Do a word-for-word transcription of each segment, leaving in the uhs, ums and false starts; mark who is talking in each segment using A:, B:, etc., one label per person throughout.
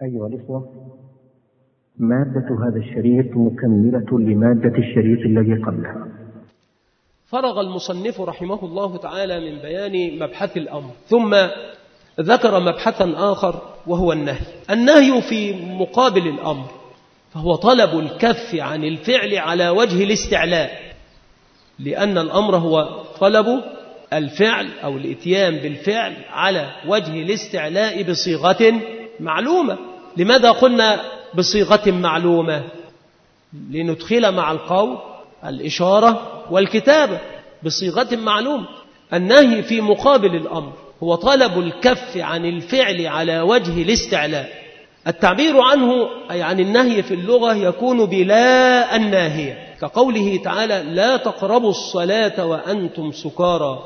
A: أيها الإخوة، مادة هذا الشريط مكملة لمادة الشريط الذي قبلها.
B: فرغ المصنف رحمه الله تعالى من بيان مبحث الأمر، ثم ذكر مبحثا آخر وهو النهي. النهي في مقابل الأمر، فهو طلب الكف عن الفعل على وجه الاستعلاء، لأن الأمر هو طلب الفعل أو الإتيان بالفعل على وجه الاستعلاء بصيغة معلومة. لماذا قلنا بصيغة معلومة؟ لندخل مع القول الإشارة والكتابة بصيغة معلومة. النهي في مقابل الأمر هو طلب الكف عن الفعل على وجه الاستعلاء. التعبير عنه أي عن النهي في اللغة يكون بلا الناهية، كقوله تعالى لا تقربوا الصلاة وأنتم سكارى.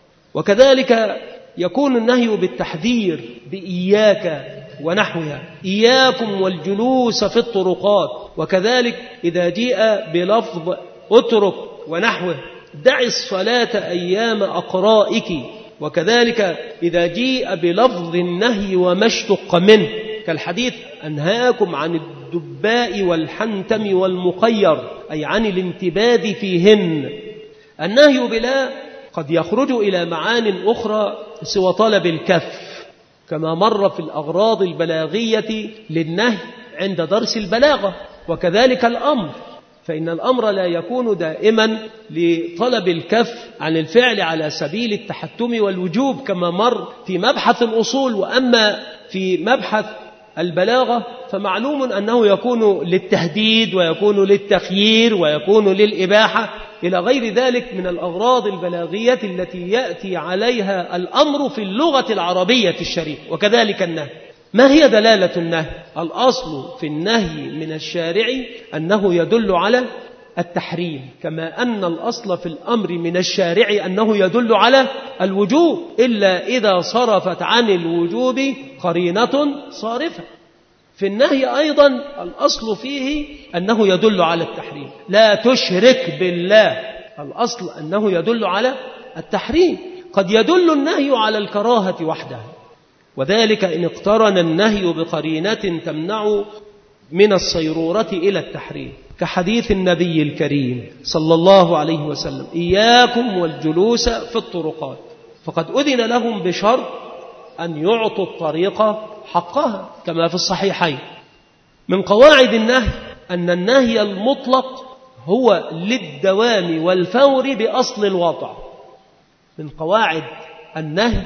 B: وكذلك يكون النهي بالتحذير بإياك ونحوها، إياكم والجلوس في الطرقات. وكذلك إذا جاء بلفظ اترك ونحوه، دع الصلاة أيام أقرائك. وكذلك إذا جاء بلفظ النهي وما اشتق منه، كالحديث أنهاكم عن الدباء والحنتم والمقير، أي عن الانتباذ فيهن. النهي بلا قد يخرج إلى معان أخرى سوى طلب الكف، كما مر في الأغراض البلاغية للنهي عند درس البلاغة. وكذلك الأمر، فإن الأمر لا يكون دائما لطلب الكف عن الفعل على سبيل التحتم والوجوب كما مر في مبحث الأصول. وأما في مبحث البلاغة فمعلوم أنه يكون للتهديد ويكون للتخيير ويكون للإباحة إلى غير ذلك من الأغراض البلاغية التي يأتي عليها الأمر في اللغة العربية الشريفة. وكذلك النهي. ما هي دلالة النهي؟ الأصل في النهي من الشارع أنه يدل على التحريم، كما أن الأصل في الأمر من الشارع أنه يدل على الوجوب، إلا إذا صرفت عن الوجوب قرينة صارفة. في النهي أيضا الأصل فيه أنه يدل على التحريم، لا تشرك بالله، الأصل أنه يدل على التحريم. قد يدل النهي على الكراهة وحدها، وذلك إن اقترن النهي بقرينة تمنع من الصيرورة إلى التحريم، كحديث النبي الكريم صلى الله عليه وسلم إياكم والجلوس في الطرقات، فقد أذن لهم بشرط أن يعطوا الطريق حقها كما في الصحيحين. من قواعد النهي أن النهي المطلق هو للدوام والفور بأصل الوضع. من قواعد النهي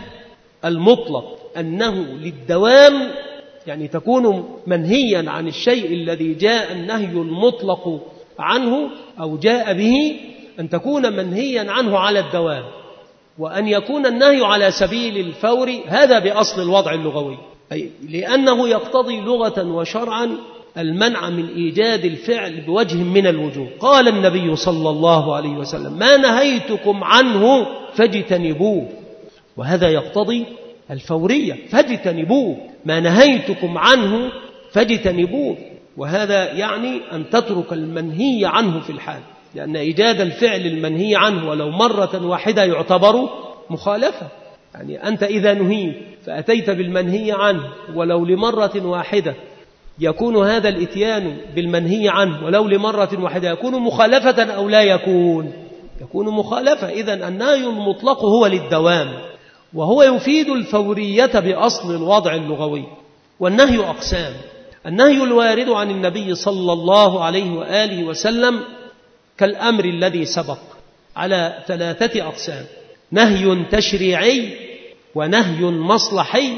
B: المطلق أنه للدوام، يعني تكون منهيا عن الشيء الذي جاء النهي المطلق عنه أو جاء به، أن تكون منهيا عنه على الدوام، وأن يكون النهي على سبيل الفور، هذا بأصل الوضع اللغوي، أي لأنه يقتضي لغة وشرعا المنع من إيجاد الفعل بوجه من الوجوه. قال النبي صلى الله عليه وسلم ما نهيتكم عنه فاجتنبوه، وهذا يقتضي الفورية، فاجتنبوه، ما نهيتكم عنه فاجتنبوه. وهذا يعني أن تترك المنهي عنه في الحال، لأن إيجاد الفعل المنهي عنه ولو مرة واحدة يعتبر مخالفة. يعني أنت إذا نهيت فأتيت بالمنهي عنه ولو لمرة واحدة، يكون هذا الإتيان بالمنهي عنه ولو لمرة واحدة يكون مخالفة أو لا يكون؟ يكون مخالفة. إذن النهي المطلق هو للدوام، وهو يفيد الفورية بأصل الوضع اللغوي. والنهي أقسام: النهي الوارد عن النبي صلى الله عليه وآله وسلم كالأمر الذي سبق على ثلاثة أقسام: نهي تشريعي، ونهي مصلحي،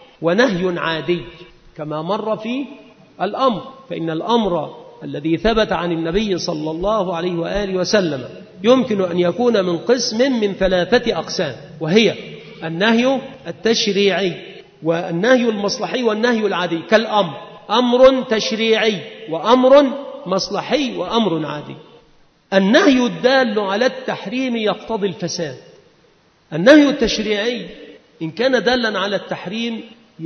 B: ونهي عادي، كما مر في الأمر. فإن الأمر الذي ثبت عن النبي صلى الله عليه وآله وسلم يمكن أن يكون من قسم من ثلاثة أقسام، وهي النهي التشريعي والنهي المصلحي والنهي العادي. كالأمر: أمر تشريعي وأمر مصلحي وأمر عادي. النهي الدال على التحريم يقتضي الفساد. النهي التشريعي إن كان دالا على التحريم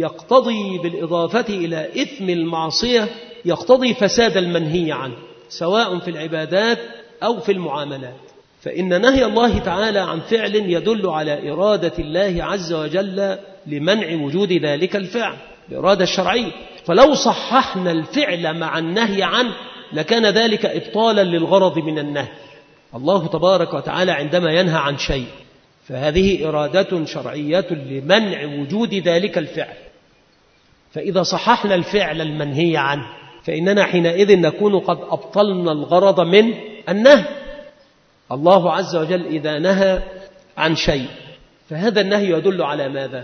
B: يقتضي بالإضافة إلى إثم المعصية يقتضي فساد المنهي عنه، سواء في العبادات أو في المعاملات. فإن نهي الله تعالى عن فعل يدل على إرادة الله عز وجل لمنع وجود ذلك الفعل، الإرادة الشرعية. فلو صححنا الفعل مع النهي عنه لكان ذلك إبطالا للغرض من النهي. الله تبارك وتعالى عندما ينهى عن شيء فهذه إرادة شرعية لمنع وجود ذلك الفعل، فإذا صححنا الفعل المنهي عنه فإننا حينئذ نكون قد أبطلنا الغرض من النهي. الله عز وجل إذا نهى عن شيء فهذا النهي يدل على ماذا؟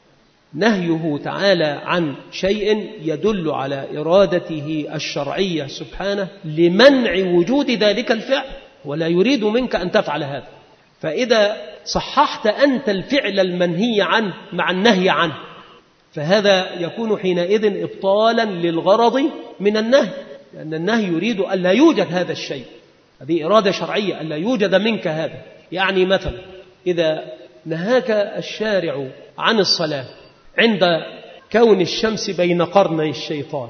B: نهيه تعالى عن شيء يدل على إرادته الشرعية سبحانه لمنع وجود ذلك الفعل، ولا يريد منك أن تفعل هذا. فإذا صححت أنت الفعل المنهي عنه مع النهي عنه فهذا يكون حينئذ إبطالا للغرض من النهي، لأن النهي يريد أن لا يوجد هذا الشيء، هذه إرادة شرعية أن لا يوجد منك هذا. يعني مثلا إذا نهاك الشارع عن الصلاة عند كون الشمس بين قرني الشيطان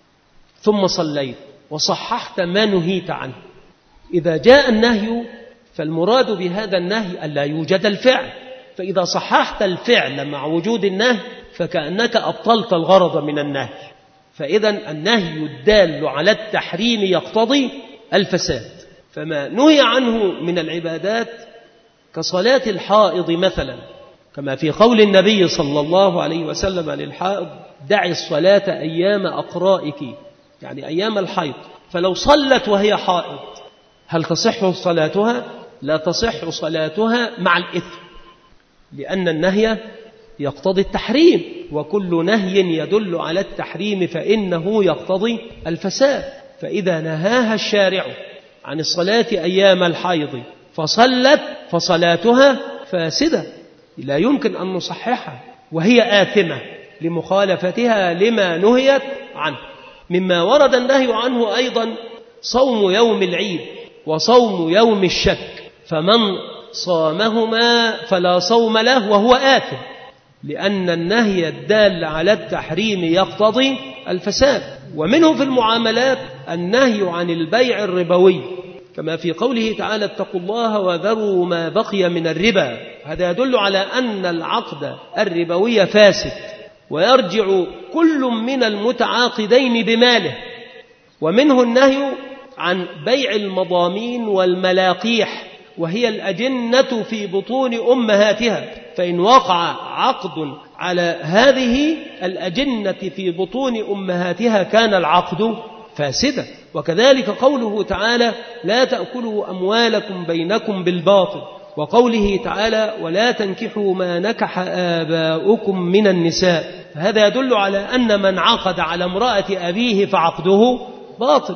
B: ثم صليت وصححت ما نهيت عنه، إذا جاء النهي فالمراد بهذا النهي أن لا يوجد الفعل، فإذا صححت الفعل مع وجود النهي فكأنك أبطلت الغرض من النهي. فإذا النهي الدال على التحريم يقتضي الفساد، فما نهي عنه من العبادات كصلاة الحائض مثلا، كما في قول النبي صلى الله عليه وسلم للحائض دعي الصلاة أيام أقرائك، يعني أيام الحيض، فلو صلت وهي حائض هل تصح صلاتها؟ لا تصح صلاتها مع الإثم، لأن النهي يقتضي التحريم، وكل نهي يدل على التحريم فإنه يقتضي الفساد. فإذا نهاها الشارع عن الصلاة أيام الحيض فصلت فصلاتها فاسدة، لا يمكن أن نصححها، وهي آثمة لمخالفتها لما نهيت عنه. مما ورد النهي عنه أيضا صوم يوم العيد وصوم يوم الشك، فمن صامهما فلا صوم له وهو آثم، لأن النهي الدال على التحريم يقتضي الفساد. ومنه في المعاملات النهي عن البيع الربوي، كما في قوله تعالى اتقوا الله وذروا ما بقي من الربا، هذا يدل على أن العقد الربوي فاسد، ويرجع كل من المتعاقدين بماله. ومنه النهي عن بيع المضامين والملاقيح، وهي الأجنة في بطون أمهاتها، فإن وقع عقد على هذه الأجنة في بطون أمهاتها كان العقد فاسدا. وكذلك قوله تعالى لا تأكلوا أموالكم بينكم بالباطل، وقوله تعالى ولا تنكحوا ما نكح آباؤكم من النساء، فهذا يدل على أن من عقد على امرأة أبيه فعقده باطل.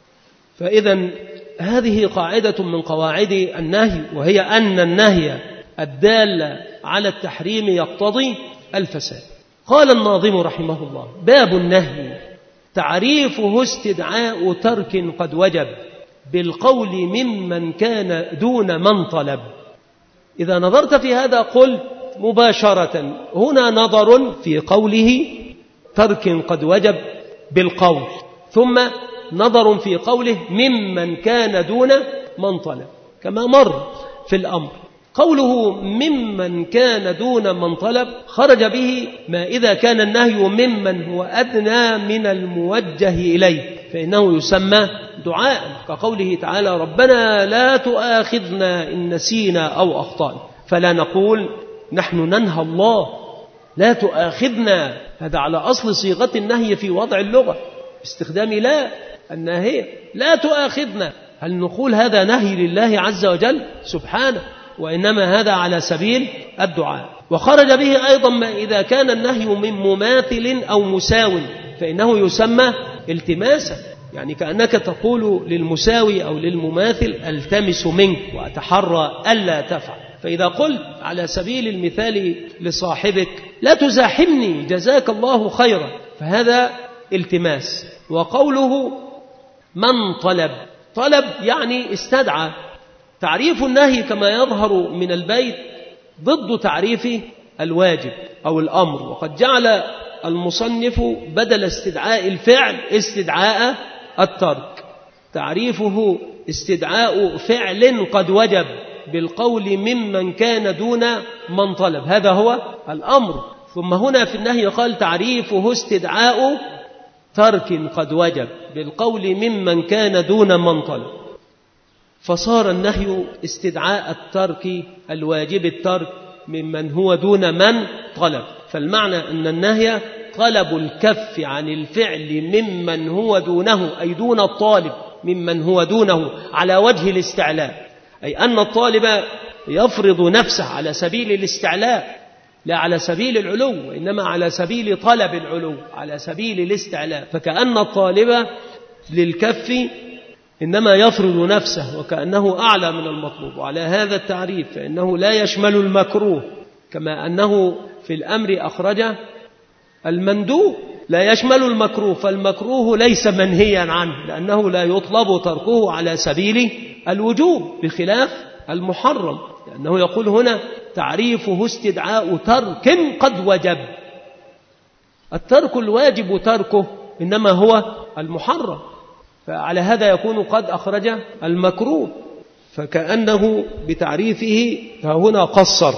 B: فإذا هذه قاعدة من قواعد النهي، وهي أن النهي الدال على التحريم يقتضي الفساد. قال الناظم رحمه الله باب النهي تعريفه استدعاء ترك قد وجب بالقول ممن كان دون من طلب. إذا نظرت في هذا قلت مباشرة هنا نظر في قوله ترك قد وجب بالقول، ثم نظر في قوله ممن كان دون من طلب، كما مر في الأمر. قوله ممن كان دون من طلب خرج به ما إذا كان النهي ممن هو أدنى من الموجه إليه فإنه يسمى دعاء، كقوله تعالى ربنا لا تؤاخذنا إن نسينا أو أخطأنا، فلا نقول نحن ننهى الله لا تؤاخذنا، هذا على أصل صيغة النهي في وضع اللغة باستخدام لا النهي لا تؤاخذنا، هل نقول هذا نهي لله عز وجل سبحانه؟ وإنما هذا على سبيل الدعاء. وخرج به أيضا ما إذا كان النهي من مماثل أو مساو فإنه يسمى التماسا، يعني كأنك تقول للمساوي أو للمماثل التمس منك وأتحرى ألا تفعل. فإذا قلت على سبيل المثال لصاحبك لا تزاحمني جزاك الله خيرا فهذا التماس. وقوله من طلب، طلب يعني استدعى. تعريف النهي كما يظهر من البيت ضد تعريف الواجب أو الأمر، وقد جعل المصنف بدل استدعاء الفعل استدعاء الترك. تعريفه استدعاء فعل قد وجب بالقول ممن كان دون من طلب، هذا هو الأمر. ثم هنا في النهي قال تعريفه استدعاء ترك قد وجب بالقول ممن كان دون من طلب، فصار النهي استدعاء الترك الواجب الترك ممن هو دون من طلب. فالمعنى أن النهي طلب الكف عن الفعل ممن هو دونه، أي دون الطالب، ممن هو دونه على وجه الاستعلاء، أي أن الطالب يفرض نفسه على سبيل الاستعلاء لا على سبيل العلو، وإنما على سبيل طلب العلو، على سبيل الاستعلاء. فكأن الطالب للكف إنما يفرض نفسه وكأنه أعلى من المطلوب. وعلى هذا التعريف فإنه لا يشمل المكروه، كما أنه في الأمر أخرج المندوب لا يشمل المكروه، فالمكروه ليس منهيا عنه لأنه لا يطلب تركه على سبيل الوجوب بخلاف المحرم، لأنه يقول هنا تعريفه استدعاء ترك قد وجب. الترك الواجب تركه إنما هو المحرم، فعلى هذا يكون قد أخرج المكروه، فكأنه بتعريفه فهنا قصر،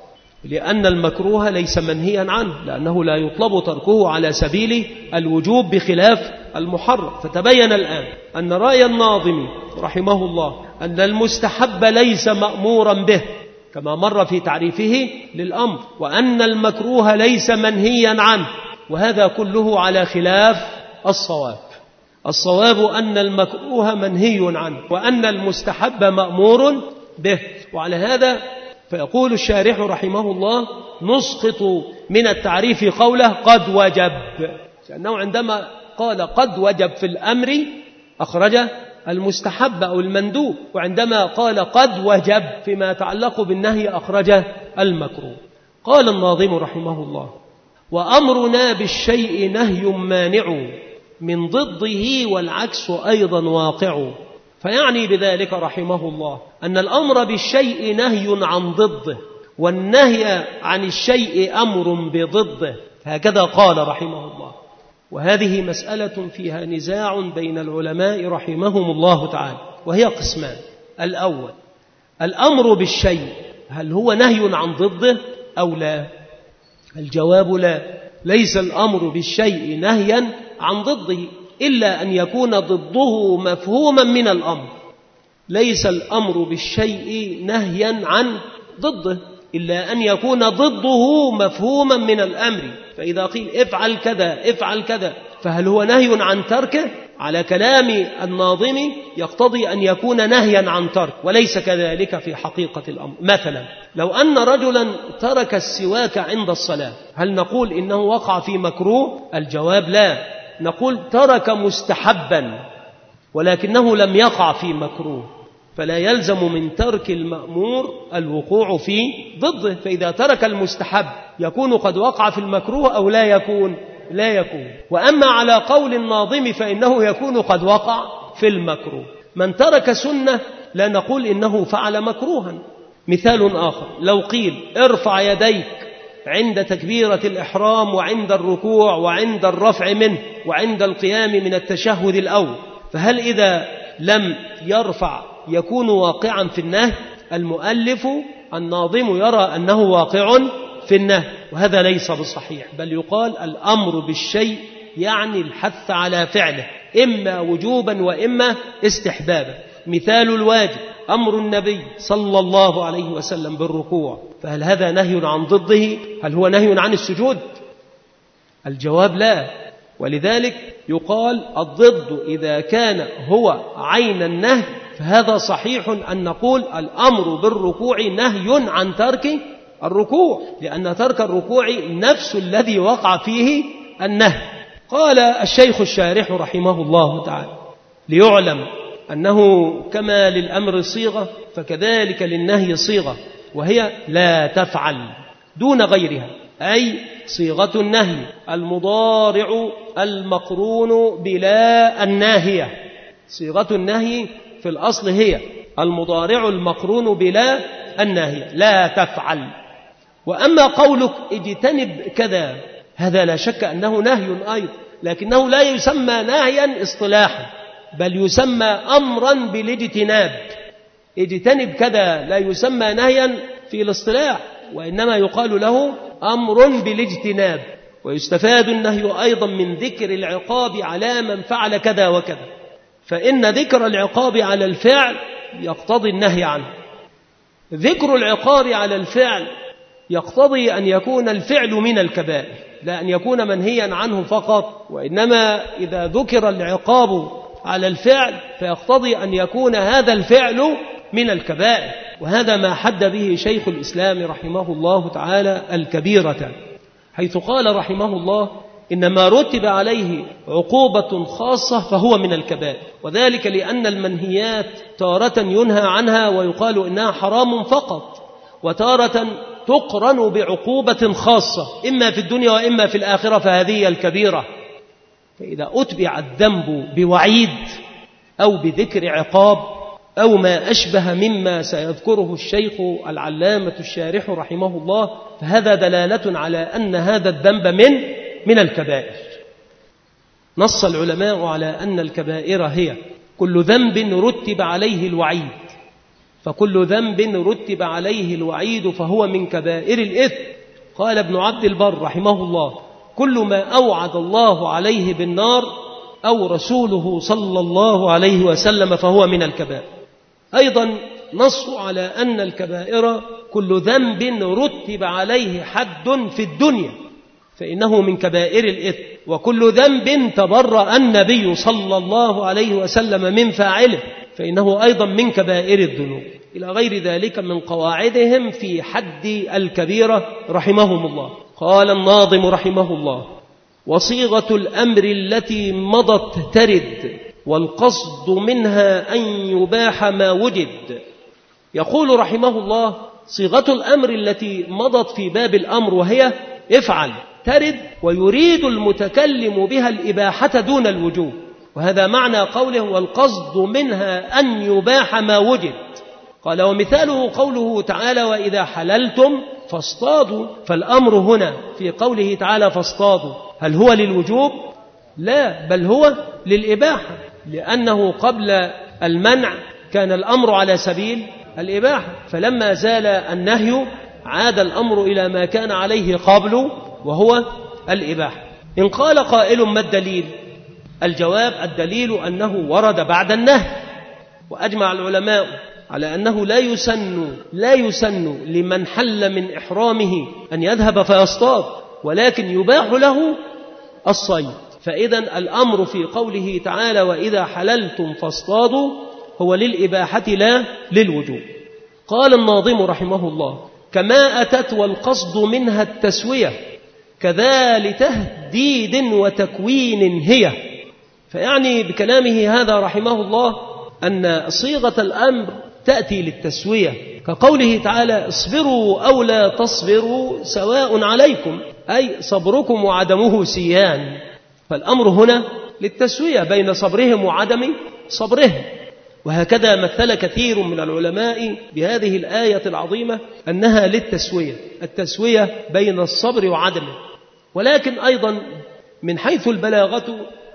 B: لأن المكروه ليس منهيا عنه لأنه لا يطلب تركه على سبيل الوجوب بخلاف المحرم. فتبين الآن أن رأي الناظم رحمه الله أن المستحب ليس مأمورا به كما مر في تعريفه للأمر، وأن المكروه ليس منهيا عنه، وهذا كله على خلاف الصواب. الصواب أن المكروه منهي عنه وأن المستحب مأمور به. وعلى هذا فيقول الشارح رحمه الله نسقط من التعريف قوله قد وجب، لأنه عندما قال قد وجب في الأمر أخرج المستحب أو المندوب، وعندما قال قد وجب فيما يتعلق بالنهي أخرج المكروه. قال الناظم رحمه الله وأمرنا بالشيء نهي مانع من ضده والعكس أيضا واقع. فيعني بذلك رحمه الله أن الأمر بالشيء نهي عن ضده، والنهي عن الشيء أمر بضده، هكذا قال رحمه الله. وهذه مسألة فيها نزاع بين العلماء رحمهم الله تعالى، وهي قسمان. الأول الأمر بالشيء هل هو نهي عن ضده أو لا؟ الجواب لا، ليس الأمر بالشيء نهيا عن ضده إلا أن يكون ضده مفهوما من الأمر. ليس الأمر بالشيء نهيا عن ضده إلا أن يكون ضده مفهوما من الأمر. فإذا قيل افعل كذا افعل كذا فهل هو نهي عن تركه؟ على كلام الناظم يقتضي أن يكون نهيا عن ترك، وليس كذلك في حقيقة الأمر. مثلا لو أن رجلا ترك السواك عند الصلاة هل نقول إنه وقع في مكروه؟ الجواب لا، نقول ترك مستحبا ولكنه لم يقع في مكروه، فلا يلزم من ترك المأمور الوقوع في ضده. فإذا ترك المستحب يكون قد وقع في المكروه أو لا يكون؟ لا يكون. وأما على قول الناظم فإنه يكون قد وقع في المكروه. من ترك سنة لا نقول إنه فعل مكروها. مثال آخر لو قيل ارفع يديك عند تكبيرة الإحرام وعند الركوع وعند الرفع منه وعند القيام من التشهد الأول، فهل إذا لم يرفع يكون واقعا في النهي؟ المؤلف الناظم يرى أنه واقع في النهي، وهذا ليس بالصحيح، بل يقال الأمر بالشيء يعني الحث على فعله إما وجوبا وإما استحبابا. مثال الواجب أمر النبي صلى الله عليه وسلم بالركوع، فهل هذا نهي عن ضده؟ هل هو نهي عن السجود؟ الجواب لا. ولذلك يقال الضد إذا كان هو عين النهي فهذا صحيح أن نقول الأمر بالركوع نهي عن ترك الركوع، لأن ترك الركوع نفس الذي وقع فيه النهي. قال الشيخ الشارح رحمه الله تعالى ليعلم أنه كما للأمر صيغة فكذلك للنهي صيغة، وهي لا تفعل دون غيرها، أي صيغة النهي المضارع المقرون بلا الناهية. صيغة النهي في الأصل هي المضارع المقرون بلا الناهية، لا تفعل. وأما قولك اجتنب كذا هذا لا شك أنه نهي أيضا، لكنه لا يسمى نهيا اصطلاحا بل يسمى أمرا بالاجتناب. اجتنب كذا لا يسمى نهيا في الاصطلاح، وإنما يقال له أمر بالاجتناب. ويستفاد النهي أيضا من ذكر العقاب على من فعل كذا وكذا، فإن ذكر العقاب على الفعل يقتضي النهي عنه. ذكر العقاب على الفعل يقتضي أن يكون الفعل من الكبائر، لا أن يكون منهيا عنه فقط، وإنما إذا ذكر العقاب على الفعل فيقتضي أن يكون هذا الفعل من الكبائر. وهذا ما حد به شيخ الإسلام رحمه الله تعالى الكبيرة، حيث قال رحمه الله إن ما رتب عليه عقوبة خاصة فهو من الكبائر، وذلك لأن المنهيات تارة ينهى عنها ويقال إنها حرام فقط، وتارة تقرن بعقوبة خاصة إما في الدنيا وإما في الآخرة، فهذه الكبيرة. فإذا أتبع الذنب بوعيد أو بذكر عقاب أو ما أشبه مما سيذكره الشيخ العلامة الشارح رحمه الله، فهذا دلالة على أن هذا الذنب من من الكبائر. نص العلماء على أن الكبائر هي كل ذنب رتب عليه الوعيد، فكل ذنب رتب عليه الوعيد فهو من كبائر الإثم. قال ابن عبد البر رحمه الله كل ما أوعد الله عليه بالنار أو رسوله صلى الله عليه وسلم فهو من الكبائر. أيضا نص على أن الكبائر كل ذنب رتب عليه حد في الدنيا فإنه من كبائر الإثم، وكل ذنب تبرأ النبي صلى الله عليه وسلم من فاعله فإنه أيضا من كبائر الذنوب، إلى غير ذلك من قواعدهم في حد الكبيرة رحمهم الله. قال الناظم رحمه الله وصيغة الأمر التي مضت ترد والقصد منها أن يباح ما وجد. يقول رحمه الله صيغة الأمر التي مضت في باب الأمر وهي افعل ترد، ويريد المتكلم بها الإباحة دون الوجوب، وهذا معنى قوله والقصد منها أن يباح ما وجد. قال ومثاله قوله تعالى وإذا حللتم فاصطادوا، فالأمر هنا في قوله تعالى فاصطادوا هل هو للوجوب؟ لا، بل هو للإباحة، لأنه قبل المنع كان الأمر على سبيل الإباحة، فلما زال النهي عاد الأمر إلى ما كان عليه قبل وهو الإباحة. إن قال قائل ما الدليل؟ الجواب الدليل أنه ورد بعد النهي، وأجمع العلماء على أنه لا يسن لا يسن لمن حل من إحرامه أن يذهب فيصطاد، ولكن يباح له الصيد. فإذا الأمر في قوله تعالى وإذا حللتم فاصطادوا هو للإباحة لا للوجوب. قال الناظم رحمه الله كما أتت والقصد منها التسوية كذا لتهديد وتكوين هي. فيعني بكلامه هذا رحمه الله أن صيغة الأمر تأتي للتسوية، كقوله تعالى اصبروا أو لا تصبروا سواء عليكم، أي صبركم وعدمه سيان. فالأمر هنا للتسوية بين صبرهم وعدم صبرهم. وهكذا مثل كثير من العلماء بهذه الآية العظيمة أنها للتسوية، التسوية بين الصبر وعدمه. ولكن أيضا من حيث البلاغة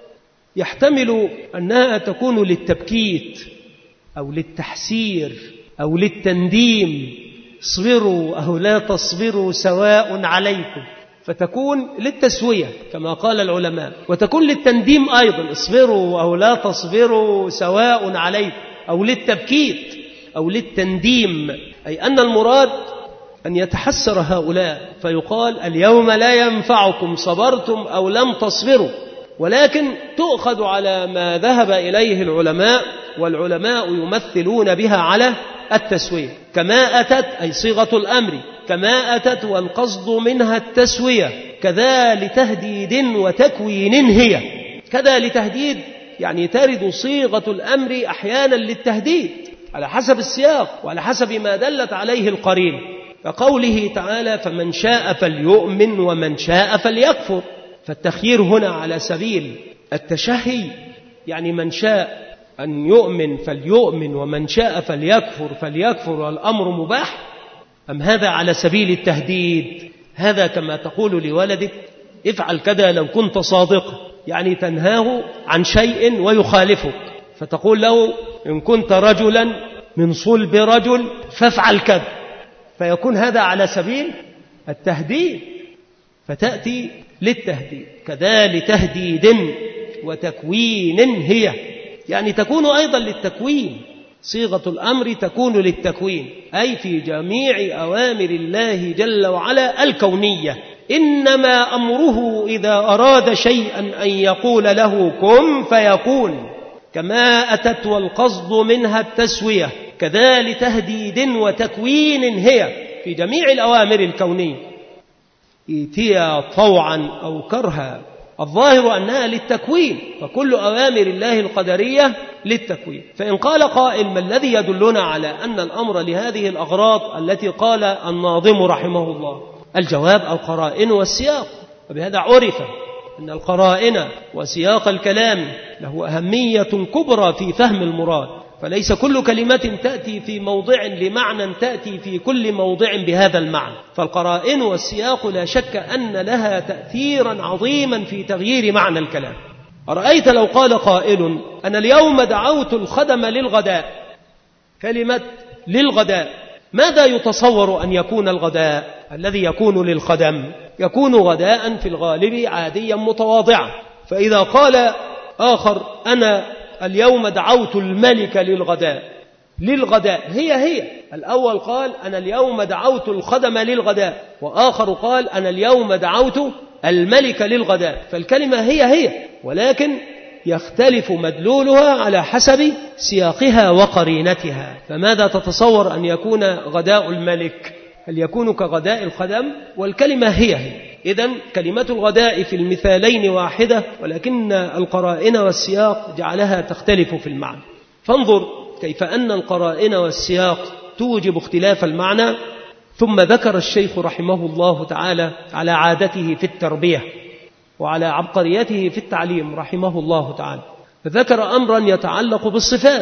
B: يحتمل أنها تكون للتبكيت أو للتحسير أو للتنديم، اصبروا أو لا تصبروا سواء عليكم، فتكون للتسوية كما قال العلماء، وتكون للتنديم أيضا اصبروا أو لا تصبروا سواء عليكم، أو للتبكيت أو للتنديم، أي أن المراد أن يتحسر هؤلاء فيقال اليوم لا ينفعكم صبرتم أو لم تصبروا. ولكن تؤخذ على ما ذهب إليه العلماء، والعلماء يمثلون بها على التسوية. كما أتت أي صيغة الأمر كما أتت والقصد منها التسوية كذا لتهديد وتكوين هي. كذا لتهديد يعني ترد صيغة الأمر أحيانا للتهديد على حسب السياق وعلى حسب ما دلت عليه القرين، كقوله تعالى فمن شاء فليؤمن ومن شاء فليكفر. فالتخيير هنا على سبيل التشهي، يعني من شاء أن يؤمن فليؤمن ومن شاء فليكفر فليكفر والأمر مباح، أم هذا على سبيل التهديد؟ هذا كما تقول لولدك افعل كذا لو كنت صادقا، يعني تنهاه عن شيء ويخالفك، فتقول له إن كنت رجلا من صلب رجل فافعل كذا، فيكون هذا على سبيل التهديد. فتأتي للتهديد، كذا لتهديد وتكوين هي، يعني تكون أيضا للتكوين، صيغة الأمر تكون للتكوين، أي في جميع أوامر الله جل وعلا الكونية. إنما أمره إذا أراد شيئا أن يقول له كن فيكون، كما أتت والقصد منها التسوية، كذا لتهديد وتكوين هي في جميع الأوامر الكونية، إيتيا طوعا أو كرها. الظاهر أنها للتكوين، فكل أوامر الله القدرية للتكوين. فإن قال قائل ما الذي يدلنا على أن الأمر لهذه الأغراض التي قال الناظم رحمه الله؟ الجواب القرائن والسياق. وبهذا عرف أن القرائن وسياق الكلام له أهمية كبرى في فهم المراد، فليس كل كلمة تأتي في موضع لمعنى تأتي في كل موضع بهذا المعنى، فالقرائن والسياق لا شك أن لها تأثيرا عظيما في تغيير معنى الكلام. أرأيت لو قال قائل أنا اليوم دعوت الخدم للغداء، كلمة للغداء ماذا يتصور أن يكون الغداء الذي يكون للخدم؟ يكون غداء في الغالب عاديا متواضعا. فإذا قال آخر أنا اليوم دعوت الملك للغداء، للغداء هي هي، الأول قال أنا اليوم دعوت الخدم للغداء، وآخر قال أنا اليوم دعوت الملك للغداء، فالكلمة هي هي، ولكن يختلف مدلولها على حسب سياقها وقرينتها. فماذا تتصور أن يكون غداء الملك؟ هل يكون كغداء الخدم؟ والكلمة هي هي. إذن كلمة الغداء في المثالين واحدة، ولكن القرائن والسياق جعلها تختلف في المعنى. فانظر كيف أن القرائن والسياق توجب اختلاف المعنى. ثم ذكر الشيخ رحمه الله تعالى على عادته في التربية وعلى عبقريته في التعليم رحمه الله تعالى، فذكر أمرا يتعلق بالصفات،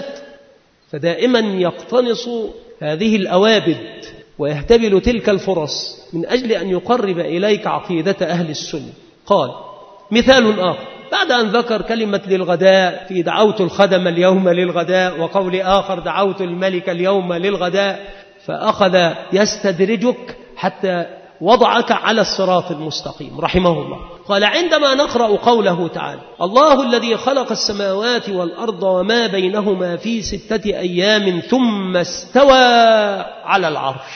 B: فدائما يقتنص هذه الأوابد ويهتبل تلك الفرص من أجل أن يقرب إليك عقيدة أهل السنة. قال مثال آخر بعد أن ذكر كلمة للغداء في دعوت الخدم اليوم للغداء، وقول آخر دعوت الملك اليوم للغداء، فأخذ يستدرجك حتى وضعك على الصراط المستقيم رحمه الله. قال عندما نقرأ قوله تعالى الله الذي خلق السماوات والأرض وما بينهما في ستة أيام ثم استوى على العرش،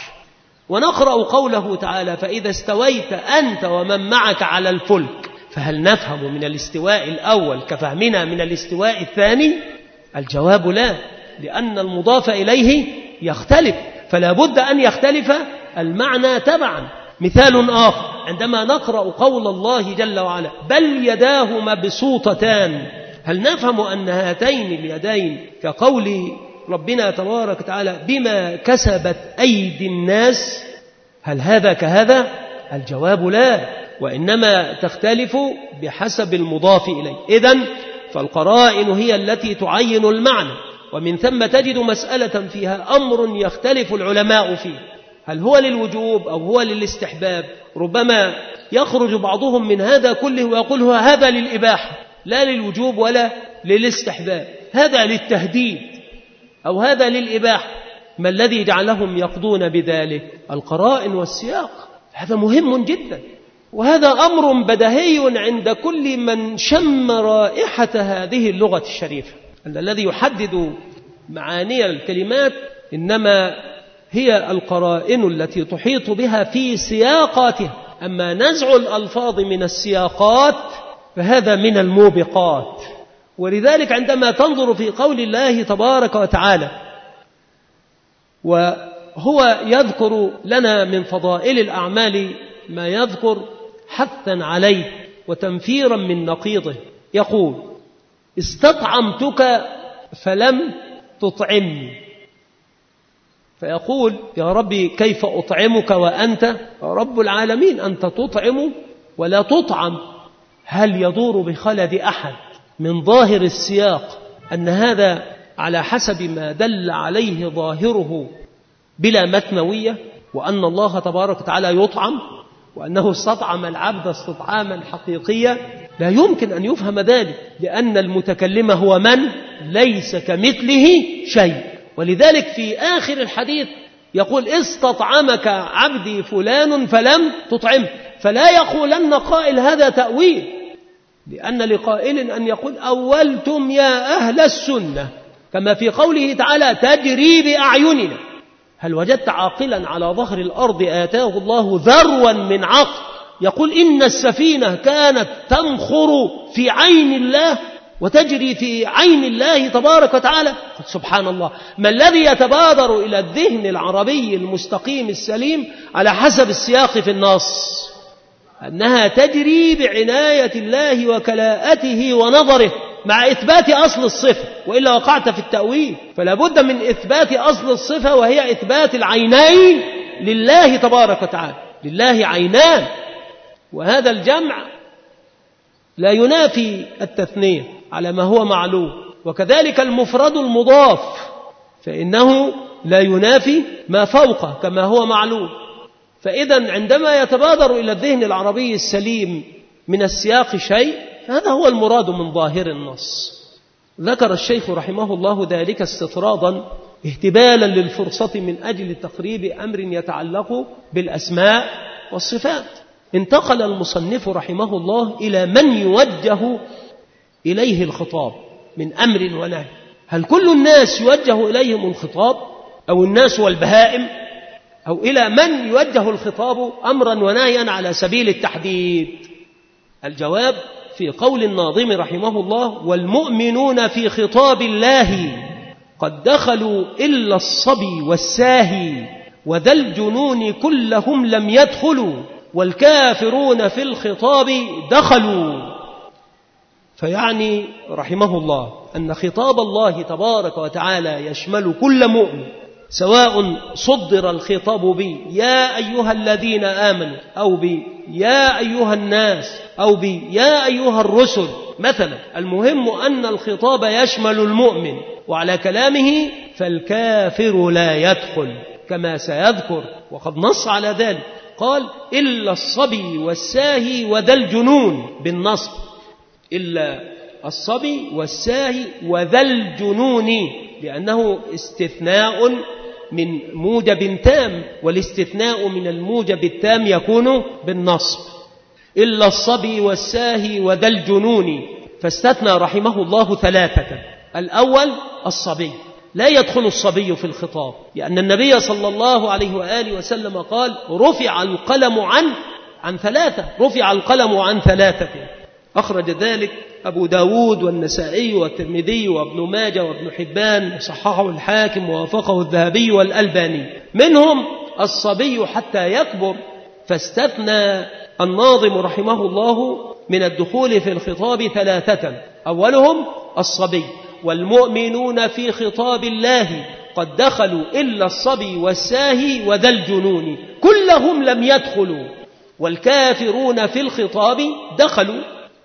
B: ونقرأ قوله تعالى فإذا استويت أنت ومن معك على الفلك، فهل نفهم من الاستواء الأول كفهمنا من الاستواء الثاني؟ الجواب لا، لأن المضاف إليه يختلف، فلا بد أن يختلف المعنى تبعا. مثال آخر عندما نقرأ قول الله جل وعلا بل يداه مبسوطتان، هل نفهم أن هاتين اليدين كقول ربنا تبارك وتعالى بما كسبت أيدي الناس؟ هل هذا كهذا؟ الجواب لا، وإنما تختلف بحسب المضاف إليه. إذن فالقرائن هي التي تعين المعنى، ومن ثم تجد مسألة فيها أمر يختلف العلماء فيه، هل هو للوجوب أو هو للاستحباب؟ ربما يخرج بعضهم من هذا كله ويقول هو هذا للإباحة لا للوجوب ولا للاستحباب، هذا للتهديد أو هذا للإباحة. ما الذي جعلهم يقضون بذلك؟ القرائن والسياق. هذا مهم جدا، وهذا أمر بديهي عند كل من شم رائحة هذه اللغة الشريفة، أن الذي يحدد معاني الكلمات إنما هي القرائن التي تحيط بها في سياقاتها. أما نزع الألفاظ من السياقات فهذا من الموبقات. ولذلك عندما تنظر في قول الله تبارك وتعالى وهو يذكر لنا من فضائل الأعمال ما يذكر حثا عليه وتنفيرا من نقيضه، يقول استطعمتك فلم تطعمني، فيقول يا ربي كيف أطعمك وأنت رب العالمين، أنت تطعم ولا تطعم. هل يدور بخلد أحد من ظاهر السياق أن هذا على حسب ما دل عليه ظاهره بلا مثنوية، وأن الله تبارك وتعالى يطعم وأنه استطعم العبد استطعاما حقيقيا؟ لا يمكن أن يفهم ذلك، لأن المتكلم هو من ليس كمثله شيء. ولذلك في آخر الحديث يقول استطعمك عبدي فلان فلم تطعم، فلا يقولن قائل هذا تأويل، لأن لقائل أن يقول أولتم يا أهل السنة، كما في قوله تعالى تجري بأعيننا. هل وجدت عاقلا على ظهر الأرض آتاه الله ذروا من عقل يقول إن السفينة كانت تنخر في عين الله وتجري في عين الله تبارك وتعالى؟ سبحان الله. ما الذي يتبادر إلى الذهن العربي المستقيم السليم على حسب السياق في النص؟ أنها تجري بعناية الله وكلاءته ونظره مع إثبات أصل الصفة، وإلا وقعت في التأويل. فلا بد من إثبات أصل الصفة، وهي إثبات العينين لله تبارك وتعالى. لله عينان، وهذا الجمع لا ينافي التثنية على ما هو معلوم، وكذلك المفرد المضاف فإنه لا ينافي ما فوقه كما هو معلوم. فإذا عندما يتبادر إلى الذهن العربي السليم من السياق شيء، فهذا هو المراد من ظاهر النص. ذكر الشيخ رحمه الله ذلك استطرادا اهتبالا للفرصة من أجل تقريب أمر يتعلق بالأسماء والصفات. انتقل المصنف رحمه الله إلى من يوجه إليه الخطاب من أمر ونهي. هل كل الناس يوجه إليهم الخطاب، أو الناس والبهائم، أو إلى من يوجه الخطاب أمرا ونهيا على سبيل التحديد؟ الجواب في قول الناظم رحمه الله: والمؤمنون في خطاب الله قد دخلوا إلا الصبي والساهي وذا الجنون كلهم لم يدخلوا والكافرون في الخطاب دخلوا. فيعني رحمه الله أن خطاب الله تبارك وتعالى يشمل كل مؤمن، سواء صدر الخطاب بي يا أيها الذين آمنوا، أو بي يا أيها الناس، أو بي يا أيها الرسل مثلا. المهم أن الخطاب يشمل المؤمن، وعلى كلامه فالكافر لا يدخل كما سيذكر، وقد نص على ذلك. قال إلا الصبي والساهي وذا الجنون بالنصب، إلا الصبي والساهي وذا الجنون، لأنه استثناء من موجب تام، والاستثناء من الموجب التام يكون بالنصب. إلا الصبي والساهي وذا الجنون، فاستثنى رحمه الله ثلاثة. الأول الصبي، لا يدخل الصبي في الخطاب، لأن النبي صلى الله عليه وآله وسلم قال رفع القلم عن عن ثلاثة، رفع القلم عن ثلاثة. أخرج ذلك أبو داود والنسائي والترمذي وابن ماجه وابن حبان، وصححه الحاكم ووافقه الذهبي والألباني. منهم الصبي حتى يكبر، فاستثنى الناظم رحمه الله من الدخول في الخطاب ثلاثة. أولهم الصبي: والمؤمنون في خطاب الله قد دخلوا إلا الصبي والساهي وذا الجنون كلهم لم يدخلوا والكافرون في الخطاب دخلوا.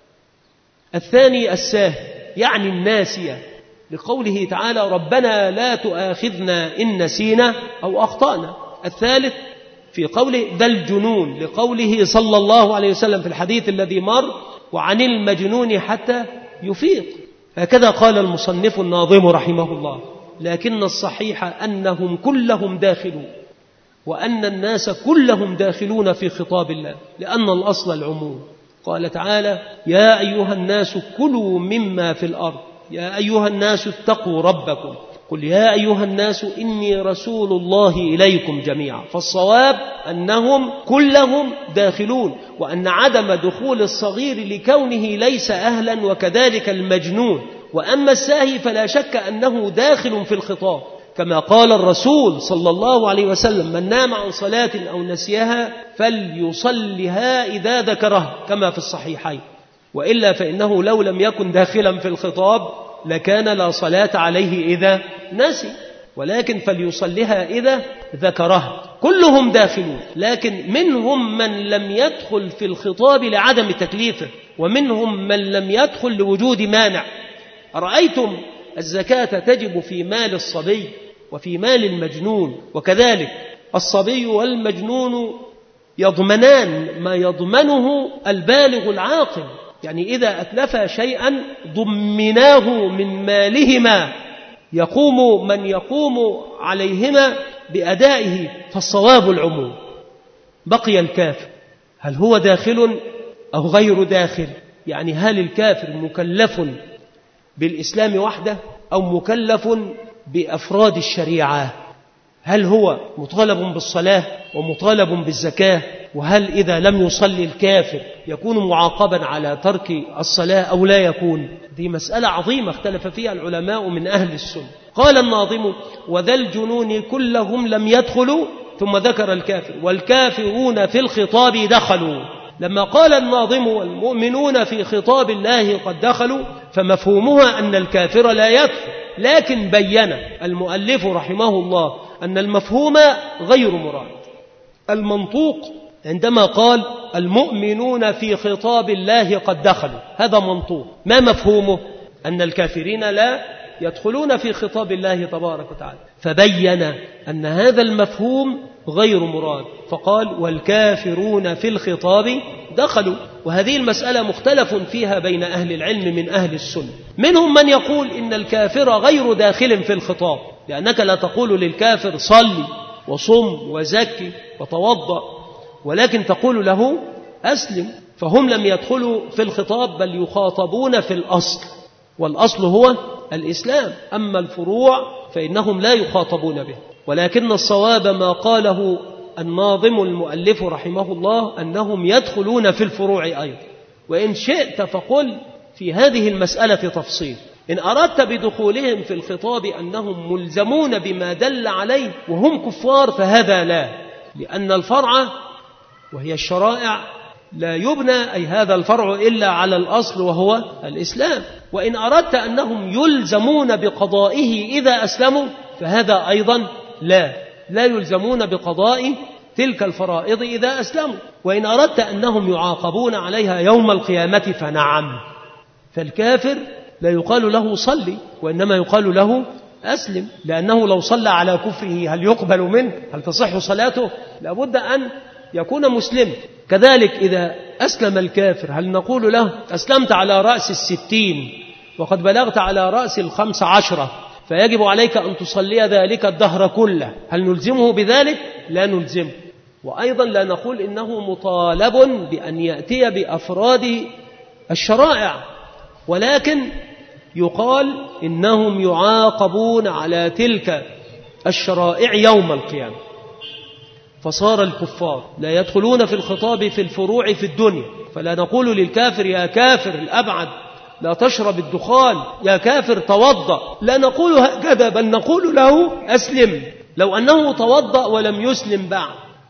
B: الثاني الساهي، يعني الناسية، لقوله تعالى ربنا لا تؤاخذنا إن نسينا أو أخطأنا. الثالث في قوله ذا الجنون، لقوله صلى الله عليه وسلم في الحديث الذي مر وعن المجنون حتى يفيق. هكذا قال المصنف الناظم رحمه الله. لكن الصحيح أنهم كلهم داخلون، وأن الناس كلهم داخلون في خطاب الله، لأن الأصل العموم. قال تعالى يا أيها الناس كلوا مما في الأرض، يا أيها الناس اتقوا ربكم، قل يا أيها الناس إني رسول الله إليكم جميعا. فالصواب أنهم كلهم داخلون، وأن عدم دخول الصغير لكونه ليس أهلا، وكذلك المجنون. وأما الساهي فلا شك أنه داخل في الخطاب، كما قال الرسول صلى الله عليه وسلم من نام عن صلاة أو نسيها فليصلها إذا ذكرها، كما في الصحيحين. وإلا فإنه لو لم يكن داخلا في الخطاب لكان لا صلاة عليه إذا نسي، ولكن فليصلها إذا ذكرها. كلهم داخلون، لكن منهم من لم يدخل في الخطاب لعدم تكليفه، ومنهم من لم يدخل لوجود مانع. أرأيتم الزكاة تجب في مال الصبي وفي مال المجنون، وكذلك الصبي والمجنون يضمنان ما يضمنه البالغ العاقل. يعني إذا أتلفا شيئا ضمناه من مالهما، يقوم من يقوم عليهما بأدائه، فالصواب العموم. بقي الكافر، هل هو داخل أو غير داخل؟ يعني هل الكافر مكلف بالإسلام وحده أو مكلف بأفراد الشريعة؟ هل هو مطالب بالصلاة ومطالب بالزكاة؟ وهل إذا لم يصلي الكافر يكون معاقبا على ترك الصلاة أو لا يكون؟ دي مسألة عظيمة اختلف فيها العلماء من أهل السنة. قال الناظم: وذا الجنون كلهم لم يدخلوا، ثم ذكر الكافر: والكافرون في الخطاب دخلوا. لما قال الناظم: والمؤمنون في خطاب الله قد دخلوا، فمفهومها أن الكافر لا يدخل، لكن بين المؤلف رحمه الله أن المفهوم غير مراد. المنطوق عندما قال المؤمنون في خطاب الله قد دخلوا، هذا منطوق. ما مفهومه؟ أن الكافرين لا يدخلون في خطاب الله تبارك وتعالى، فبين أن هذا المفهوم غير مراد، فقال: والكافرون في الخطاب دخلوا. وهذه المسألة مختلف فيها بين أهل العلم من أهل السنة. منهم من يقول إن الكافر غير داخل في الخطاب، لأنك لا تقول للكافر صلي وصم وزكي وتوضأ، ولكن تقول له أسلم، فهم لم يدخلوا في الخطاب بل يخاطبون في الأصل، والأصل هو الإسلام. أما الفروع فإنهم لا يخاطبون به. ولكن الصواب ما قاله الناظم المؤلف رحمه الله أنهم يدخلون في الفروع أيضا. وإن شئت فقل في هذه المسألة تفصيل. إن أردت بدخولهم في الخطاب أنهم ملزمون بما دل عليه وهم كفار فهذا لا، لأن الفرع وهي الشرائع لا يبنى أي هذا الفرع إلا على الأصل وهو الإسلام. وإن أردت أنهم يلزمون بقضائه إذا أسلموا فهذا أيضا لا لا يلزمون بقضاء تلك الفرائض إذا أسلموا. وإن أردت أنهم يعاقبون عليها يوم القيامة فنعم. فالكافر لا يقال له صلي، وإنما يقال له أسلم، لأنه لو صلى على كفره هل يقبل منه؟ هل تصح صلاته؟ لابد أن يكون مسلم. كذلك إذا أسلم الكافر هل نقول له أسلمت على رأس الستين وقد بلغت على رأس الخمس عشرة فيجب عليك أن تصلي ذلك الدهر كله؟ هل نلزمه بذلك؟ لا نلزمه. وأيضا لا نقول إنه مطالب بأن يأتي بأفراد الشرائع، ولكن يقال إنهم يعاقبون على تلك الشرائع يوم القيامة. فصار الكفار لا يدخلون في الخطاب في الفروع في الدنيا، فلا نقول للكافر يا كافر الأبعد لا تشرب الدخان، يا كافر توضأ، لا نقول هكذا، بل نقول له أسلم. لو أنه توضأ ولم يسلم بعد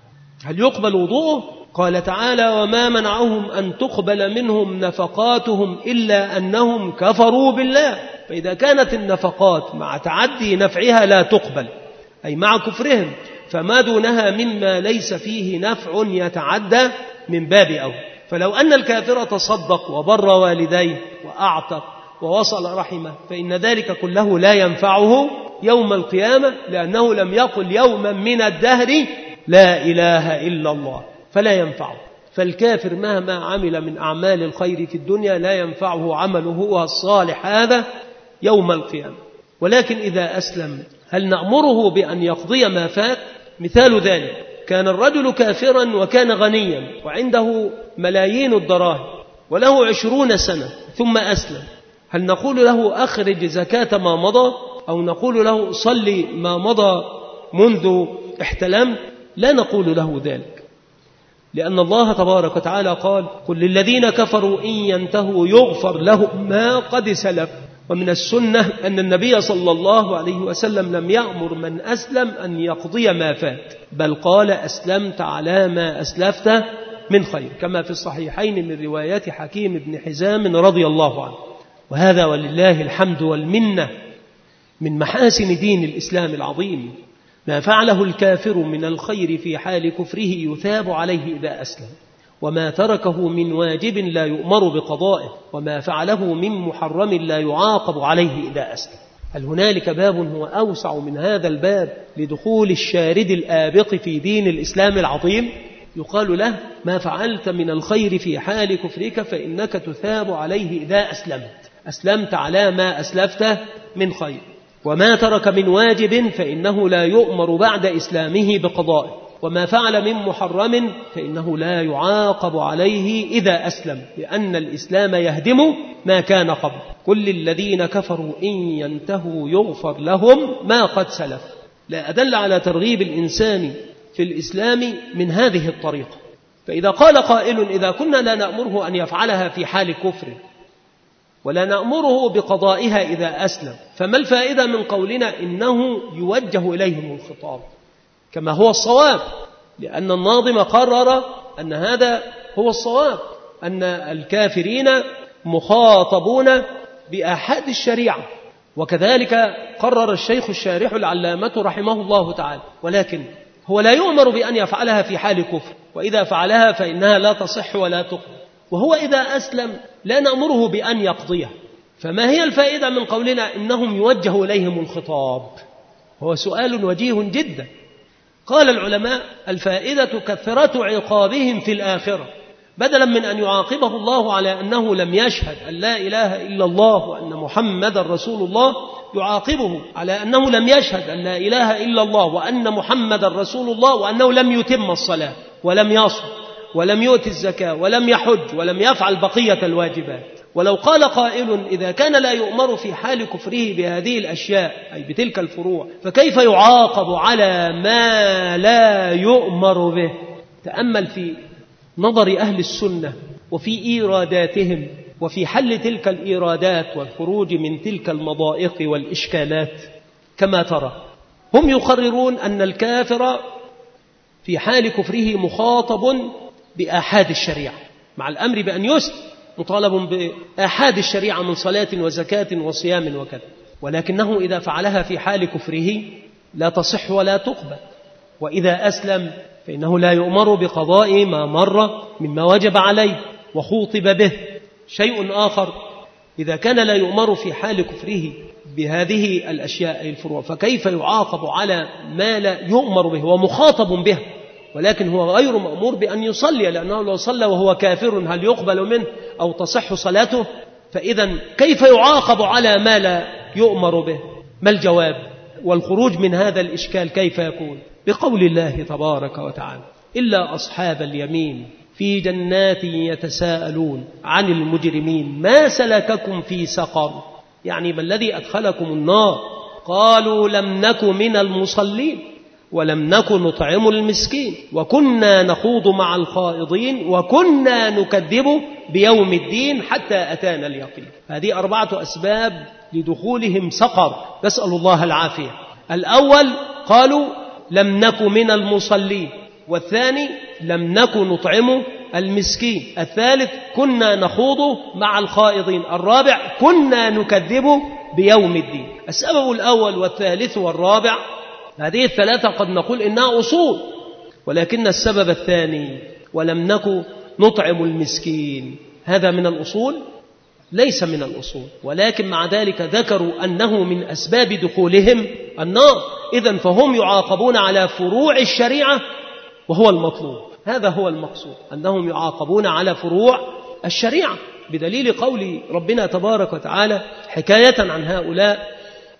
B: هل يقبل وضوءه؟ قال تعالى: وما منعهم أن تقبل منهم نفقاتهم إلا أنهم كفروا بالله. فإذا كانت النفقات مع تعدي نفعها لا تقبل أي مع كفرهم، فما دونها مما ليس فيه نفع يتعدى من باب أول. فلو أن الكافر تصدق وبر والديه وأعتق ووصل رحمه فإن ذلك كله لا ينفعه يوم القيامة، لأنه لم يقل يوما من الدهر لا إله إلا الله، فلا ينفعه. فالكافر مهما عمل من أعمال الخير في الدنيا لا ينفعه عمله الصالح هذا يوم القيامة. ولكن إذا أسلم هل نأمره بأن يقضي ما فات؟ مثال ذلك: كان الرجل كافرا وكان غنيا وعنده ملايين الدراهم وله عشرون سنة ثم أسلم، هل نقول له أخرج زكاة ما مضى أو نقول له صلي ما مضى منذ احتلمت؟ لا نقول له ذلك، لأن الله تبارك وتعالى قال: قل للذين كفروا إن ينتهوا يغفر لهم ما قد سلف. ومن السنة أن النبي صلى الله عليه وسلم لم يأمر من أسلم أن يقضي ما فات، بل قال: أسلمت على ما أسلفت من خير، كما في الصحيحين من روايات حكيم بن حزام رضي الله عنه. وهذا ولله الحمد والمنة من محاسن دين الإسلام العظيم. ما فعله الكافر من الخير في حال كفره يثاب عليه إذا أسلم، وما تركه من واجب لا يؤمر بقضائه، وما فعله من محرم لا يعاقب عليه إذا أسلم. هل هنالك باب هو أوسع من هذا الباب لدخول الشارد الآبق في دين الإسلام العظيم؟ يقال له: ما فعلت من الخير في حال كفرك فإنك تثاب عليه إذا أسلمت، أسلمت على ما أسلفت من خير. وما ترك من واجب فإنه لا يؤمر بعد إسلامه بقضائه، وما فعل من محرم فإنه لا يعاقب عليه إذا أسلم، لأن الإسلام يهدم ما كان قبل. كل الذين كفروا إن ينتهوا يغفر لهم ما قد سلف. لا أدل على ترغيب الإنسان في الإسلام من هذه الطريقة. فإذا قال قائل إذا كنا لا نأمره أن يفعلها في حال كفره ولا نأمره بقضائها إذا أسلم، فما الفائدة من قولنا إنه يوجه إليهم الخطاب كما هو الصواب؟ لأن الناظم قرر أن هذا هو الصواب، أن الكافرين مخاطبون بآحاد الشريعة، وكذلك قرر الشيخ الشارح العلامة رحمه الله تعالى. ولكن هو لا يؤمر بأن يفعلها في حال كفر، وإذا فعلها فإنها لا تصح ولا تقبل، وهو إذا أسلم لا نأمره بأن يقضيها. فما هي الفائدة من قولنا إنهم يوجه إليهم الخطاب؟ هو سؤال وجيه جدا. قال العلماء الفائدة كثرة عقابهم في الآخرة، بدلا من أن يعاقبه الله على أنه لم يشهد أن لا إله إلا الله وأن محمد رسول الله، يعاقبه على أنه لم يشهد أن لا إله إلا الله وأن محمد رسول الله، وأنه لم يتم الصلاة ولم يصم ولم يؤتي الزكاة ولم يحج ولم يفعل بقية الواجبات. ولو قال قائل إذا كان لا يؤمر في حال كفره بهذه الأشياء أي بتلك الفروع، فكيف يعاقب على ما لا يؤمر به؟ تأمل في نظر أهل السنة وفي إيراداتهم وفي حل تلك الإيرادات والخروج من تلك المضائق والإشكالات. كما ترى هم يقررون أن الكافر في حال كفره مخاطب بآحاد الشريعة مع الأمر بأن يسلم، مطالب بآحاد الشريعة من صلاة وزكاة وصيام وكذا، ولكنه إذا فعلها في حال كفره لا تصح ولا تقبل، وإذا أسلم فإنه لا يؤمر بقضاء ما مر مما وجب عليه وخوطب به. شيء آخر، إذا كان لا يؤمر في حال كفره بهذه الأشياء أي الفروع، فكيف يعاقب على ما لا يؤمر به ومخاطب به، ولكن هو غير مأمور بأن يصلي، لأنه لو صلى وهو كافر هل يقبل منه أو تصح صلاته؟ فإذا كيف يعاقب على ما لا يؤمر به؟ ما الجواب والخروج من هذا الإشكال كيف يكون؟ بقول الله تبارك وتعالى إلا أصحاب اليمين في جنات يتساءلون عن المجرمين ما سلككم في سقر، يعني ما الذي أدخلكم النار؟ قالوا لم نك من المصلين ولم نك نطعم المسكين وكنا نخوض مع الخائضين وكنا نكذب بيوم الدين حتى أتانا اليقين. هذه أربعة أسباب لدخولهم سقر، نسأل الله العافية. الأول قالوا لم نك من المصلين، والثاني لم نك نطعم المسكين، الثالث كنا نخوض مع الخائضين، الرابع كنا نكذب بيوم الدين. السبب الأول والثالث والرابع هذه الثلاثة قد نقول إنها أصول، ولكن السبب الثاني ولم نك نطعم المسكين هذا من الأصول؟ ليس من الأصول، ولكن مع ذلك ذكروا أنه من أسباب دخولهم النار. إذن فهم يعاقبون على فروع الشريعة وهو المطلوب، هذا هو المقصود، أنهم يعاقبون على فروع الشريعة، بدليل قول ربنا تبارك وتعالى حكاية عن هؤلاء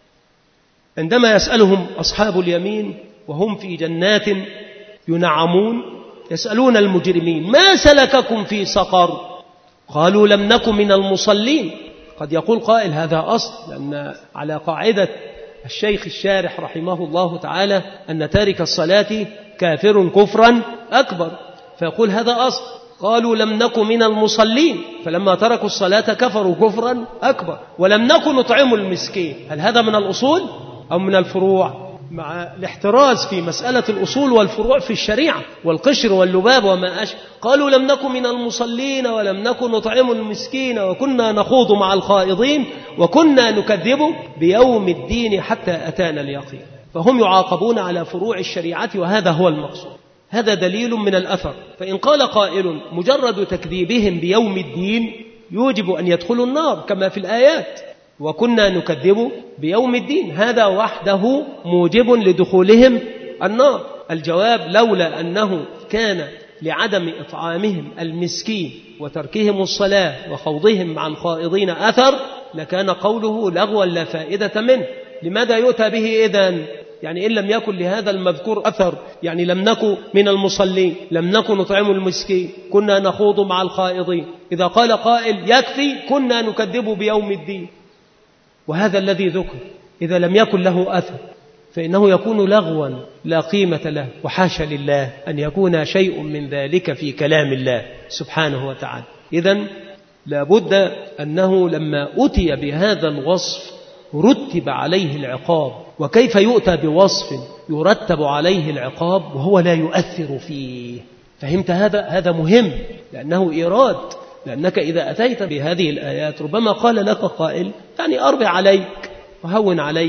B: عندما يسألهم أصحاب اليمين وهم في جنات ينعمون يسألون المجرمين ما سلككم في سقر؟ قالوا لم نك من المصلين. قد يقول قائل هذا أصل، لأن على قاعدة الشيخ الشارح رحمه الله تعالى أن تارك الصلاة كافر كفرا أكبر، فيقول هذا أصل. قالوا لم نك من المصلين، فلما تركوا الصلاة كفروا كفرا أكبر. ولم نك نطعم المسكين، هل هذا من الأصول أو من الفروع؟ مع الاحتراز في مسألة الأصول والفروع في الشريعة والقشر واللباب وما أشبه. قالوا لم نك من المصلين ولم نك نطعم المسكين وكنا نخوض مع الخائضين وكنا نكذب بيوم الدين حتى أتانا اليقين. فهم يعاقبون على فروع الشريعة وهذا هو المقصود. هذا دليل من الأثر. فإن قال قائل مجرد تكذيبهم بيوم الدين يوجب أن يدخلوا النار كما في الآيات وكنا نكذب بيوم الدين، هذا وحده موجب لدخولهم النار. الجواب لولا أنه كان لعدم إطعامهم المسكين وتركهم الصلاة وخوضهم مع الخائضين أثر لكان قوله لغوا لا فائدة منه. لماذا يؤتى به إذن؟ يعني إن لم يكن لهذا المذكور أثر، يعني لم نكن من المصلين، لم نكن نطعم المسكين، كنا نخوض مع الخائضين، إذا قال قائل يكفي كنا نكذب بيوم الدين. وهذا الذي ذكر إذا لم يكن له أثر فإنه يكون لغوا لا قيمة له، وحاشا لله أن يكون شيء من ذلك في كلام الله سبحانه وتعالى. إذن لابد أنه لما أتي بهذا الوصف رتب عليه العقاب. وكيف يؤتى بوصف يرتب عليه العقاب وهو لا يؤثر فيه؟ فهمت هذا؟ هذا مهم لأنه إيراد، لأنك إذا أتيت بهذه الآيات ربما قال لك قائل يعني أربع عليك وهون عليك،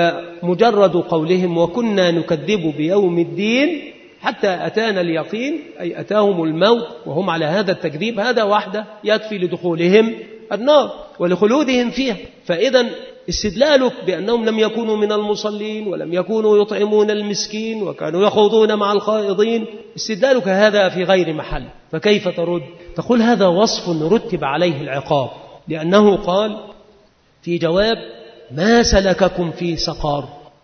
B: فمجرد قولهم وكنا نكذب بيوم الدين حتى أتانا اليقين، أي أتاهم الموت وهم على هذا التكذيب، هذا وحده يكفي لدخولهم النار ولخلودهم فيها. فإذا استدلالك بأنهم لم يكونوا من المصلين ولم يكونوا يطعمون المسكين وكانوا يخوضون مع الخائضين، استدلالك هذا في غير محل. فكيف ترد؟ تقول هذا وصف رتب عليه العقاب، لأنه قال في جواب ما سلككم في سقر؟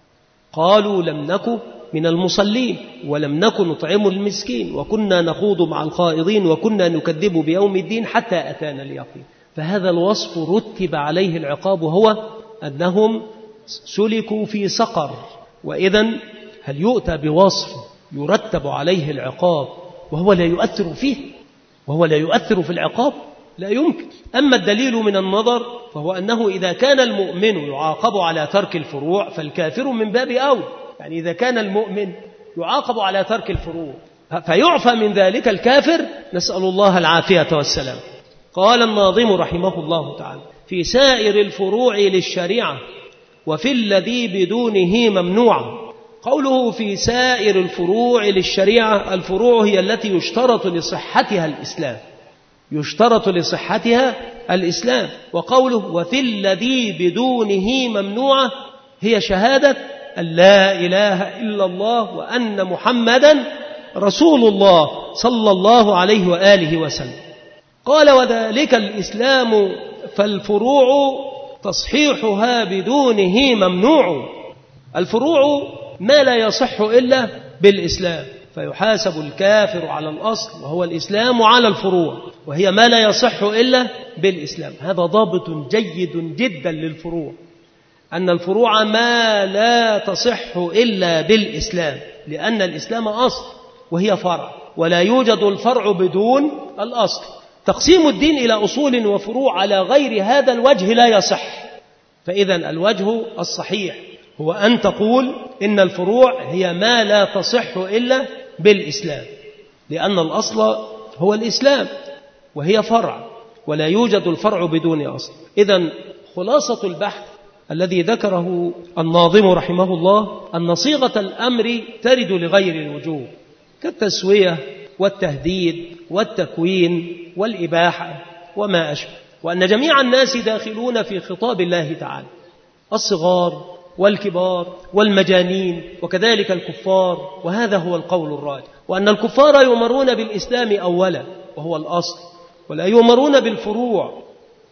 B: قالوا لم نكن من المصلين ولم نكن نطعم المسكين وكنا نخوض مع الخائضين وكنا نكذب بيوم الدين حتى أتانا اليقين. فهذا الوصف رتب عليه العقاب وهو أنهم سلكوا في سقر. وإذن هل يؤتى بوصف يرتب عليه العقاب وهو لا يؤثر فيه، وهو لا يؤثر في العقاب؟ لا يمكن. أما الدليل من النظر فهو أنه إذا كان المؤمن يعاقب على ترك الفروع فالكافر من باب أولى. يعني إذا كان المؤمن يعاقب على ترك الفروع فيعفى من ذلك الكافر، نسأل الله العافية والسلام. قال الناظم رحمه الله تعالى في سائر الفروع للشريعة وفي الذي بدونه ممنوع. قوله في سائر الفروع للشريعة، الفروع هي التي يشترط لصحتها الإسلام، يشترط لصحتها الإسلام. وقوله وفي الذي بدونه ممنوع هي شهادة أن لا إله إلا الله وأن محمدا رسول الله صلى الله عليه وآله وسلم. قال وذلك الإسلام فالفروع تصحيحها بدونه ممنوع. الفروع ما لا يصح إلا بالإسلام، فيحاسب الكافر على الأصل وهو الإسلام على الفروع، وهي ما لا يصح إلا بالإسلام. هذا ضابط جيد جدا للفروع، أن الفروع ما لا تصح إلا بالإسلام، لأن الإسلام أصل وهي فرع، ولا يوجد الفرع بدون الأصل. تقسيم الدين إلى أصول وفروع على غير هذا الوجه لا يصح. فإذا الوجه الصحيح هو أن تقول إن الفروع هي ما لا تصح إلا بالإسلام، لأن الأصل هو الإسلام وهي فرع، ولا يوجد الفرع بدون أصل. إذن خلاصة البحث الذي ذكره الناظم رحمه الله أن صيغة الأمر ترد لغير الوجوب كالتسوية والتهديد والتكوين والإباحة وما أشبه، وأن جميع الناس داخلون في خطاب الله تعالى، الصغار والكبار والمجانين وكذلك الكفار، وهذا هو القول الراجح. وأن الكفار يؤمرون بالإسلام أولا وهو الأصل، ولا يؤمرون بالفروع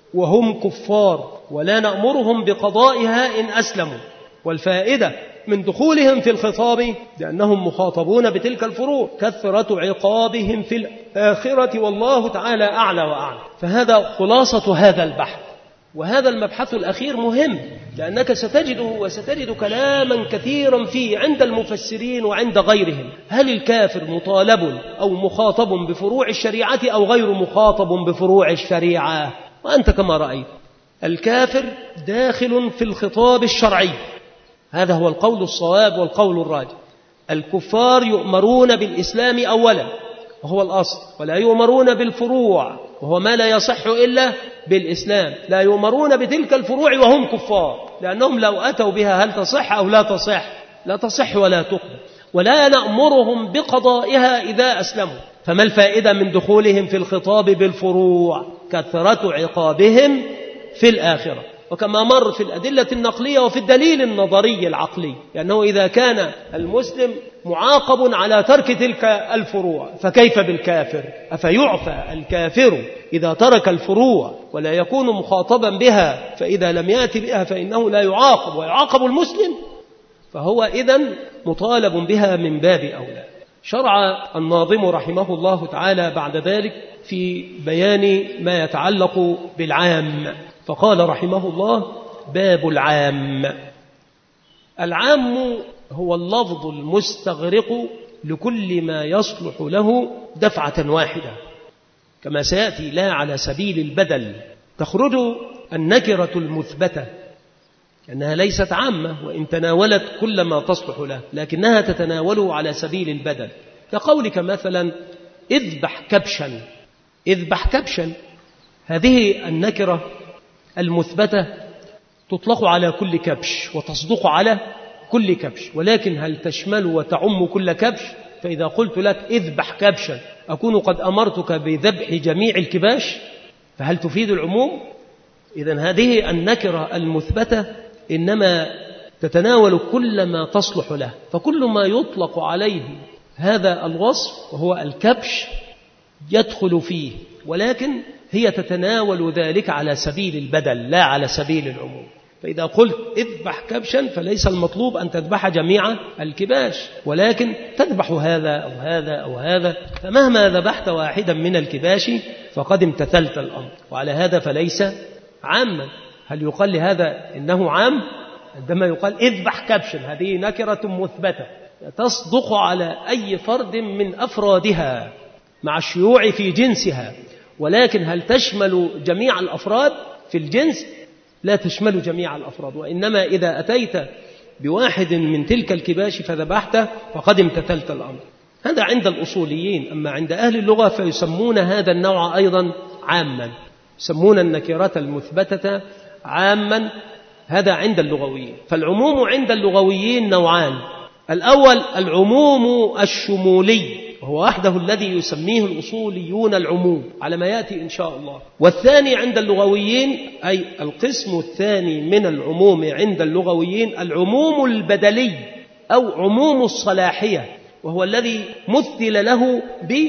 B: وهم كفار، ولا نأمرهم بقضائها إن أسلموا. والفائدة من دخولهم في الخطاب لأنهم مخاطبون بتلك الفروع كثرة عقابهم في الآخرة، والله تعالى أعلى وأعلى. فهذا خلاصة هذا البحث. وهذا المبحث الأخير مهم، لأنك ستجده وستجد كلاما كثيرا فيه عند المفسرين وعند غيرهم. هل الكافر مطالب أو مخاطب بفروع الشريعة أو غير مخاطب بفروع الشريعة؟ وأنت كما رأيت الكافر داخل في الخطاب الشرعي، هذا هو القول الصواب والقول الراجح. الكفار يؤمرون بالإسلام أولا وهو الأصل، ولا يؤمرون بالفروع وهو ما لا يصح إلا بالإسلام. لا يؤمرون بتلك الفروع وهم كفار، لأنهم لو أتوا بها هل تصح أو لا تصح؟ لا تصح ولا تقبل. ولا نأمرهم بقضائها إذا أسلموا. فما الفائدة من دخولهم في الخطاب بالفروع؟ كثرة عقابهم في الآخرة، وكما مر في الأدلة النقلية وفي الدليل النظري العقلي، لأنه إذا كان المسلم معاقب على ترك تلك الفروع فكيف بالكافر؟ أفيعفى الكافر إذا ترك الفروع ولا يكون مخاطبا بها، فإذا لم يأتي بها فإنه لا يعاقب ويعاقب المسلم؟ فهو إذن مطالب بها من باب أولى. شرع الناظم رحمه الله تعالى بعد ذلك في بيان ما يتعلق بالعام، فقال رحمه الله: باب العام. العام هو اللفظ المستغرق لكل ما يصلح له دفعة واحدة، كما سيأتي لا على سبيل البدل. تخرج النكرة المثبتة أنها ليست عامة وإن تناولت كل ما تصلح له، لكنها تتناوله على سبيل البدل، كقولك مثلا: اذبح كبشا. اذبح كبشا، هذه النكرة المثبتة تطلق على كل كبش وتصدق على كل كبش، ولكن هل تشمل وتعم كل كبش؟ فإذا قلت لك اذبح كبشا أكون قد أمرتك بذبح جميع الكباش، فهل تفيد العموم؟ إذن هذه النكرة المثبتة إنما تتناول كل ما تصلح له، فكل ما يطلق عليه هذا الوصف وهو الكبش يدخل فيه، ولكن هي تتناول ذلك على سبيل البدل لا على سبيل العموم. فإذا قلت اذبح كبشا فليس المطلوب أن تذبح جميع الكباش، ولكن تذبح هذا أو هذا أو هذا، فمهما ذبحت واحدا من الكباش فقد امتثلت الأمر، وعلى هذا فليس عاما. هل يقال لهذا إنه عام؟ عندما يقال اذبح كبشا هذه نكرة مثبتة تصدق على أي فرد من أفرادها مع الشيوع في جنسها، ولكن هل تشمل جميع الأفراد في الجنس؟ لا تشمل جميع الأفراد، وإنما إذا أتيت بواحد من تلك الكباش فذبحته فقد امتثلت الأمر. هذا عند الأصوليين، أما عند أهل اللغة فيسمون هذا النوع أيضا عاما، يسمون النكرة المثبتة عاما، هذا عند اللغويين. فالعموم عند اللغويين نوعان: الأول العموم الشمولي وهو وحده الذي يسميه الأصوليون العموم على ما يأتي إن شاء الله، والثاني عند اللغويين أي القسم الثاني من العموم عند اللغويين العموم البدلي أو عموم الصلاحية، وهو الذي مثل له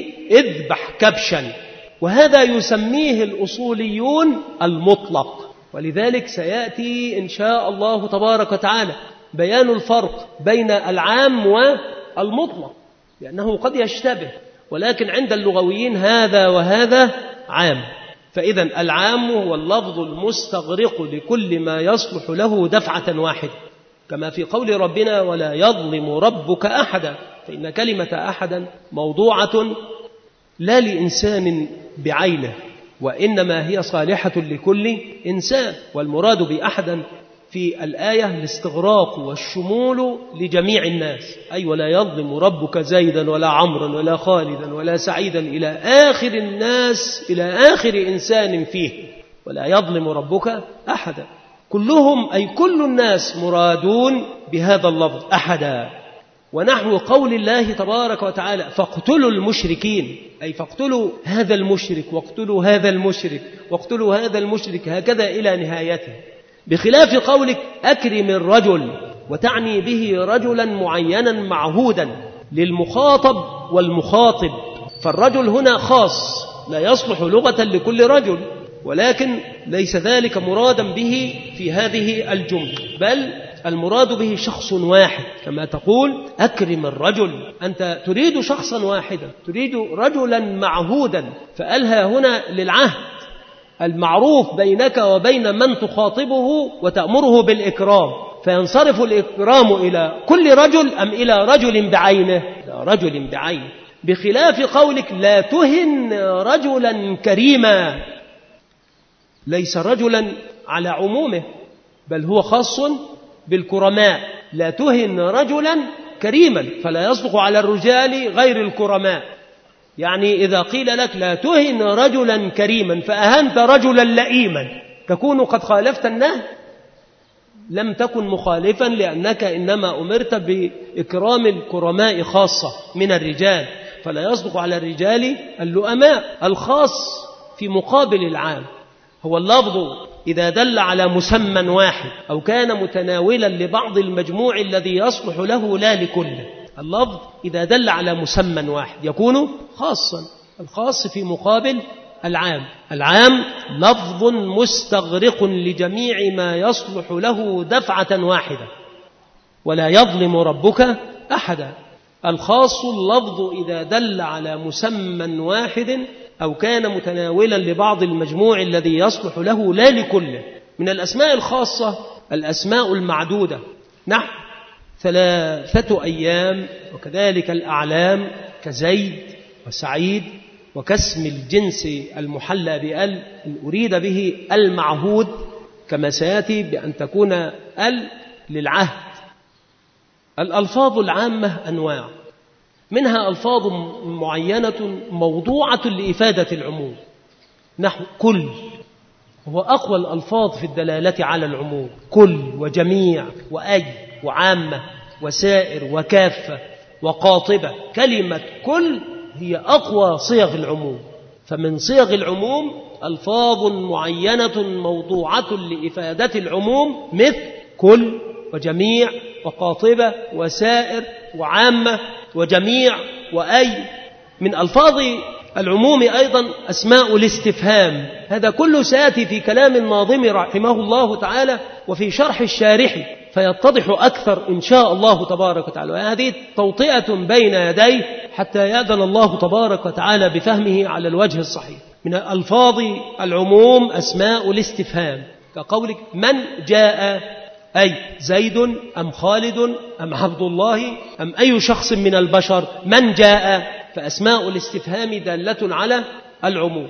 B: بإذبح كبشا، وهذا يسميه الأصوليون المطلق. ولذلك سيأتي إن شاء الله تبارك وتعالى بيان الفرق بين العام والمطلق، لأنه قد يشتبه، ولكن عند اللغويين هذا وهذا عام. فإذا العام هو اللفظ المستغرق لكل ما يصلح له دفعة واحدة، كما في قول ربنا: ولا يظلم ربك أحدا، فإن كلمة أحدا موضوعة لا لإنسان بعينه، وإنما هي صالحة لكل إنسان، والمراد بأحدا في الآية الاستغراق والشمول لجميع الناس، أي ولا يظلم ربك زيدا ولا عمرا ولا خالدا ولا سعيدا إلى آخر الناس، إلى آخر إنسان فيه، ولا يظلم ربك أحدا. كلهم أي كل الناس مرادون بهذا اللفظ أحدا. ونحو قول الله تبارك وتعالى: فاقتلوا المشركين، أي فاقتلوا هذا المشرك واقتلوا هذا المشرك واقتلوا هذا المشرك، هكذا إلى نهايته. بخلاف قولك أكرم الرجل، وتعني به رجلا معينا معهودا للمخاطب والمخاطب، فالرجل هنا خاص لا يصلح لغة لكل رجل، ولكن ليس ذلك مرادا به في هذه الجملة، بل المراد به شخص واحد، كما تقول أكرم الرجل، أنت تريد شخصا واحدا، تريد رجلا معهودا، فألها هنا للعهد المعروف بينك وبين من تخاطبه وتأمره بالإكرام، فينصرف الإكرام إلى كل رجل أم إلى رجل بعينه؟ لا، رجل بعينه. بخلاف قولك لا تهن رجلا كريما، ليس رجلا على عمومه، بل هو خاص بالكرماء. لا تهن رجلا كريما، فلا يصدق على الرجال غير الكرماء. يعني إذا قيل لك لا تهن رجلا كريما فأهنت رجلا لئيما، تكون قد خالفت النهي؟ لم تكن مخالفا، لأنك إنما أمرت بإكرام الكرماء خاصة من الرجال، فلا يصدق على الرجال اللؤماء. الخاص في مقابل العام هو اللفظ إذا دل على مسمى واحد أو كان متناولا لبعض المجموع الذي يصلح له لا لكله. اللفظ إذا دل على مسمى واحد يكون خاصا، الخاص في مقابل العام. العام لفظ مستغرق لجميع ما يصلح له دفعة واحدة، ولا يظلم ربك أحدا. الخاص اللفظ إذا دل على مسمى واحد أو كان متناولا لبعض المجموع الذي يصلح له لا لكله. من الأسماء الخاصة الأسماء المعدودة، نحو ثلاثة أيام، وكذلك الأعلام كزيد وسعيد، وكاسم الجنس المحلى بأل إن أريد به المعهود كما سيأتي بأن تكون أل للعهد. الألفاظ العامة أنواع، منها ألفاظ معينة موضوعة لإفادة العموم، نحو كل، هو أقوى الألفاظ في الدلالة على العموم، كل وجميع وأي وعامة وسائر وكافة وقاطبة. كلمة كل هي أقوى صيغ العموم. فمن صيغ العموم ألفاظ معينة موضوعة لإفادة العموم مثل كل وجميع وقاطبة وسائر وعامة وجميع وأي. من ألفاظ العموم أيضا أسماء الاستفهام، هذا كله سيأتي في كلام الناظم رحمه الله تعالى وفي شرح الشارح فيتضح أكثر إن شاء الله تبارك وتعالى. وهذه توطئة بين يديه حتى يأذن الله تبارك وتعالى بفهمه على الوجه الصحيح. من ألفاظ العموم أسماء الاستفهام كقولك من جاء، أي زيد أم خالد أم عبد الله أم أي شخص من البشر، من جاء. فأسماء الاستفهام دالة على العموم.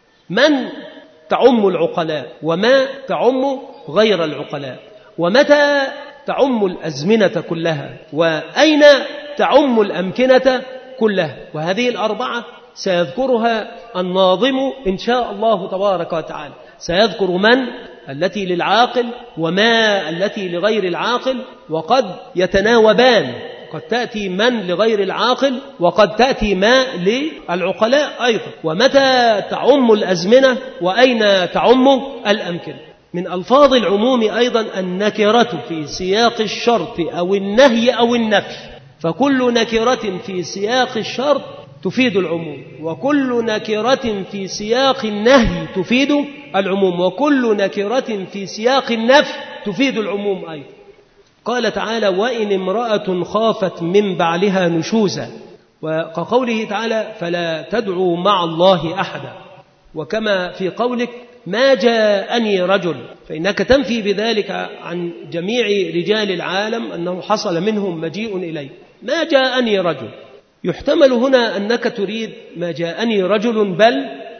B: من تعم العقلاء، وما تعم غير العقلاء، ومتى تعم الأزمنة كلها، وأين تعم الأمكنة كلها. وهذه الأربعة سيذكرها الناظم إن شاء الله تبارك وتعالى. سيذكر من التي للعاقل، وما التي لغير العاقل، وقد يتناوبان، قد تأتي من لغير العاقل وقد تأتي ما للعقلاء أيضا. ومتى تعم الأزمنة، وأين تعم الأمكنة. من ألفاظ العموم أيضا النكرة في سياق الشرط أو النهي أو النفي. فكل نكرة في سياق الشرط تفيد العموم، وكل نكرة في سياق النهي تفيد العموم، وكل نكرة في سياق النفي تفيد العموم أيضا. قال تعالى وإن امرأة خافت من بعلها نشوزا، وكقوله تعالى فلا تدعوا مع الله أحدا. وكما في قولك ما جاءني رجل، فإنك تنفي بذلك عن جميع رجال العالم أنه حصل منهم مجيء إليه. ما جاءني رجل، يحتمل هنا أنك تريد ما جاءني رجل بل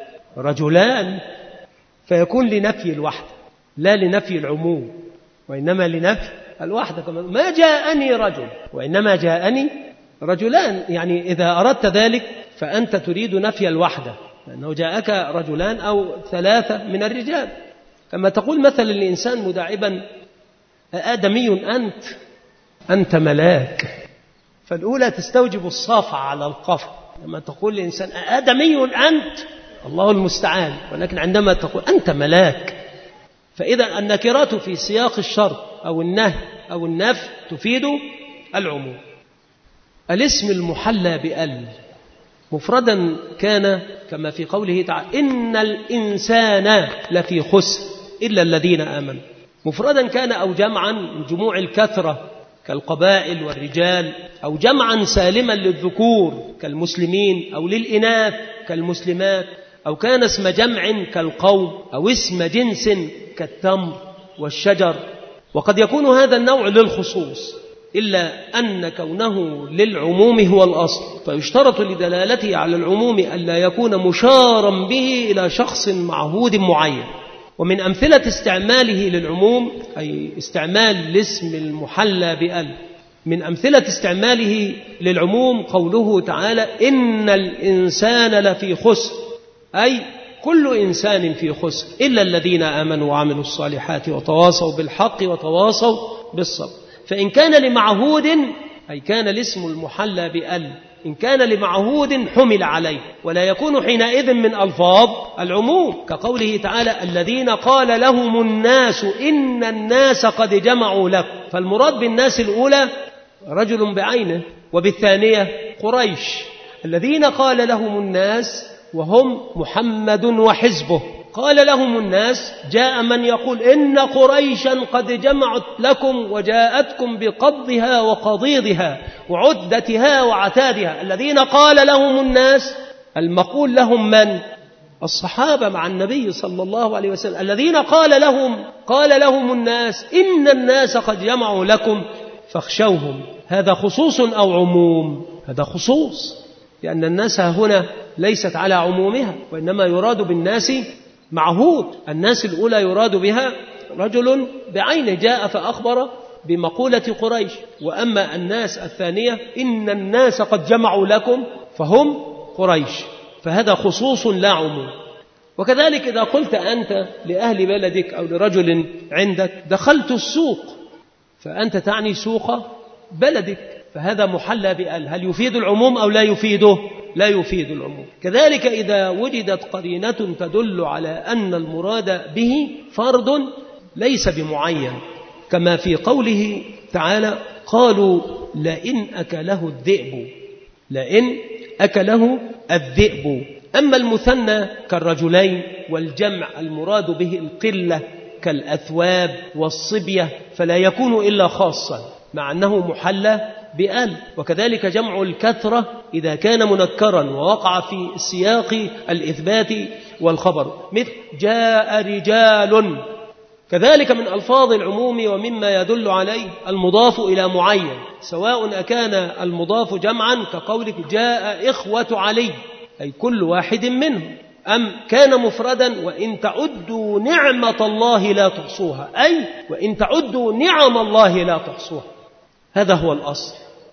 B: رجلان، فيكون لنفي الوحدة لا لنفي العموم، وإنما لنفي الوحدة. كمان ما جاءني رجل وإنما جاءني رجلان، يعني إذا أردت ذلك فأنت تريد نفي الوحدة، لأنه جاءك رجلان أو ثلاثة من الرجال. كما تقول مثلا الإنسان مداعبا آدمي أنت، أنت ملاك، فالأولى تستوجب الصافة على القفا. لما تقول الإنسان آدمي أنت الله المستعان، ولكن عندما تقول أنت ملاك، فإذا النكرات في سياق الشرط أو النهي أو النفي تفيد العموم. الاسم المحلى بأل مفردا كان كما في قوله تعالى إن الإنسان لفي خسر إلا الذين آمنوا، مفردا كان أو جمعا من جموع الكثرة كالقبائل والرجال، أو جمعا سالما للذكور كالمسلمين، أو للإناث كالمسلمات، أو كان اسم جمع كالقوم، أو اسم جنس كالتمر والشجر. وقد يكون هذا النوع للخصوص، إلا أن كونه للعموم هو الأصل، فيشترط لدلالته على العموم ألا يكون مشارا به إلى شخص معهود معين. ومن أمثلة استعماله للعموم أي استعمال الاسم المحلى بأل، من أمثلة استعماله للعموم قوله تعالى إن الإنسان لفي خسر، أي كل إنسان في خسر إلا الذين آمنوا وعملوا الصالحات وتواصوا بالحق وتواصوا بالصبر. فإن كان لمعهود أي كان الاسم المحلى بأل، إن كان لمعهود حمل عليه، ولا يكون حينئذ من ألفاظ العموم، كقوله تعالى الذين قال لهم الناس إن الناس قد جمعوا لكم. فالمراد بالناس الأولى رجل بعينه، وبالثانية قريش. الذين قال لهم الناس وهم محمد وحزبه، قال لهم الناس جاء من يقول إن قريشا قد جمعت لكم وجاءتكم بقبضها وقضيضها وعدتها وعتادها. الذين قال لهم الناس المقول لهم من؟ الصحابة مع النبي صلى الله عليه وسلم. الذين قال لهم قال لهم الناس إن الناس قد جمعوا لكم فاخشوهم. هذا خصوص أو عموم؟ هذا خصوص، لأن الناس هنا ليست على عمومها، وإنما يراد بالناس معهود. الناس الأولى يراد بها رجل بعينه جاء فأخبر بمقولة قريش، وأما الناس الثانية إن الناس قد جمعوا لكم فهم قريش، فهذا خصوص لا عموم. وكذلك إذا قلت أنت لأهل بلدك أو لرجل عندك دخلت السوق، فأنت تعني سوق بلدك، فهذا محلى بأل. هل يفيد العموم أو لا يفيده؟ لا يفيد العموم. كذلك إذا وجدت قرينة تدل على أن المراد به فرد ليس بمعين، كما في قوله تعالى قالوا لئن أكله الذئب، لئن أكله الذئب. أما المثنى كالرجلين والجمع المراد به القلة كالأثواب والصبية فلا يكون إلا خاصا مع أنه محلى بأل. وكذلك جمع الكثرة إذا كان منكرا ووقع في سياق الإثبات والخبر، مثل جاء رجال. كذلك من ألفاظ العموم ومما يدل عليه المضاف إلى معين، سواء أكان المضاف جمعا كقولك جاء إخوة علي أي كل واحد منهم، أم كان مفردا وإن تعدوا نعمة الله لا تحصوها، أي وإن تعدوا نعم الله لا تحصوها. هذا هو الأصل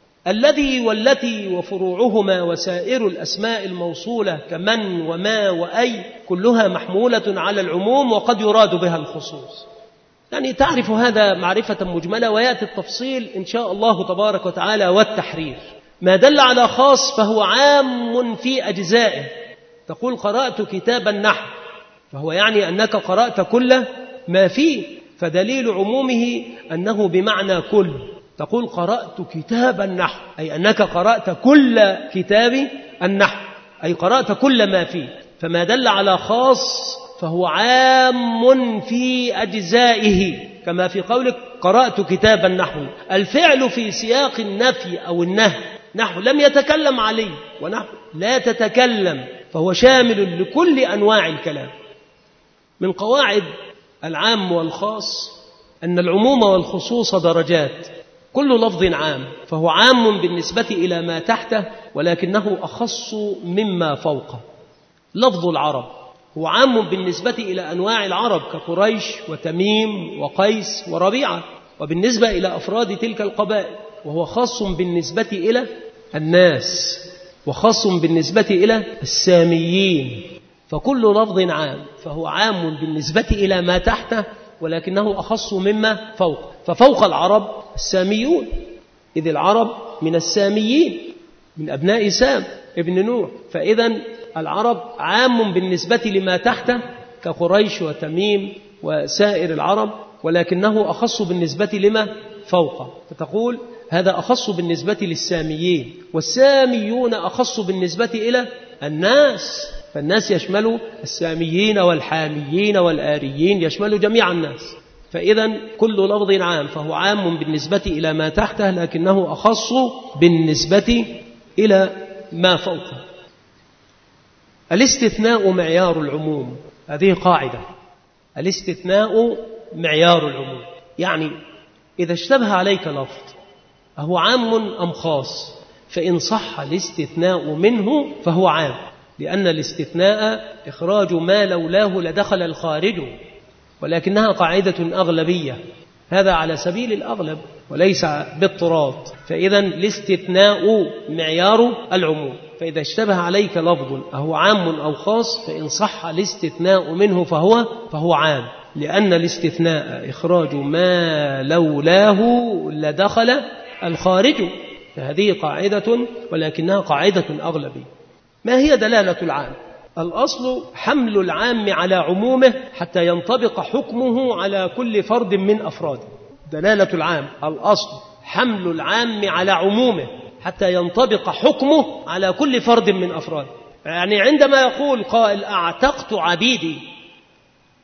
B: الذي والتي وفروعهما وسائر الأسماء الموصولة كمن وما وأي كلها محمولة على العموم وقد يراد بها الخصوص. يعني تعرف هذا معرفة مجملة، ويأتي التفصيل إن شاء الله تبارك وتعالى والتحرير. ما دل على خاص فهو عام في أجزائه. تقول قرأت كتاب النحو، فهو يعني أنك قرأت كل ما فيه، فدليل عمومه أنه بمعنى كل. تقول قرأت كتاب النحو أي أنك قرأت كل كتاب النحو، أي قرأت كل ما فيه. فما دل على خاص فهو عام في أجزائه، كما في قولك قرأت كتاب النحو. الفعل في سياق النفي أو النهي، نحو لم يتكلم عليه ونحو لا تتكلم، فهو شامل لكل أنواع الكلام. من قواعد العام والخاص أن العموم والخصوص درجات. كل لفظ عام فهو عام بالنسبة إلى ما تحته ولكنه أخص مما فوقه. لفظ العرب هو عام بالنسبة إلى أنواع العرب كقريش وتميم وقيس وربيعة، وبالنسبة إلى أفراد تلك القبائل، وهو خاص بالنسبة إلى الناس وخاص بالنسبة إلى الساميين. فكل لفظ عام فهو عام بالنسبة إلى ما تحته ولكنه أخص مما فوق. ففوق العرب الساميون، إذ العرب من الساميين من أبناء سام ابن نوح، فإذا العرب عام بالنسبة لما تحته كقريش وتميم وسائر العرب، ولكنه أخص بالنسبة لما فوقه. فتقول هذا أخص بالنسبة للساميين، والساميون أخص بالنسبة إلى الناس، فالناس يشمل الساميين والحاميين والآريين، يشمل جميع الناس. فإذا كل لفظ عام فهو عام بالنسبة إلى ما تحته لكنه أخص بالنسبة إلى ما فوقه. الاستثناء معيار العموم، هذه قاعدة. الاستثناء معيار العموم، يعني إذا اشتبه عليك لفظ أهو عام أم خاص، فإن صح الاستثناء منه فهو عام، لأن الاستثناء إخراج ما لولاه لدخل الخارج، ولكنها قاعدة أغلبية، هذا على سبيل الأغلب وليس باضطراد. فإذا الاستثناء معيار العموم، فإذا اشتبه عليك لفظ أهو عام أو خاص فإن صح الاستثناء منه فهو فهو عام، لأن الاستثناء إخراج ما لولاه لدخل الخارج، فهذه قاعدة ولكنها قاعدة أغلبية. ما هي دلالة العام؟ الأصل حمل العام على عمومه حتى ينطبق حكمه على كل فرد من أفراده. دلالة العام الأصل حمل العام على عمومه حتى ينطبق حكمه على كل فرد من أفراده. يعني عندما يقول قائل أعتقت عبيدي،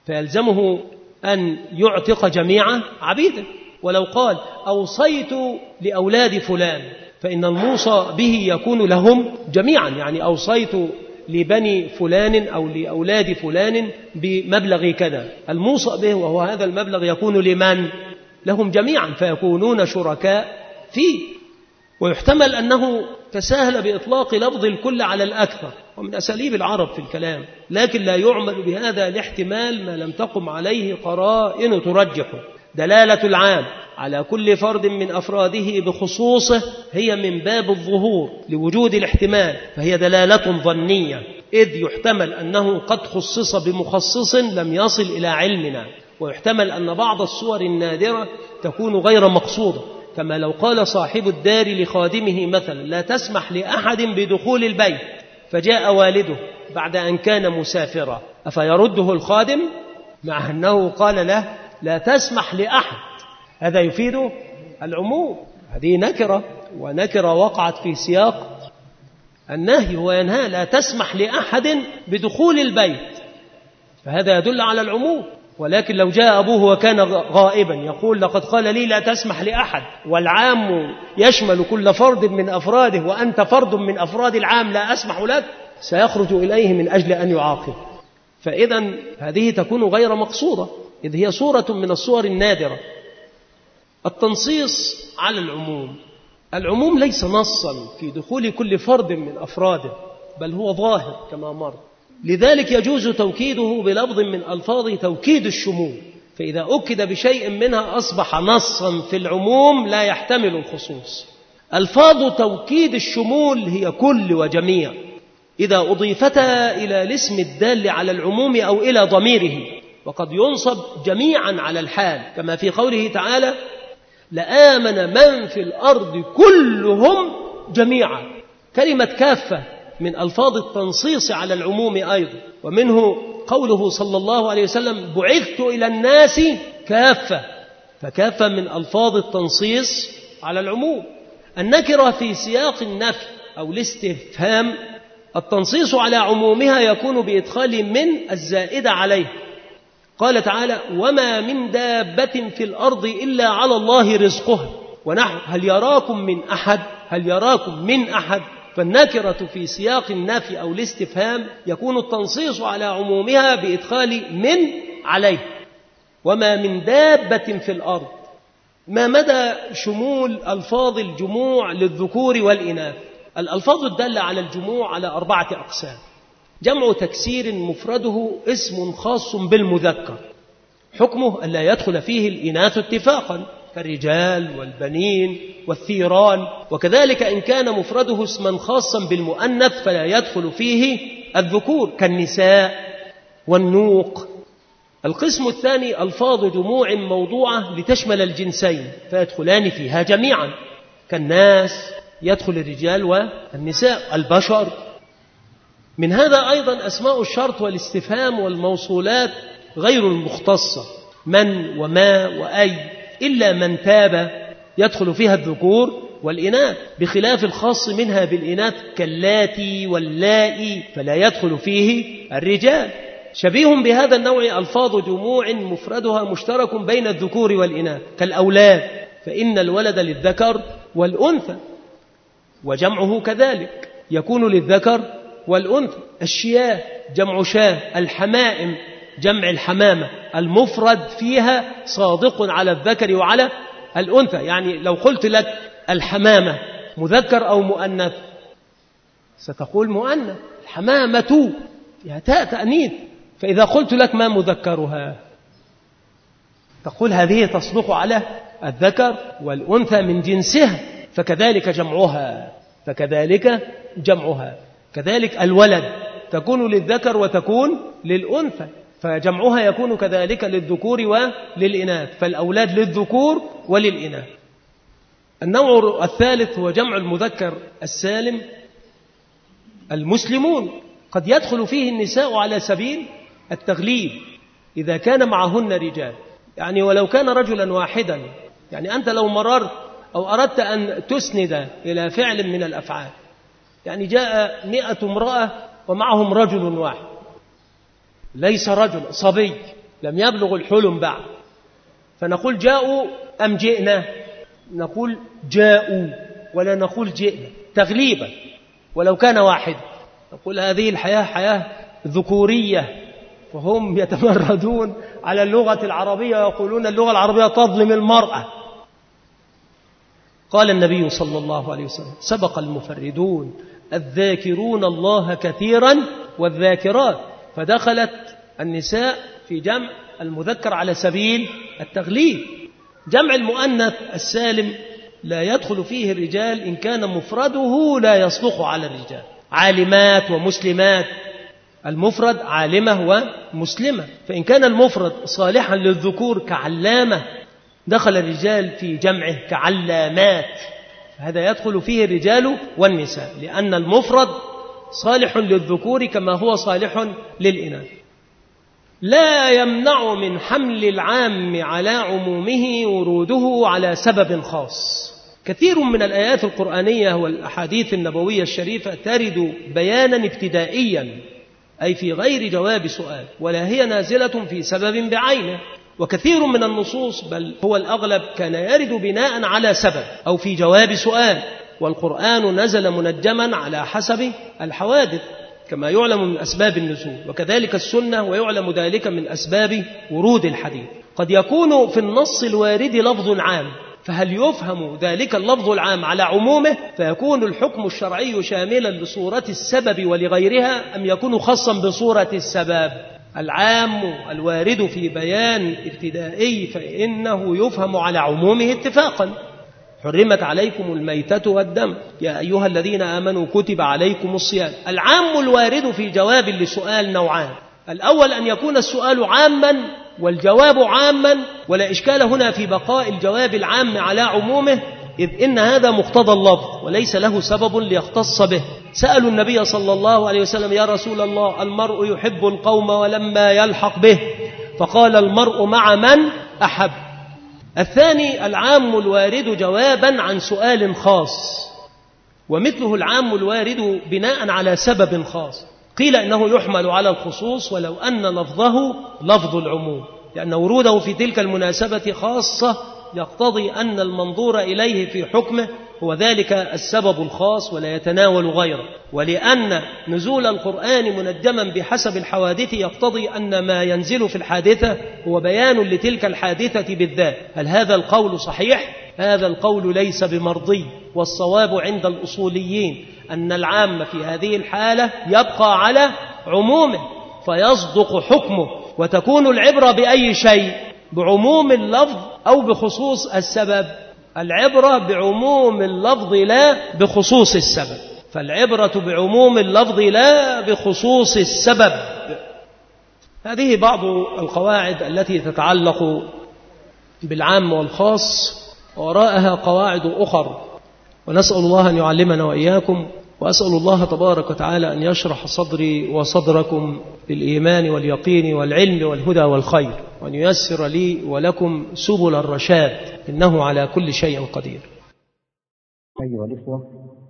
B: فيلزمه أن يعتق جميع عبيده. ولو قال أوصيت لأولاد فلان فإن الموصى به يكون لهم جميعا، يعني أوصيت لبني فلان أو لأولاد فلان بمبلغ كذا، الموصى به وهو هذا المبلغ يكون لمن؟ لهم جميعا، فيكونون شركاء فيه. ويحتمل أنه تساهل بإطلاق لفظ الكل على الأكثر، ومن أساليب العرب في الكلام، لكن لا يعمل بهذا الاحتمال ما لم تقم عليه قرائن ترجحه. دلالة العام على كل فرد من أفراده بخصوصه هي من باب الظهور لوجود الاحتمال، فهي دلالة ظنية، إذ يحتمل أنه قد خصص بمخصص لم يصل إلى علمنا، ويحتمل أن بعض الصور النادرة تكون غير مقصودة، كما لو قال صاحب الدار لخادمه مثلا لا تسمح لأحد بدخول البيت، فجاء والده بعد أن كان مسافرا، أفيرده الخادم مع أنه قال له لا تسمح لأحد؟ هذا يفيد العموم. هذه نكرة، ونكرة وقعت في سياق النهي، وينهى لا تسمح لأحد بدخول البيت، فهذا يدل على العموم. ولكن لو جاء أبوه وكان غائبا يقول لقد قال لي لا تسمح لأحد، والعام يشمل كل فرد من أفراده وأنت فرد من أفراد العام لا أسمح لك، سيخرج إليه من أجل أن يعاقب. فإذا هذه تكون غير مقصودة، إذ هي صورة من الصور النادرة. التنصيص على العموم، العموم ليس نصا في دخول كل فرد من أفراده، بل هو ظاهر كما مر، لذلك يجوز توكيده بلفظ من ألفاظ توكيد الشمول، فإذا أكد بشيء منها أصبح نصا في العموم لا يحتمل الخصوص. ألفاظ توكيد الشمول هي كل وجميع، إذا أضيفتا إلى الاسم الدال على العموم أو إلى ضميره، وقد ينصب جميعا على الحال، كما في قوله تعالى لآمن من في الأرض كلهم جميعا. كلمة كافة من ألفاظ التنصيص على العموم أيضا، ومنه قوله صلى الله عليه وسلم بعثت إلى الناس كافة، فكافة من ألفاظ التنصيص على العموم. النكرة في سياق النفي أو الاستفهام التنصيص على عمومها يكون بإدخال من الزائدة عليه. قال تعالى وما من دابة في الأرض إلا على الله رزقها، ونحن هل يراكم من أحد، هل يراكم من أحد. فالنكرة في سياق النفي أو الاستفهام يكون التنصيص على عمومها بإدخال من عليه. وما من دابة في الأرض، ما مدى شمول ألفاظ الجموع للذكور والإناث؟ الألفاظ الدالة على الجموع على أربعة أقسام: جمع تكسير مفرده اسم خاص بالمذكر، حكمه ألا يدخل فيه الإناث اتفاقا كالرجال والبنين والثيران، وكذلك إن كان مفرده اسما خاصا بالمؤنث فلا يدخل فيه الذكور كالنساء والنوق. القسم الثاني ألفاظ جموع موضوعة لتشمل الجنسين فيدخلان فيها جميعا كالناس، يدخل الرجال والنساء، البشر. من هذا أيضا أسماء الشرط والاستفهام والموصولات غير المختصة، من وما وأي، إلا من تاب يدخل فيها الذكور والإناث، بخلاف الخاص منها بالإناث كاللاتي واللائي فلا يدخل فيه الرجال. شبيه بهذا النوع ألفاظ جموع مفردها مشترك بين الذكور والإناث كالأولاد، فإن الولد للذكر والأنثى، وجمعه كذلك يكون للذكر والأنثى. الشياه جمع شاه، الحمائم جمع الحمامة، المفرد فيها صادق على الذكر وعلى الأنثى. يعني لو قلت لك الحمامة مذكر أو مؤنث ستقول مؤنث، الحمامة يا تاء تأنيث. فإذا قلت لك ما مذكرها تقول هذه تصدق على الذكر والأنثى من جنسها، فكذلك جمعها فكذلك جمعها كذلك الولد تكون للذكر وتكون للأنثى، فجمعها يكون كذلك للذكور وللإناث، فالأولاد للذكور وللإناث. النوع الثالث هو جمع المذكر السالم. المسلمون قد يدخل فيه النساء على سبيل التغليب إذا كان معهن رجال، يعني ولو كان رجلا واحدا، يعني أنت لو مررت أو أردت أن تسند إلى فعل من الأفعال، يعني جاء مئة امرأة ومعهم رجل واحد، ليس رجل صبي، لم يبلغ الحلم بعد، فنقول جاءوا أم جئنا؟ نقول جاءوا ولا نقول جئنا تغليبا، ولو كان واحد نقول هذه الحياة حياة ذكورية، وهم يتمردون على اللغة العربية ويقولون اللغة العربية تظلم المرأة. قال النبي صلى الله عليه وسلم: سبق المفردون الذاكرون الله كثيرا والذاكرات، فدخلت النساء في جمع المذكر على سبيل التغليب. جمع المؤنث السالم لا يدخل فيه الرجال إن كان مفرده لا يصلح على الرجال، عالمات ومسلمات، المفرد عالمة ومسلمة، فإن كان المفرد صالحا للذكور كعلامة دخل الرجال في جمعه كعلامات، هذا يدخل فيه الرجال والنساء، لأن المفرد صالح للذكور كما هو صالح للإناث. لا يمنع من حمل العام على عمومه وروده على سبب خاص. كثير من الآيات القرآنية والأحاديث النبوية الشريفة ترد بيانا ابتدائيا، أي في غير جواب سؤال، ولا هي نازلة في سبب بعينه. وكثير من النصوص بل هو الأغلب كان يرد بناء على سبب أو في جواب سؤال، والقرآن نزل منجما على حسب الحوادث كما يعلم من أسباب النزول، وكذلك السنة ويعلم ذلك من أسباب ورود الحديث. قد يكون في النص الوارد لفظ عام، فهل يفهم ذلك اللفظ العام على عمومه فيكون الحكم الشرعي شاملا لصورة السبب ولغيرها، أم يكون خاصا بصورة السبب؟ العام الوارد في بيان ابتدائي فإنه يفهم على عمومه اتفاقا. حرمت عليكم الميتة والدم يا أيها الذين آمنوا كتب عليكم الصيام. العام الوارد في جواب لسؤال نوعان: الأول أن يكون السؤال عاما والجواب عاما، ولا إشكال هنا في بقاء الجواب العام على عمومه، إذ إن هذا مقتضى اللفظ وليس له سبب ليختص به. سألوا النبي صلى الله عليه وسلم: يا رسول الله، المرء يحب القوم ولما يلحق به، فقال: المرء مع من أحب. الثاني العام الوارد جوابا عن سؤال خاص، ومثله العام الوارد بناء على سبب خاص. قيل إنه يحمل على الخصوص ولو أن لفظه لفظ العموم، لأن وروده في تلك المناسبة خاصة يقتضي أن المنظور إليه في حكمه هو ذلك السبب الخاص ولا يتناول غيره، ولأن نزول القرآن منجما بحسب الحوادث يقتضي أن ما ينزل في الحادثة هو بيان لتلك الحادثة بالذات. هل هذا القول صحيح؟ هذا القول ليس بمرضي، والصواب عند الأصوليين أن العام في هذه الحالة يبقى على عمومه فيصدق حكمه، وتكون العبرة بأي شيء؟ بعموم اللفظ أو بخصوص السبب؟ العبرة بعموم اللفظ لا بخصوص السبب، فالعبرة بعموم اللفظ لا بخصوص السبب. هذه بعض القواعد التي تتعلق بالعام والخاص، وراءها قواعد أخر، ونسأل الله أن يعلمنا وإياكم، وأسأل الله تبارك وتعالى أن يشرح صدري وصدركم بالإيمان واليقين والعلم والهدى والخير، وأن ييسر لي ولكم سبل الرشاد، إنه على كل شيء قدير.
A: أيها الإخوة،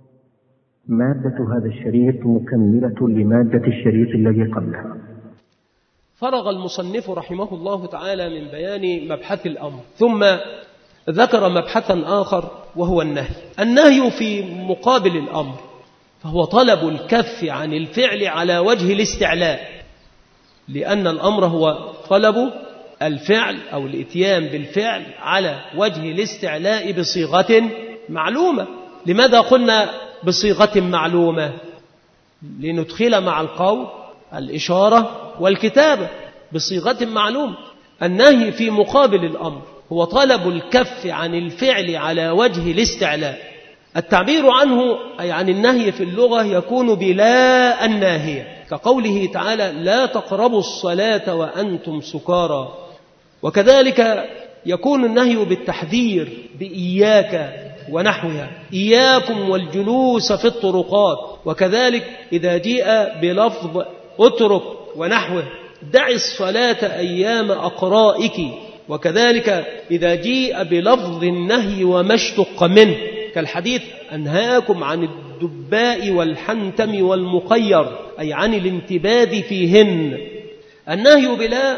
A: مادة هذا الشريط مكملة لمادة الشريط الذي قبلها.
B: فرغ المصنف رحمه الله تعالى من بيان مبحث الأمر، ثم ذكر مبحثا آخر وهو النهي. النهي في مقابل الأمر، فهو طلب الكف عن الفعل على وجه الاستعلاء، لأن الأمر هو طلب الفعل أو الإتيان بالفعل على وجه الاستعلاء بصيغة معلومة. لماذا قلنا بصيغة معلومة؟ لندخل مع القول الإشارة والكتابة بصيغة معلومة. النهي في مقابل الأمر هو طلب الكف عن الفعل على وجه الاستعلاء. التعبير عنه أي عن النهي في اللغة يكون بلا الناهية، كقوله تعالى: لا تقربوا الصلاة وأنتم سكارى. وكذلك يكون النهي بالتحذير بإياك ونحوها، إياكم والجلوس في الطرقات. وكذلك إذا جاء بلفظ اترك ونحوه، دع الصلاة أيام أقرائك. وكذلك إذا جاء بلفظ النهي وما اشتق منه، كالحديث: أنهاكم عن الدباء والحنتم والمقير، أي عن الانتباذ فيهن. النهي بلا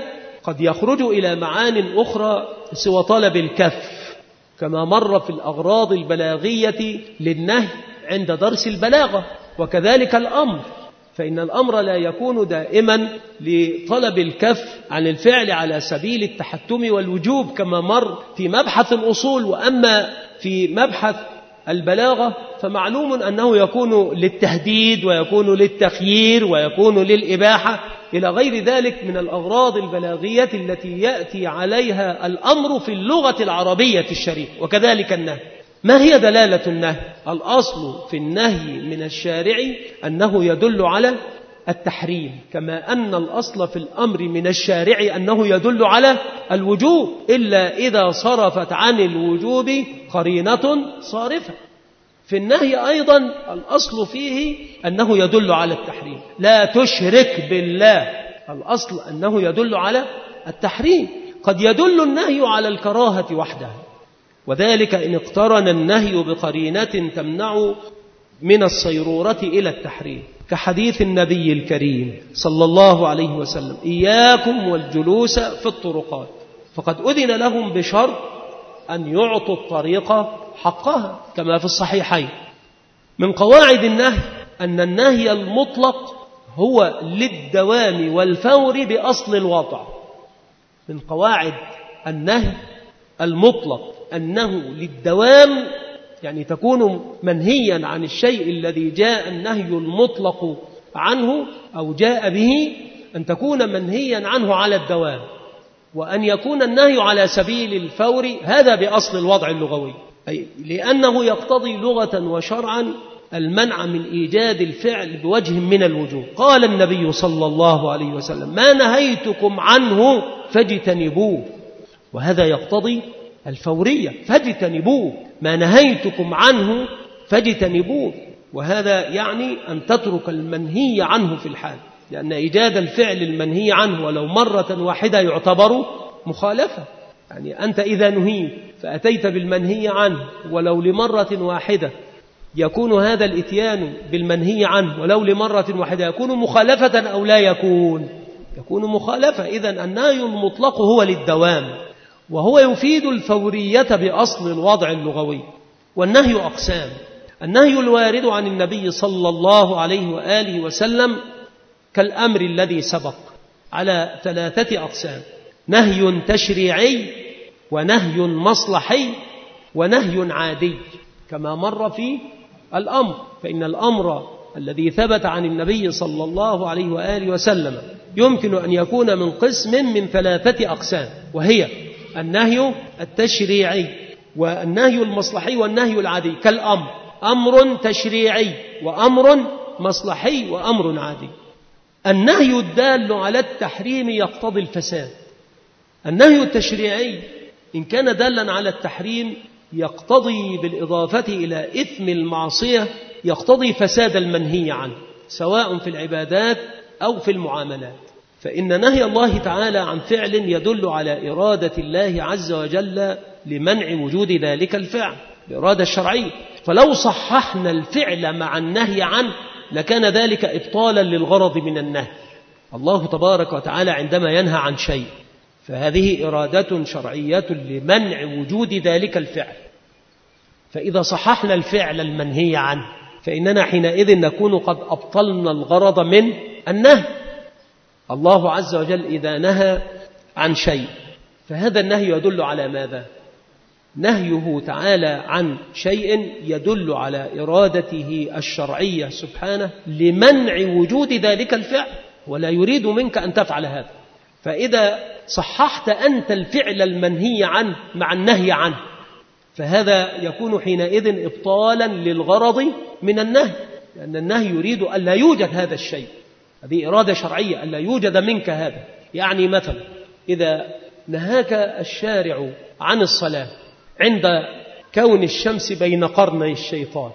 B: قد يخرج إلى معان أخرى سوى طلب الكف، كما مر في الأغراض البلاغية للنهي عند درس البلاغة. وكذلك الأمر، فإن الأمر لا يكون دائما لطلب الكف عن الفعل على سبيل التحتم والوجوب كما مر في مبحث الأصول. وأما في مبحث البلاغة فمعلوم أنه يكون للتهديد ويكون للتخيير ويكون للإباحة إلى غير ذلك من الأغراض البلاغية التي يأتي عليها الأمر في اللغة العربية الشريفة. وكذلك النهي. ما هي دلالة النهي؟ الأصل في النهي من الشارع أنه يدل على التحريم، كما أن الأصل في الأمر من الشارع أنه يدل على الوجوب، إلا إذا صرفت عن الوجوب قرينة صارفة. في النهي أيضا الأصل فيه أنه يدل على التحريم. لا تشرك بالله، الأصل أنه يدل على التحريم. قد يدل النهي على الكراهة وحدها، وذلك إن اقترن النهي بقرينة تمنع من الصيرورة إلى التحريم، كحديث النبي الكريم صلى الله عليه وسلم: إياكم والجلوس في الطرقات، فقد أذن لهم بشرط أن يعطوا الطريق حقها، كما في الصحيحين. من قواعد النهي أن النهي المطلق هو للدوام والفور بأصل الوضع. من قواعد النهي المطلق أنه للدوام، يعني تكون منهيا عن الشيء الذي جاء النهي المطلق عنه أو جاء به، أن تكون منهيا عنه على الدوام، وأن يكون النهي على سبيل الفور، هذا بأصل الوضع اللغوي، أي لأنه يقتضي لغة وشرعا المنع من إيجاد الفعل بوجه من الوجوه. قال النبي صلى الله عليه وسلم: ما نهيتكم عنه فاجتنبوه، وهذا يقتضي الفورية، فاجتنبوه، ما نهيتكم عنه فاجتنبوه، وهذا يعني أن تترك المنهي عنه في الحال، لأن إيجاد الفعل المنهي عنه ولو مرة واحدة يعتبر مخالفة. يعني أنت إذا نهيت فأتيت بالمنهي عنه ولو لمرة واحدة يكون هذا الإتيان بالمنهي عنه ولو لمرة واحدة يكون مخالفة أو لا يكون؟ يكون مخالفة. إذن النهي المطلق هو للدوام، وهو يفيد الفورية بأصل الوضع اللغوي. والنهي أقسام: النهي الوارد عن النبي صلى الله عليه وآله وسلم كالأمر الذي سبق على ثلاثة أقسام: نهي تشريعي، ونهي مصلحي، ونهي عادي، كما مر في الأمر. فإن الأمر الذي ثبت عن النبي صلى الله عليه وآله وسلم يمكن أن يكون من قسم من ثلاثة أقسام، وهي النهي التشريعي والنهي المصلحي والنهي العادي. كالأمر: أمر تشريعي وأمر مصلحي وأمر عادي. النهي الدال على التحريم يقتضي الفساد. النهي التشريعي إن كان دالا على التحريم يقتضي بالإضافة إلى إثم المعصية يقتضي فساد المنهي عنه، سواء في العبادات أو في المعاملات. فإن نهي الله تعالى عن فعل يدل على إرادة الله عز وجل لمنع وجود ذلك الفعل، الإرادة الشرعية. فلو صححنا الفعل مع النهي عنه لكان ذلك إبطالا للغرض من النهي. الله تبارك وتعالى عندما ينهى عن شيء فهذه إرادة شرعية لمنع وجود ذلك الفعل، فإذا صححنا الفعل المنهي عنه فإننا حينئذ نكون قد أبطلنا الغرض من النهي. الله عز وجل إذا نهى عن شيء فهذا النهي يدل على ماذا؟ نهيه تعالى عن شيء يدل على إرادته الشرعية سبحانه لمنع وجود ذلك الفعل، ولا يريد منك أن تفعل هذا. فإذا صححت أنت الفعل المنهي عنه مع النهي عنه فهذا يكون حينئذ إبطالا للغرض من النهي، لأن النهي يريد أن لا يوجد هذا الشيء، هذه إرادة شرعية أن لا يوجد منك هذا. يعني مثلا إذا نهاك الشارع عن الصلاة عند كون الشمس بين قرني الشيطان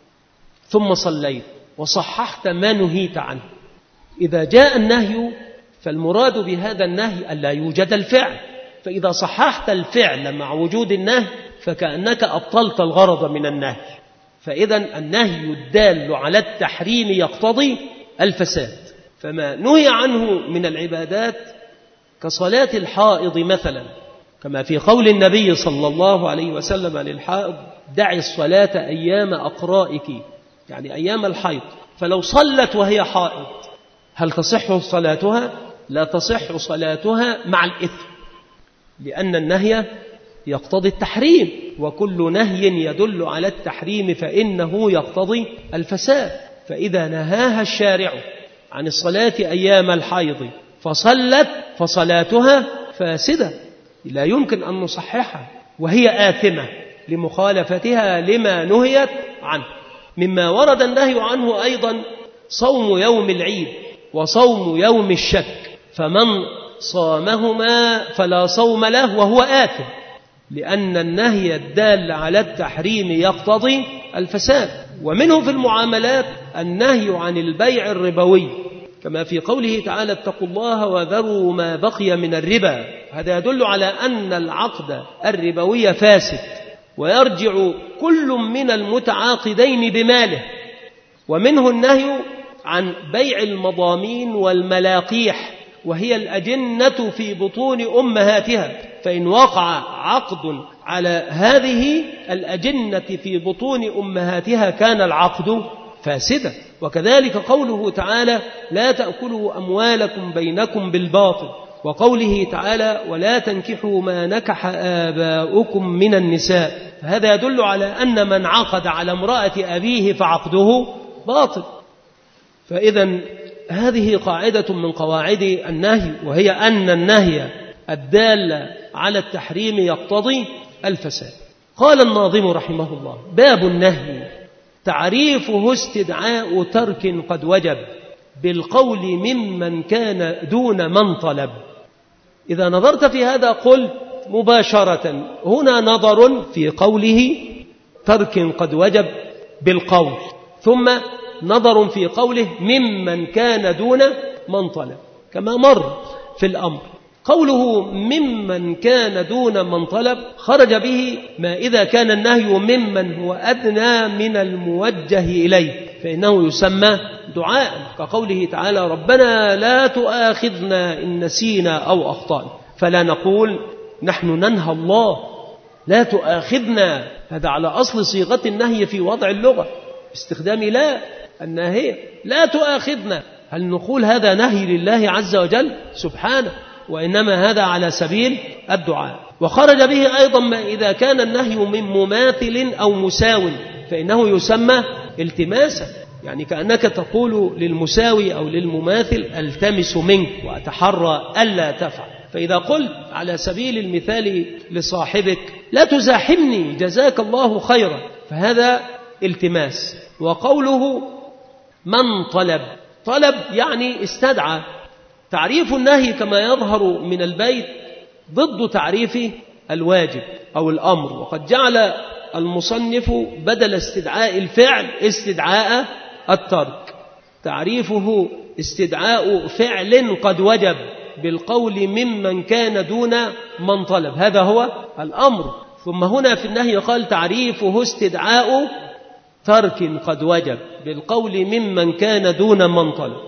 B: ثم صليت وصححت ما نهيت عنه، إذا جاء النهي فالمراد بهذا النهي أن لا يوجد الفعل، فإذا صححت الفعل مع وجود النهي فكأنك أبطلت الغرض من النهي. فإذا النهي الدال على التحريم يقتضي الفساد، فما نهي عنه من العبادات كصلاة الحائض مثلا، كما في قول النبي صلى الله عليه وسلم للحائض: دعي الصلاة أيام أقرائك، يعني أيام الحيض. فلو صلت وهي حائض هل تصح صلاتها؟ لا تصح صلاتها مع الإثم، لأن النهي يقتضي التحريم، وكل نهي يدل على التحريم فإنه يقتضي الفساد. فإذا نهاها الشارع عن الصلاة أيام الحيض فصلت فصلاتها فاسدة، لا يمكن أن نصححها، وهي آثمة لمخالفتها لما نهيت عنه. مما ورد النهي عنه أيضا صوم يوم العيد وصوم يوم الشك، فمن صامهما فلا صوم له وهو آثم، لأن النهي الدال على التحريم يقتضي الفساد. ومنه في المعاملات النهي عن البيع الربوي، كما في قوله تعالى: اتقوا الله وذروا ما بقي من الربا. هذا يدل على أن العقد الربوي فاسد، ويرجع كل من المتعاقدين بماله. ومنه النهي عن بيع المضامين والملاقيح، وهي الأجنة في بطون أمهاتها، فإن وقع عقد على هذه الأجنة في بطون أمهاتها كان العقد فاسدا. وكذلك قوله تعالى: لا تأكلوا أموالكم بينكم بالباطل، وقوله تعالى: ولا تنكحوا ما نكح آباؤكم من النساء. فهذا يدل على أن من عقد على امرأة أبيه فعقده باطل. فإذا هذه قاعدة من قواعد النهي، وهي أن النهي الدال على التحريم يقتضي الفساد. قال الناظم رحمه الله: باب النهي تعريفه استدعاء ترك قد وجب بالقول ممن كان دون من طلب. إذا نظرت في هذا قل مباشرة هنا نظر في قوله ترك قد وجب بالقول، ثم نظر في قوله ممن كان دون من طلب، كما مر في الأمر. قوله ممن كان دون من طلب خرج به ما إذا كان النهي ممن هو أدنى من الموجه إليه، فإنه يسمى دعاء، كقوله تعالى: ربنا لا تؤاخذنا إن نسينا أو أخطأنا. فلا نقول نحن ننهى الله لا تؤاخذنا، هذا على أصل صيغة النهي في وضع اللغة، باستخدام لا الناهية، لا تؤاخذنا. هل نقول هذا نهي لله عز وجل سبحانه؟ وإنما هذا على سبيل الدعاء. وخرج به أيضا ما إذا كان النهي من مماثل أو مساو، فإنه يسمى التماسا، يعني كأنك تقول للمساوي أو للمماثل: التمس منك وأتحرى ألا تفعل. فإذا قلت على سبيل المثال لصاحبك: لا تزاحمني جزاك الله خيرا، فهذا التماس. وقوله من طلب، طلب يعني استدعى. تعريف النهي كما يظهر من البيت ضد تعريف الواجب أو الأمر، وقد جعل المصنف بدل استدعاء الفعل استدعاء الترك. تعريفه استدعاء فعل قد وجب بالقول ممن كان دون من طلب، هذا هو الأمر. ثم هنا في النهي قال تعريفه استدعاء ترك قد وجب بالقول ممن كان دون من طلب،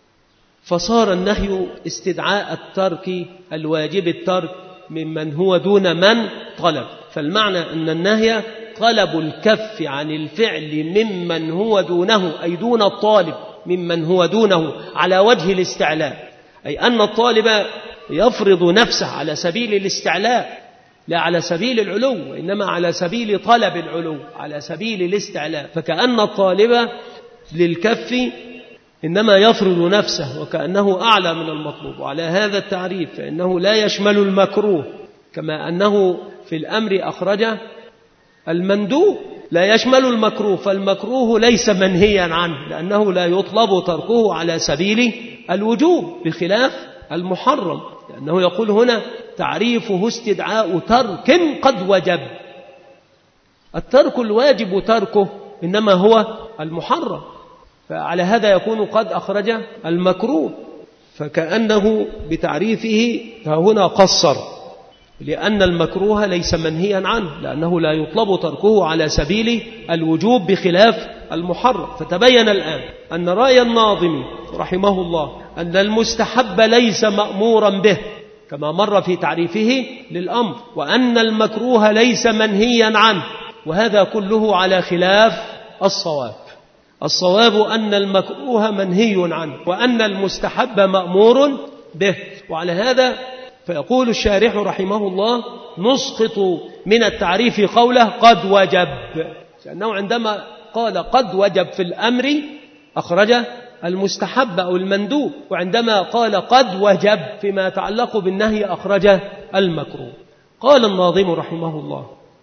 B: فصار النهي استدعاء الترك الواجب الترك ممن هو دون من طلب. فالمعنى أن النهي طلب الكف عن الفعل ممن هو دونه، أي دون الطالب، ممن هو دونه على وجه الاستعلاء، أي أن الطالب يفرض نفسه على سبيل الاستعلاء لا على سبيل العلو، وإنما على سبيل طلب العلو، على سبيل الاستعلاء. فكأن الطالب للكف إنما يفرض نفسه وكأنه أعلى من المطلوب. وعلى هذا التعريف فإنه لا يشمل المكروه، كما أنه في الأمر أخرج المندوب لا يشمل المكروه، فالمكروه ليس منهيا عنه لأنه لا يطلب تركه على سبيل الوجوب بخلاف المحرم، لأنه يقول هنا تعريفه استدعاء ترك قد وجب. الترك الواجب تركه إنما هو المحرم، فعلى هذا يكون قد أخرج المكروه، فكأنه بتعريفه فهنا قصر، لأن المكروه ليس منهيا عنه لأنه لا يطلب تركه على سبيل الوجوب بخلاف المحرم. فتبين الآن أن رأي الناظم رحمه الله أن المستحب ليس مأمورا به، كما مر في تعريفه للأمر، وأن المكروه ليس منهيا عنه، وهذا كله على خلاف الصواب. الصواب أن المكروه منهي عنه، وأن المستحب مأمور به. وعلى هذا فيقول الشارح رحمه الله: نسقط من التعريف قوله قد وجب، لأنه عندما قال قد وجب في الأمر أخرج المستحب أو المندوب، وعندما قال قد وجب فيما يتعلق بالنهي أخرج المكروه. قال الناظم رحمه الله: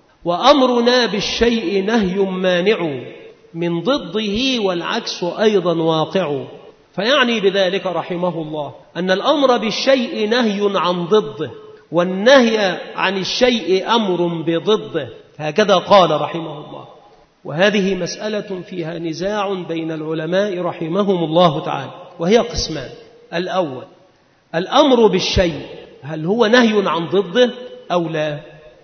B: وأمرنا بالشيء نهي مانع من ضده والعكس أيضا واقع. فيعني بذلك رحمه الله أن الأمر بالشيء نهي عن ضده، والنهي عن الشيء أمر بضده، هكذا قال رحمه الله. وهذه مسألة فيها نزاع بين العلماء رحمهم الله تعالى، وهي قسمان: الأول الأمر بالشيء هل هو نهي عن ضده أو لا؟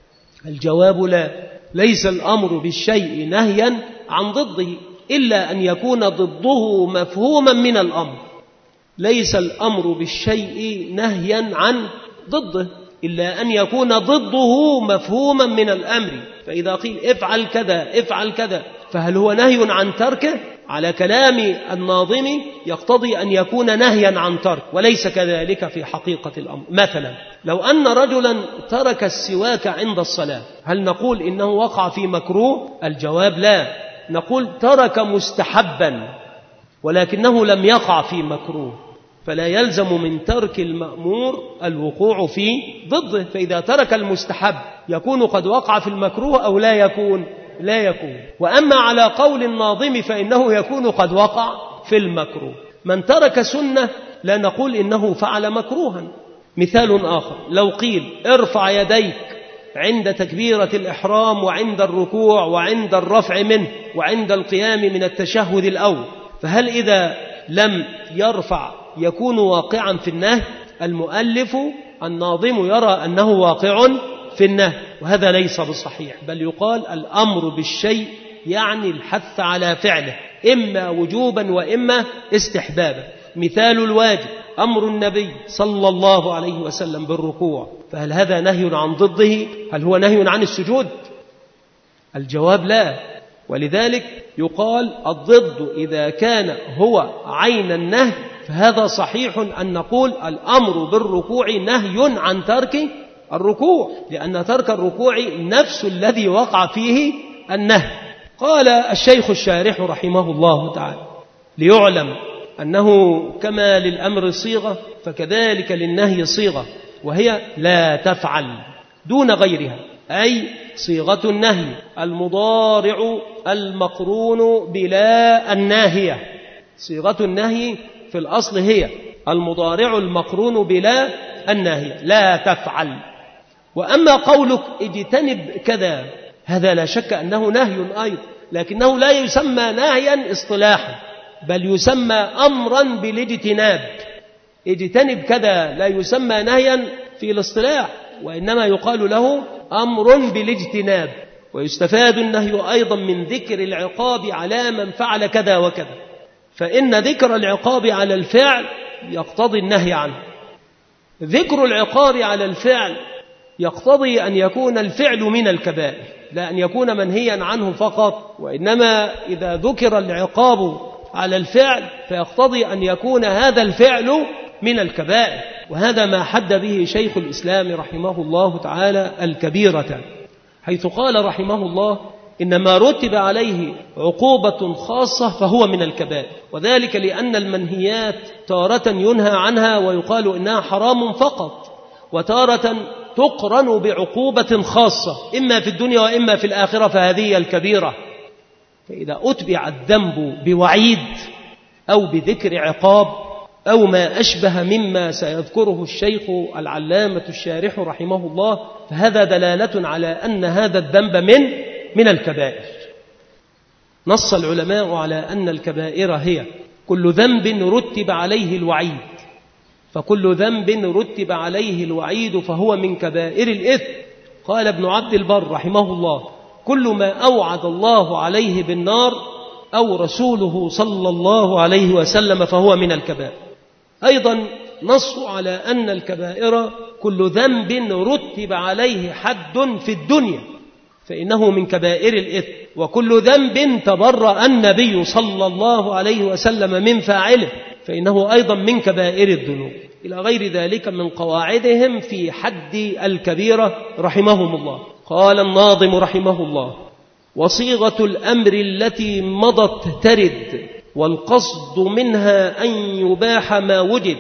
B: الجواب لا، ليس الأمر بالشيء نهيا عن ضده إلا أن يكون ضده مفهوما من الأمر. ليس الأمر بالشيء نهيا عن ضده إلا أن يكون ضده مفهوما من الأمر. فإذا قيل افعل كذا افعل كذا، فهل هو نهي عن تركه؟ على كلام الناظم يقتضي أن يكون نهيا عن ترك، وليس كذلك في حقيقة الأمر. مثلا لو أن رجلا ترك السواك عند الصلاة، هل نقول إنه وقع في مكروه؟ الجواب لا، نقول ترك مستحبا ولكنه لم يقع في مكروه، فلا يلزم من ترك المأمور الوقوع في ضده. فإذا ترك المستحب يكون قد وقع في المكروه أو لا يكون؟ لا يكون. وأما على قول الناظم فإنه يكون قد وقع في المكروه. من ترك سنة لا نقول إنه فعل مكروها. مثال آخر: لو قيل ارفع يديك عند تكبيرة الإحرام وعند الركوع وعند الرفع منه وعند القيام من التشهد الأول، فهل إذا لم يرفع يكون واقعا في النهي؟ المؤلف الناظم يرى أنه واقع في النهي، وهذا ليس بصحيح، بل يقال الأمر بالشيء يعني الحث على فعله، إما وجوبا وإما استحبابا. مثال الواجب أمر النبي صلى الله عليه وسلم بالركوع، فهل هذا نهي عن ضده؟ هل هو نهي عن السجود؟ الجواب لا. ولذلك يقال الضد إذا كان هو عين النهي فهذا صحيح أن نقول الأمر بالركوع نهي عن ترك الركوع، لأن ترك الركوع نفس الذي وقع فيه النهي. قال الشيخ الشارح رحمه الله تعالى: ليعلم أنه كما للأمر صيغة فكذلك للنهي صيغة، وهي لا تفعل دون غيرها، أي صيغة النهي المضارع المقرون بلا الناهية. صيغة النهي في الأصل هي المضارع المقرون بلا الناهية، لا تفعل. وأما قولك اجتنب كذا، هذا لا شك أنه نهي أيضا، لكنه لا يسمى نهيا اصطلاحا، بل يسمى أمرا بالاجتناب. اجتنب كذا لا يسمى نهيا في الاصطلاح، وإنما يقال له أمر بالاجتناب. ويستفاد النهي أيضا من ذكر العقاب على من فعل كذا وكذا، فإن ذكر العقاب على الفعل يقتضي النهي عنه. ذكر العقاب على الفعل يقتضي أن يكون الفعل من الكبائر، لا أن يكون منهيا عنه فقط، وإنما إذا ذكر العقاب على الفعل فيقتضي أن يكون هذا الفعل من الكبائر. وهذا ما حد به شيخ الإسلام رحمه الله تعالى الكبيرة، حيث قال رحمه الله: إنما رتب عليه عقوبة خاصة فهو من الكبائر، وذلك لأن المنهيات تارة ينهى عنها ويقال إنها حرام فقط، وتارة تقرن بعقوبة خاصة إما في الدنيا وإما في الآخرة، فهذه الكبيرة. فإذا أتبع الذنب بوعيد أو بذكر عقاب أو ما أشبه مما سيذكره الشيخ العلامة الشارح رحمه الله، فهذا دلالة على أن هذا الذنب من من الكبائر. نص العلماء على أن الكبائر هي كل ذنب رتب عليه الوعيد، فكل ذنب رتب عليه الوعيد فهو من كبائر الإثم. قال ابن عبد البر رحمه الله: كل ما أوعد الله عليه بالنار أو رسوله صلى الله عليه وسلم فهو من الكبائر. أيضا نص على أن الكبائر كل ذنب رتب عليه حد في الدنيا فإنه من كبائر الإثم، وكل ذنب تبرأ النبي صلى الله عليه وسلم من فاعله فإنه أيضا من كبائر الذنوب، إلى غير ذلك من قواعدهم في حد الكبيرة رحمهم الله. قال الناظم رحمه الله: وصيغة الأمر التي مضت ترد، والقصد منها أن يباح ما وجد.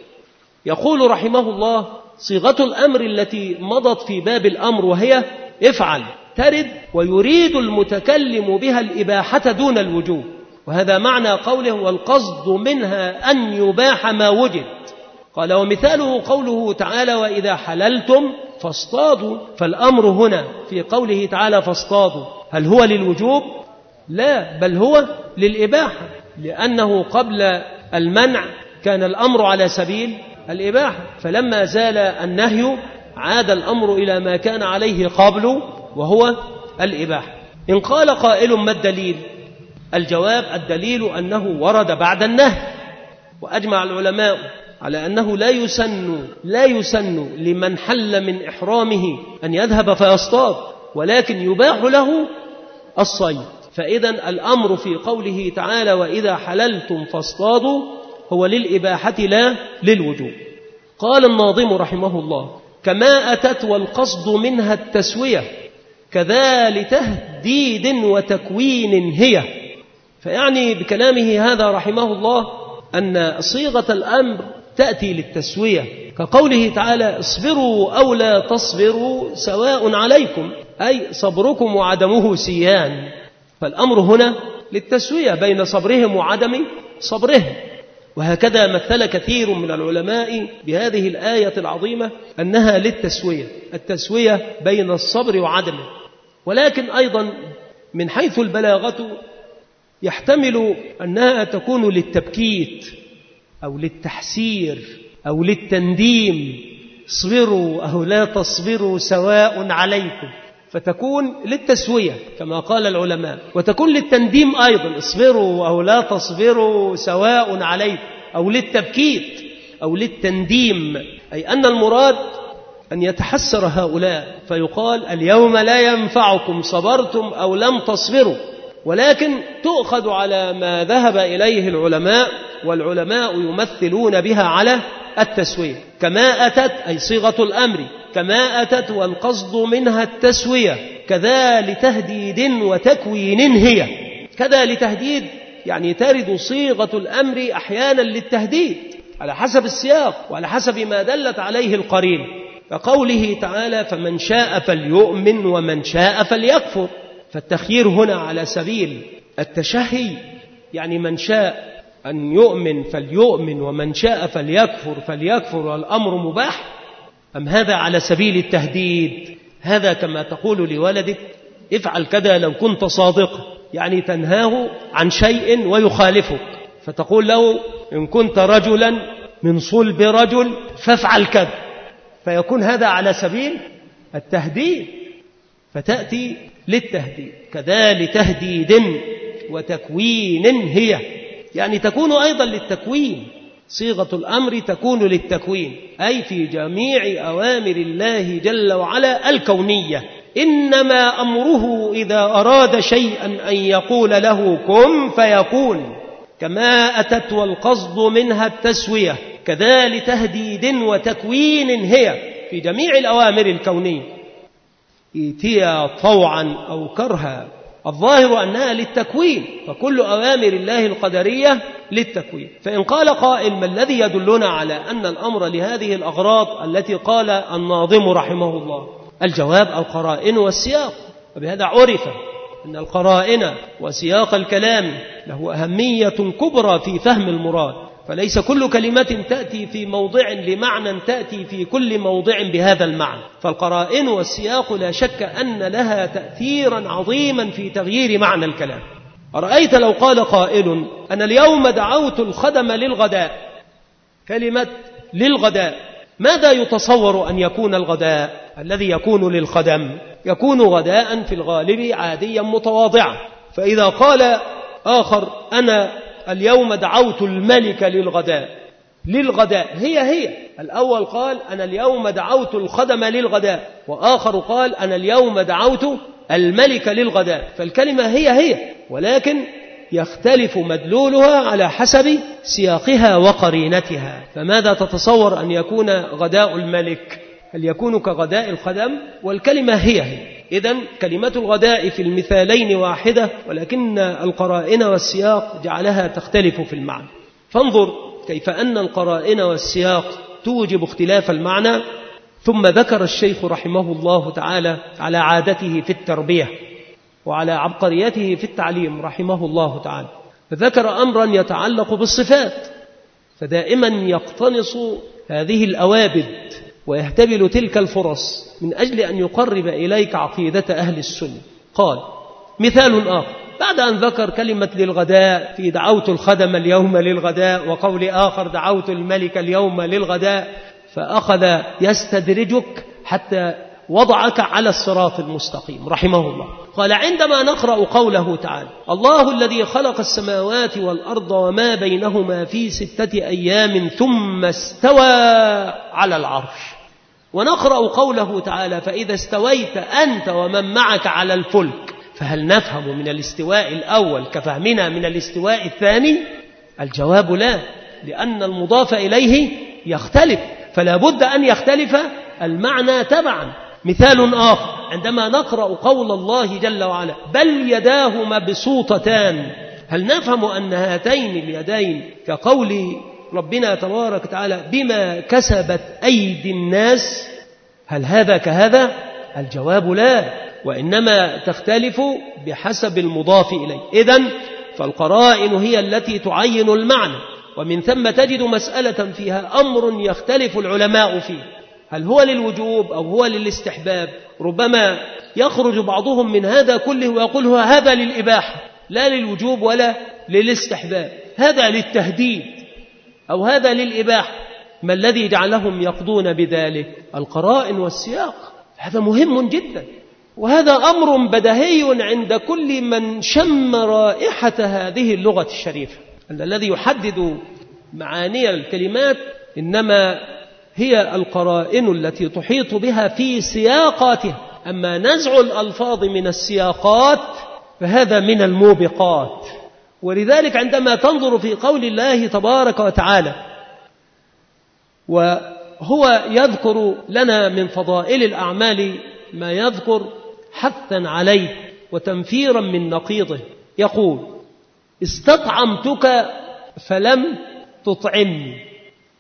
B: يقول رحمه الله: صيغة الأمر التي مضت في باب الأمر وهي افعل ترد، ويريد المتكلم بها الإباحة دون الوجوب، وهذا معنى قوله والقصد منها أن يباح ما وجد. قال: ومثاله قوله تعالى: وإذا حللتم فاصطادوا. فالأمر هنا في قوله تعالى فاصطادوا هل هو للوجوب؟ لا، بل هو للإباحة، لأنه قبل المنع كان الأمر على سبيل الإباحة، فلما زال النهي عاد الأمر إلى ما كان عليه قبل وهو الإباحة. إن قال قائل: ما الدليل؟ الجواب: الدليل أنه ورد بعد النهي، وأجمع العلماء على أنه لا يسن لا يسن لمن حل من إحرامه أن يذهب فيصطاد، ولكن يباح له الصيد. فإذا الأمر في قوله تعالى وإذا حللتم فاصطادوا هو للإباحة لا للوجوب. قال الناظم رحمه الله: كما أتت والقصد منها التسوية كذا لتهديد وتكوين هي. فيعني بكلامه هذا رحمه الله أن صيغة الأمر تأتي للتسوية، كقوله تعالى: اصبروا أو لا تصبروا سواء عليكم، أي صبركم وعدمه سيان. فالأمر هنا للتسوية بين صبرهم وعدم صبرهم. وهكذا مثل كثير من العلماء بهذه الآية العظيمة أنها للتسوية، التسوية بين الصبر وعدمه. ولكن أيضا من حيث البلاغة يحتمل أنها تكون للتبكيت أو للتحسير أو للتنديم، اصبروا أو لا تصبروا سواء عليكم، فتكون للتسوية كما قال العلماء، وتكون للتنديم أيضا، اصبروا أو لا تصبروا سواء عليكم، أو للتبكيت أو للتنديم، أي أن المراد أن يتحسر هؤلاء فيقال اليوم لا ينفعكم صبرتم أو لم تصبروا. ولكن تؤخذ على ما ذهب إليه العلماء، والعلماء يمثلون بها على التسوية. كما أتت أي صيغة الأمر كما أتت والقصد منها التسوية كذا لتهديد وتكوين هي. كذا لتهديد يعني ترد صيغة الأمر أحيانا للتهديد على حسب السياق وعلى حسب ما دلت عليه القرين، كقوله تعالى: فمن شاء فليؤمن ومن شاء فليكفر. فالتخيير هنا على سبيل التشهي، يعني من شاء أن يؤمن فليؤمن ومن شاء فليكفر فليكفر والأمر مباح، أم هذا على سبيل التهديد؟ هذا كما تقول لولدك افعل كذا لو كنت صادقا، يعني تنهاه عن شيء ويخالفك، فتقول له إن كنت رجلا من صلب رجل فافعل كذا، فيكون هذا على سبيل التهديد، فتأتي للتهديد. كذا لتهديد وتكوين هي، يعني تكون أيضا للتكوين، صيغة الأمر تكون للتكوين، أي في جميع أوامر الله جل وعلا الكونية. إنما أمره إذا أراد شيئا أن يقول له كن فيكون. كما أتت والقصد منها التسوية كذا لتهديد وتكوين هي في جميع الأوامر الكونية، إيتيا طوعا أو كرها. الظاهر أنها للتكوين، فكل أوامر الله القدرية للتكوين. فإن قال قائل: ما الذي يدلنا على أن الأمر لهذه الأغراض التي قال الناظم رحمه الله؟ الجواب: القرائن والسياق. وبهذا عرف أن القرائن وسياق الكلام له أهمية كبرى في فهم المراد، فليس كل كلمة تأتي في موضع لمعنى تأتي في كل موضع بهذا المعنى. فالقرائن والسياق لا شك أن لها تأثيرا عظيما في تغيير معنى الكلام. أرأيت لو قال قائل: أنا اليوم دعوت الخدم للغداء، كلمة للغداء ماذا يتصور أن يكون الغداء الذي يكون للخدم؟ يكون غداء في الغالب عاديا متواضعا. فإذا قال آخر: أنا اليوم دعوت الملك للغداء، للغداء، هي هي. الأول قال أنا اليوم دعوت الخدم للغداء، وآخر قال أنا اليوم دعوت الملك للغداء، فالكلمة هي هي، ولكن يختلف مدلولها على حسب سياقها وقرينتها. فماذا تتصور أن يكون غداء الملك؟ هل يكون كغداء الخدم؟ والكلمة هي هي. إذن كلمة الغداء في المثالين واحدة، ولكن القرائن والسياق جعلها تختلف في المعنى. فانظر كيف أن القرائن والسياق توجب اختلاف المعنى. ثم ذكر الشيخ رحمه الله تعالى على عادته في التربية وعلى عبقريته في التعليم رحمه الله تعالى، فذكر أمرا يتعلق بالصفات، فدائما يقتنص هذه الأوابد ويهتبل تلك الفرص من أجل أن يقرب إليك عقيدة أهل السنة. قال مثال آخر بعد أن ذكر كلمة للغداء في دعوت الخدم اليوم للغداء، وقول آخر دعوت الملك اليوم للغداء، فأخذ يستدرجك حتى وضعك على الصراط المستقيم رحمه الله. قال عندما نقرأ قوله تعالى الله الذي خلق السماوات والأرض وما بينهما في ستة أيام ثم استوى على العرش، ونقرأ قوله تعالى فإذا استويت أنت ومن معك على الفلك، فهل نفهم من الاستواء الأول كفهمنا من الاستواء الثاني؟ الجواب لا، لأن المضاف إليه يختلف، فلا بد أن يختلف المعنى تبعا. مثال آخر عندما نقرأ قول الله جل وعلا بل يداه مبسوطتان، هل نفهم أن هاتين اليدين كقول ربنا تبارك وتعالى بما كسبت أيدي الناس؟ هل هذا كهذا؟ الجواب لا، وإنما تختلف بحسب المضاف إليه. إذن فالقرائن هي التي تعين المعنى، ومن ثم تجد مسألة فيها أمر يختلف العلماء فيه، هل هو للوجوب أو هو للاستحباب؟ ربما يخرج بعضهم من هذا كله ويقول هو هذا للإباحة لا للوجوب ولا للاستحباب، هذا للتهديد أو هذا للإباحة. ما الذي جعلهم يقضون بذلك؟ القرائن والسياق. هذا مهم جدا، وهذا أمر بديهي عند كل من شم رائحة هذه اللغة الشريفة، أن الذي يحدد معاني الكلمات إنما هي القرائن التي تحيط بها في سياقاتها. أما نزع الألفاظ من السياقات فهذا من الموبقات. ولذلك عندما تنظر في قول الله تبارك وتعالى وهو يذكر لنا من فضائل الأعمال ما يذكر حثا عليه وتنفيرا من نقيضه، يقول استطعمتك فلم تطعمني،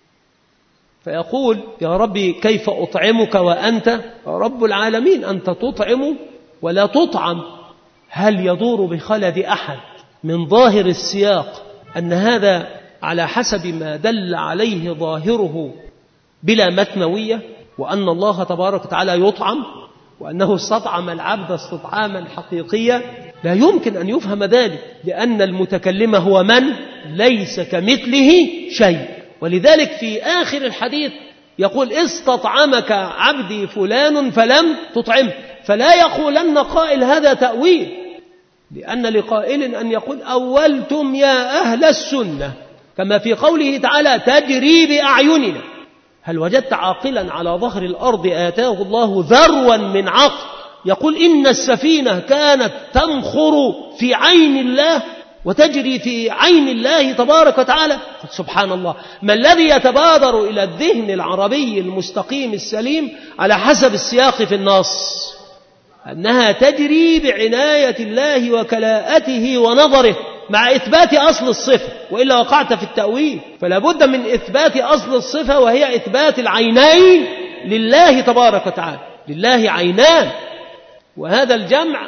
B: فيقول يا ربي كيف أطعمك وأنت رب العالمين، أنت تطعم ولا تطعم. هل يدور بخلد أحد من ظاهر السياق أن هذا على حسب ما دل عليه ظاهره بلا مثنوية، وأن الله تبارك وتعالى يطعم وأنه استطعم العبد استطعاما حقيقيا؟ لا يمكن أن يفهم ذلك، لأن المتكلم هو من ليس كمثله شيء. ولذلك في آخر الحديث يقول استطعمك عبدي فلان فلم تطعم، فلا يقولن قائل هذا تأويل، لأن لقائل أن يقول أولتم يا أهل السنة، كما في قوله تعالى تجري بأعيننا. هل وجدت عاقلا على ظهر الأرض آتاه الله ذروا من عقل يقول إن السفينة كانت تمخر في عين الله وتجري في عين الله تبارك وتعالى؟ سبحان الله. ما الذي يتبادر إلى الذهن العربي المستقيم السليم على حسب السياق في النص؟ أنها تجري بعناية الله وكلاءته ونظره مع إثبات أصل الصفة، وإلا وقعت في التأويل. فلا بد من إثبات أصل الصفة، وهي إثبات العينين لله تبارك وتعالى. لله عينان، وهذا الجمع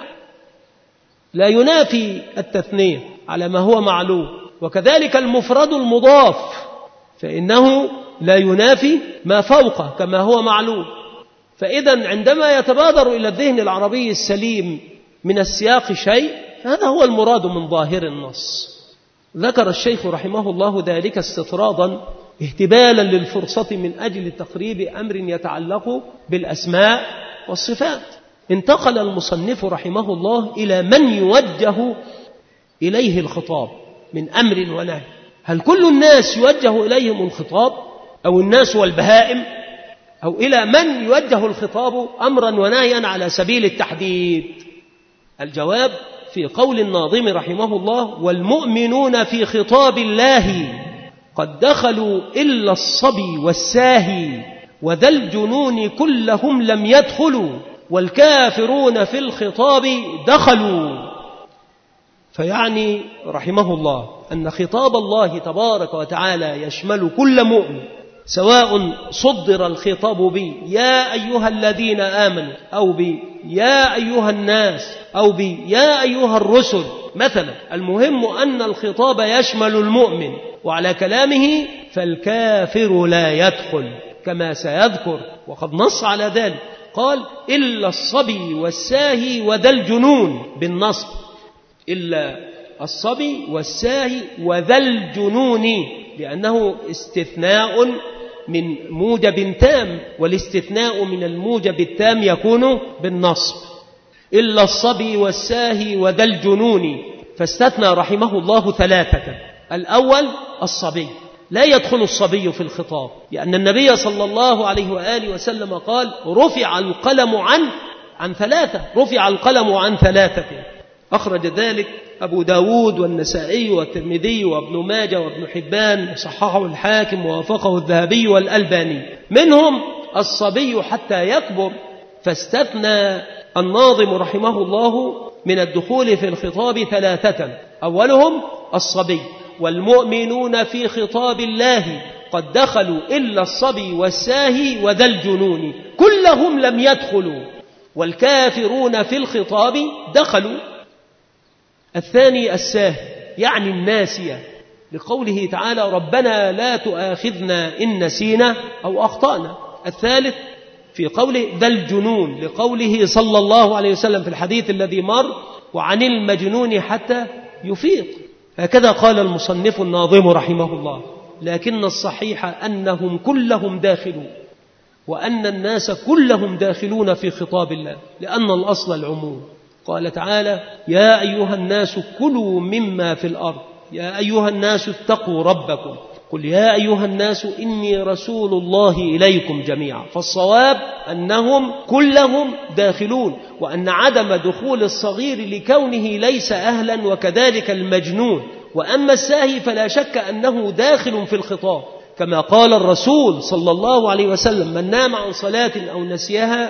B: لا ينافي التثنية على ما هو معلوم، وكذلك المفرد المضاف فإنه لا ينافي ما فوقه كما هو معلوم. فإذا عندما يتبادر إلى الذهن العربي السليم من السياق شيء، هذا هو المراد من ظاهر النص. ذكر الشيخ رحمه الله ذلك استطرادا اهتبالا للفرصة من أجل تقريب أمر يتعلق بالأسماء والصفات. انتقل المصنف رحمه الله إلى من يوجه إليه الخطاب من أمر ونهي، هل كل الناس يوجه إليهم الخطاب أو الناس والبهائم أو إلى من يوجه الخطاب أمرا ونهيا على سبيل التحديد؟ الجواب في قول الناظم رحمه الله: والمؤمنون في خطاب الله قد دخلوا إلا الصبي والساهي وذا الجنون كلهم لم يدخلوا والكافرون في الخطاب دخلوا. فيعني رحمه الله أن خطاب الله تبارك وتعالى يشمل كل مؤمن، سواء صدر الخطاب ب يا أيها الذين آمنوا أو ب يا أيها الناس أو ب يا أيها الرسل مثلا. المهم أن الخطاب يشمل المؤمن، وعلى كلامه فالكافر لا يدخل كما سيذكر، وقد نص على ذلك قال: إلا الصبي والساهي وذا الجنون بالنصب، إلا الصبي والساهي وذا الجنون، لأنه استثناء من موجب تام، والاستثناء من الموجب التام يكون بالنصب. إلا الصبي والساهي وذا الجنون، فاستثنى رحمه الله ثلاثة. الأول الصبي، لا يدخل الصبي في الخطاب، لأن النبي صلى الله عليه وآله وسلم قال: رفع القلم عن عن ثلاثة، رفع القلم عن ثلاثة. أخرج ذلك أبو داود والنسائي والترمذي وابن ماجه وابن حبان، وصححه الحاكم ووافقه الذهبي والألباني. منهم الصبي حتى يكبر، فاستثنى الناظم رحمه الله من الدخول في الخطاب ثلاثة. أولهم الصبي: والمؤمنون في خطاب الله قد دخلوا إلا الصبي والساهي وذا الجنون كلهم لم يدخلوا والكافرون في الخطاب دخلوا. الثاني الساهي، يعني الناسية، لقوله تعالى: ربنا لا تؤاخذنا إن نسينا أو أخطأنا. الثالث في قوله ذا الجنون، لقوله صلى الله عليه وسلم في الحديث الذي مر: وعن المجنون حتى يفيق. هكذا قال المصنف الناظم رحمه الله. لكن الصحيح أنهم كلهم داخلون، وأن الناس كلهم داخلون في خطاب الله، لأن الأصل العموم. قال تعالى: يا أيها الناس كلوا مما في الأرض، يا أيها الناس اتقوا ربكم، قل يا أيها الناس إني رسول الله إليكم جميعا. فالصواب أنهم كلهم داخلون، وأن عدم دخول الصغير لكونه ليس أهلا، وكذلك المجنون. وأما الساهي فلا شك أنه داخل في الخطاب، كما قال الرسول صلى الله عليه وسلم: من نام عن صلاة أو نسيها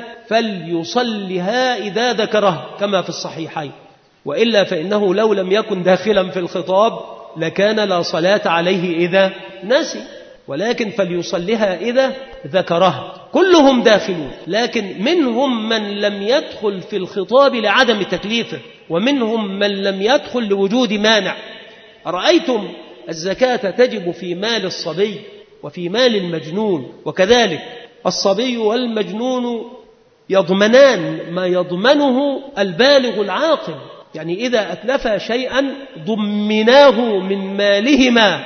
B: فليصلها إذا ذكرها، كما في الصحيحين. وإلا فإنه لو لم يكن داخلا في الخطاب لكان لا صلاة عليه إذا نسي، ولكن فليصلها إذا ذكرها. كلهم داخلون، لكن منهم من لم يدخل في الخطاب لعدم تكليفه، ومنهم من لم يدخل لوجود مانع. أرأيتم الزكاة تجب في مال الصبي وفي مال المجنون، وكذلك الصبي والمجنون يضمنان ما يضمنه البالغ العاقل، يعني إذا أتلفا شيئا ضمناه من مالهما،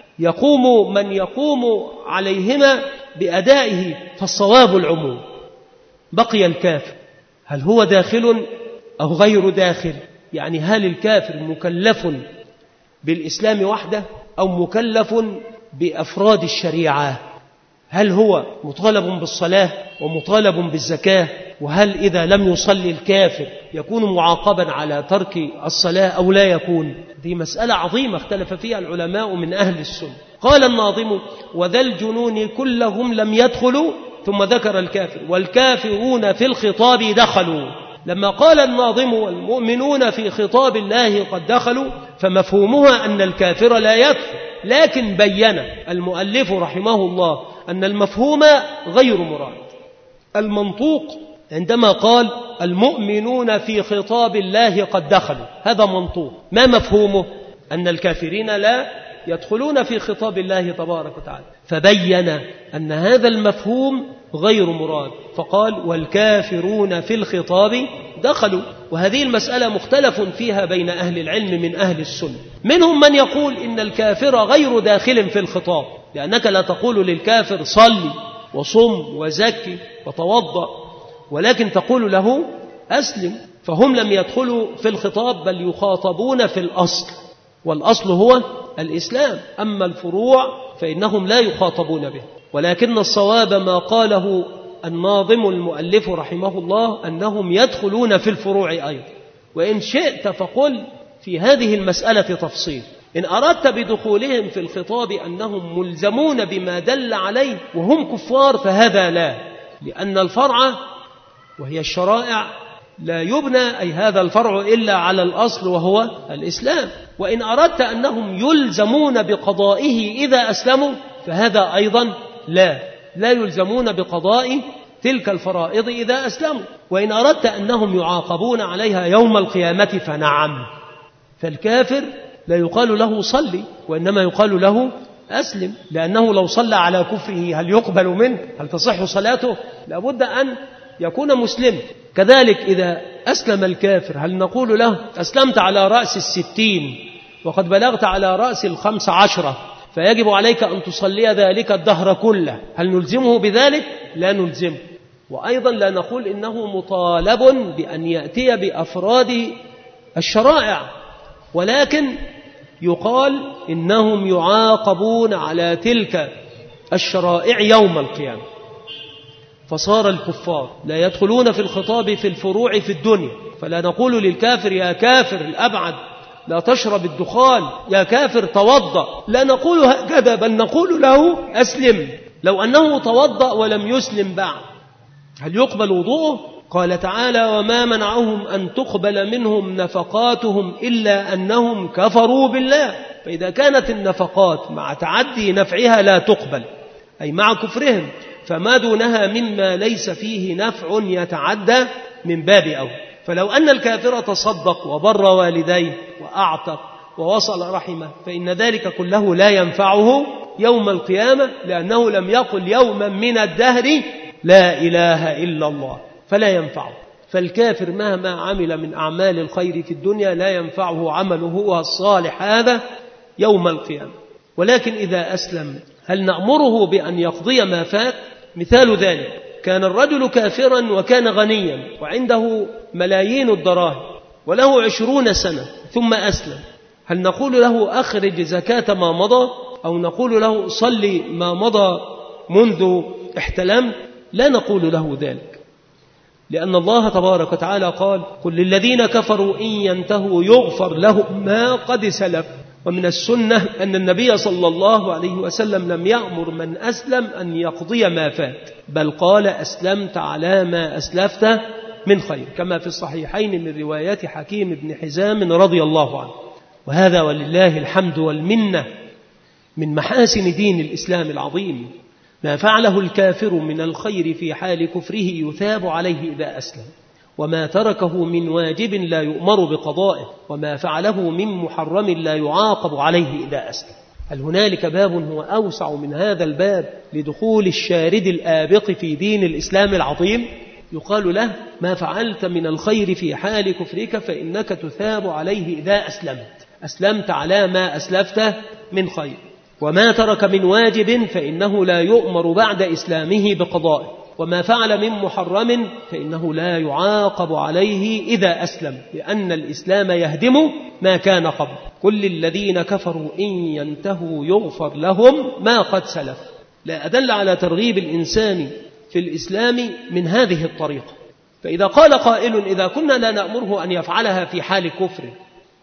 B: يقوم من يقوم عليهما بأدائه، فالصواب العموم. بقي الكافر، هل هو داخل أو غير داخل؟ يعني هل الكافر مكلف بالإسلام وحده أو مكلف بأفراد الشريعة؟ هل هو مطالب بالصلاة ومطالب بالزكاة؟ وهل إذا لم يصلي الكافر يكون معاقبا على ترك الصلاة أو لا يكون؟ دي مسألة عظيمة اختلف فيها العلماء من أهل السنة. قال الناظم: وذا الجنون كلهم لم يدخلوا، ثم ذكر الكافر: والكافرون في الخطاب دخلوا. لما قال الناظم: والمؤمنون في خطاب الله قد دخلوا، فمفهومها أن الكافر لا يدخل، لكن بين المؤلف رحمه الله أن المفهوم غير مراد. المنطوق عندما قال: المؤمنون في خطاب الله قد دخلوا، هذا منطوق. ما مفهومه؟ أن الكافرين لا يدخلون في خطاب الله تبارك وتعالى، فبين أن هذا المفهوم غير مراد، فقال: والكافرون في الخطاب دخلوا. وهذه المسألة مختلف فيها بين أهل العلم من أهل السنة. منهم من يقول إن الكافر غير داخل في الخطاب، لأنك لا تقول للكافر صلي وصم وزكي وتوضأ، ولكن تقول له أسلم. فهم لم يدخلوا في الخطاب، بل يخاطبون في الأصل، والأصل هو الإسلام. أما الفروع فإنهم لا يخاطبون به، ولكن الصواب ما قاله الناظم المؤلف رحمه الله أنهم يدخلون في الفروع أيضا. وإن شئت فقل في هذه المسألة تفصيل. إن أردت بدخولهم في الخطاب أنهم ملزمون بما دل عليه وهم كفار فهذا لا، لأن الفرع وهي الشرائع لا يبنى أي هذا الفرع إلا على الأصل وهو الإسلام. وإن أردت أنهم يلزمون بقضائه إذا أسلموا فهذا أيضا لا، لا يلزمون بقضاء تلك الفرائض إذا أسلموا. وإن أردت أنهم يعاقبون عليها يوم القيامة فنعم. فالكافر لا يقال له صلي، وإنما يقال له أسلم، لأنه لو صلى على كفره هل يقبل منه؟ هل تصح صلاته؟ لابد أن يكون مسلم. كذلك إذا أسلم الكافر هل نقول له أسلمت على رأس الستين وقد بلغت على رأس الخمس عشرة فيجب عليك أن تصلي ذلك الدهر كله، هل نلزمه بذلك؟ لا نلزمه. وأيضا لا نقول إنه مطالب بأن يأتي بأفراد الشرائع، ولكن يقال إنهم يعاقبون على تلك الشرائع يوم القيامة. فصار الكفار لا يدخلون في الخطاب في الفروع في الدنيا، فلا نقول للكافر يا كافر الأبعد لا تشرب الدخان، يا كافر توضأ، لا نقول هكذا، بل نقول له أسلم. لو أنه توضأ ولم يسلم بعد هل يقبل وضوءه؟ قال تعالى وما منعهم أن تقبل منهم نفقاتهم إلا أنهم كفروا بالله. فإذا كانت النفقات مع تعدي نفعها لا تقبل أي مع كفرهم، فما دونها مما ليس فيه نفع يتعدى من باب أول. فلو أن الكافر تصدق وبر والديه وأعتق ووصل رحمه فإن ذلك كله لا ينفعه يوم القيامة، لأنه لم يقل يوما من الدهر لا إله إلا الله، فلا ينفعه. فالكافر مهما عمل من أعمال الخير في الدنيا لا ينفعه عمله الصالح هذا يوم القيامة. ولكن إذا أسلم هل نأمره بأن يقضي ما فات؟ مثال ذلك كان الرجل كافرا وكان غنيا وعنده ملايين الدراهم وله عشرون سنة ثم أسلم، هل نقول له أخرج زكاة ما مضى أو نقول له صلي ما مضى منذ احتلمت؟ لا نقول له ذلك، لأن الله تبارك وتعالى قال قل للذين كفروا إن ينتهوا يغفر لهم ما قد سلف. ومن السنة أن النبي صلى الله عليه وسلم لم يأمر من أسلم أن يقضي ما فات، بل قال أسلمت على ما أسلفت من خير، كما في الصحيحين من روايات حكيم بن حزام رضي الله عنه. وهذا ولله الحمد والمنة من محاسن دين الإسلام العظيم. ما فعله الكافر من الخير في حال كفره يثاب عليه إذا أسلم، وما تركه من واجب لا يؤمر بقضائه، وما فعله من محرم لا يعاقب عليه إذا أسلم. هل هنالك باب هو أوسع من هذا الباب لدخول الشارد الآبق في دين الإسلام العظيم؟ يقال له ما فعلت من الخير في حال كفرك فإنك تثاب عليه إذا أسلمت، أسلمت على ما أسلفت من خير. وما ترك من واجب فإنه لا يؤمر بعد إسلامه بقضائه، وما فعل من محرم فإنه لا يعاقب عليه إذا أسلم، لأن الإسلام يهدم ما كان قبل. كل الذين كفروا إن ينتهوا يغفر لهم ما قد سلف. لا أدل على ترغيب الإنسان في الإسلام من هذه الطريقة. فإذا قال قائل إذا كنا لا نأمره أن يفعلها في حال كفره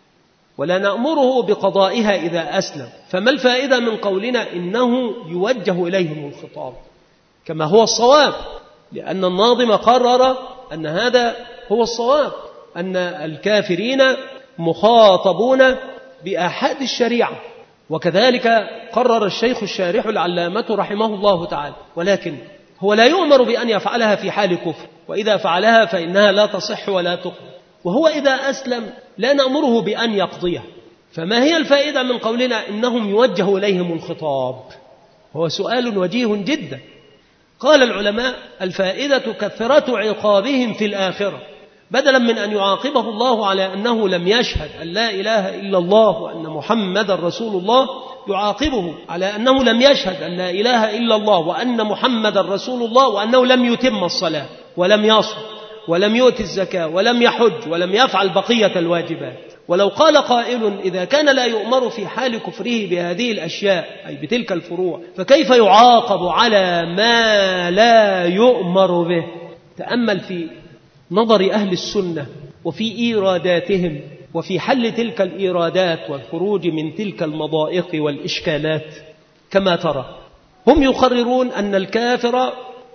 B: ولا نأمره بقضائها إذا أسلم، فما الفائدة من قولنا إنه يوجه إليهم الخطاب كما هو الصواب؟ لأن الناظم قرر أن هذا هو الصواب، أن الكافرين مخاطبون بأحد الشريعة. وكذلك قرر الشيخ الشارح العلامة رحمه الله تعالى. ولكن هو لا يؤمر بأن يفعلها في حال كفر، وإذا فعلها فإنها لا تصح ولا تقبل. وهو إذا أسلم لا نأمره بأن يقضيها، فما هي الفائدة من قولنا إنهم يوجه إليهم الخطاب؟ هو سؤال وجيه جدا. قال العلماء الفائدة كثرة عقابهم في الآخرة، بدلا من أن يعاقبه الله على أنه لم يشهد أن لا إله إلا الله وأن محمد رسول الله، يعاقبه على أنه لم يشهد أن لا إله إلا الله وأن محمد رسول الله، وأنه لم يتم الصلاة ولم يصم ولم يؤتي الزكاة ولم يحج ولم يفعل بقية الواجبات. ولو قال قائل إذا كان لا يؤمر في حال كفره بهذه الأشياء أي بتلك الفروع فكيف يعاقب على ما لا يؤمر به؟ تأمل في نظر أهل السنة وفي إيراداتهم وفي حل تلك الإيرادات والخروج من تلك المضائق والإشكالات. كما ترى هم يقررون أن الكافر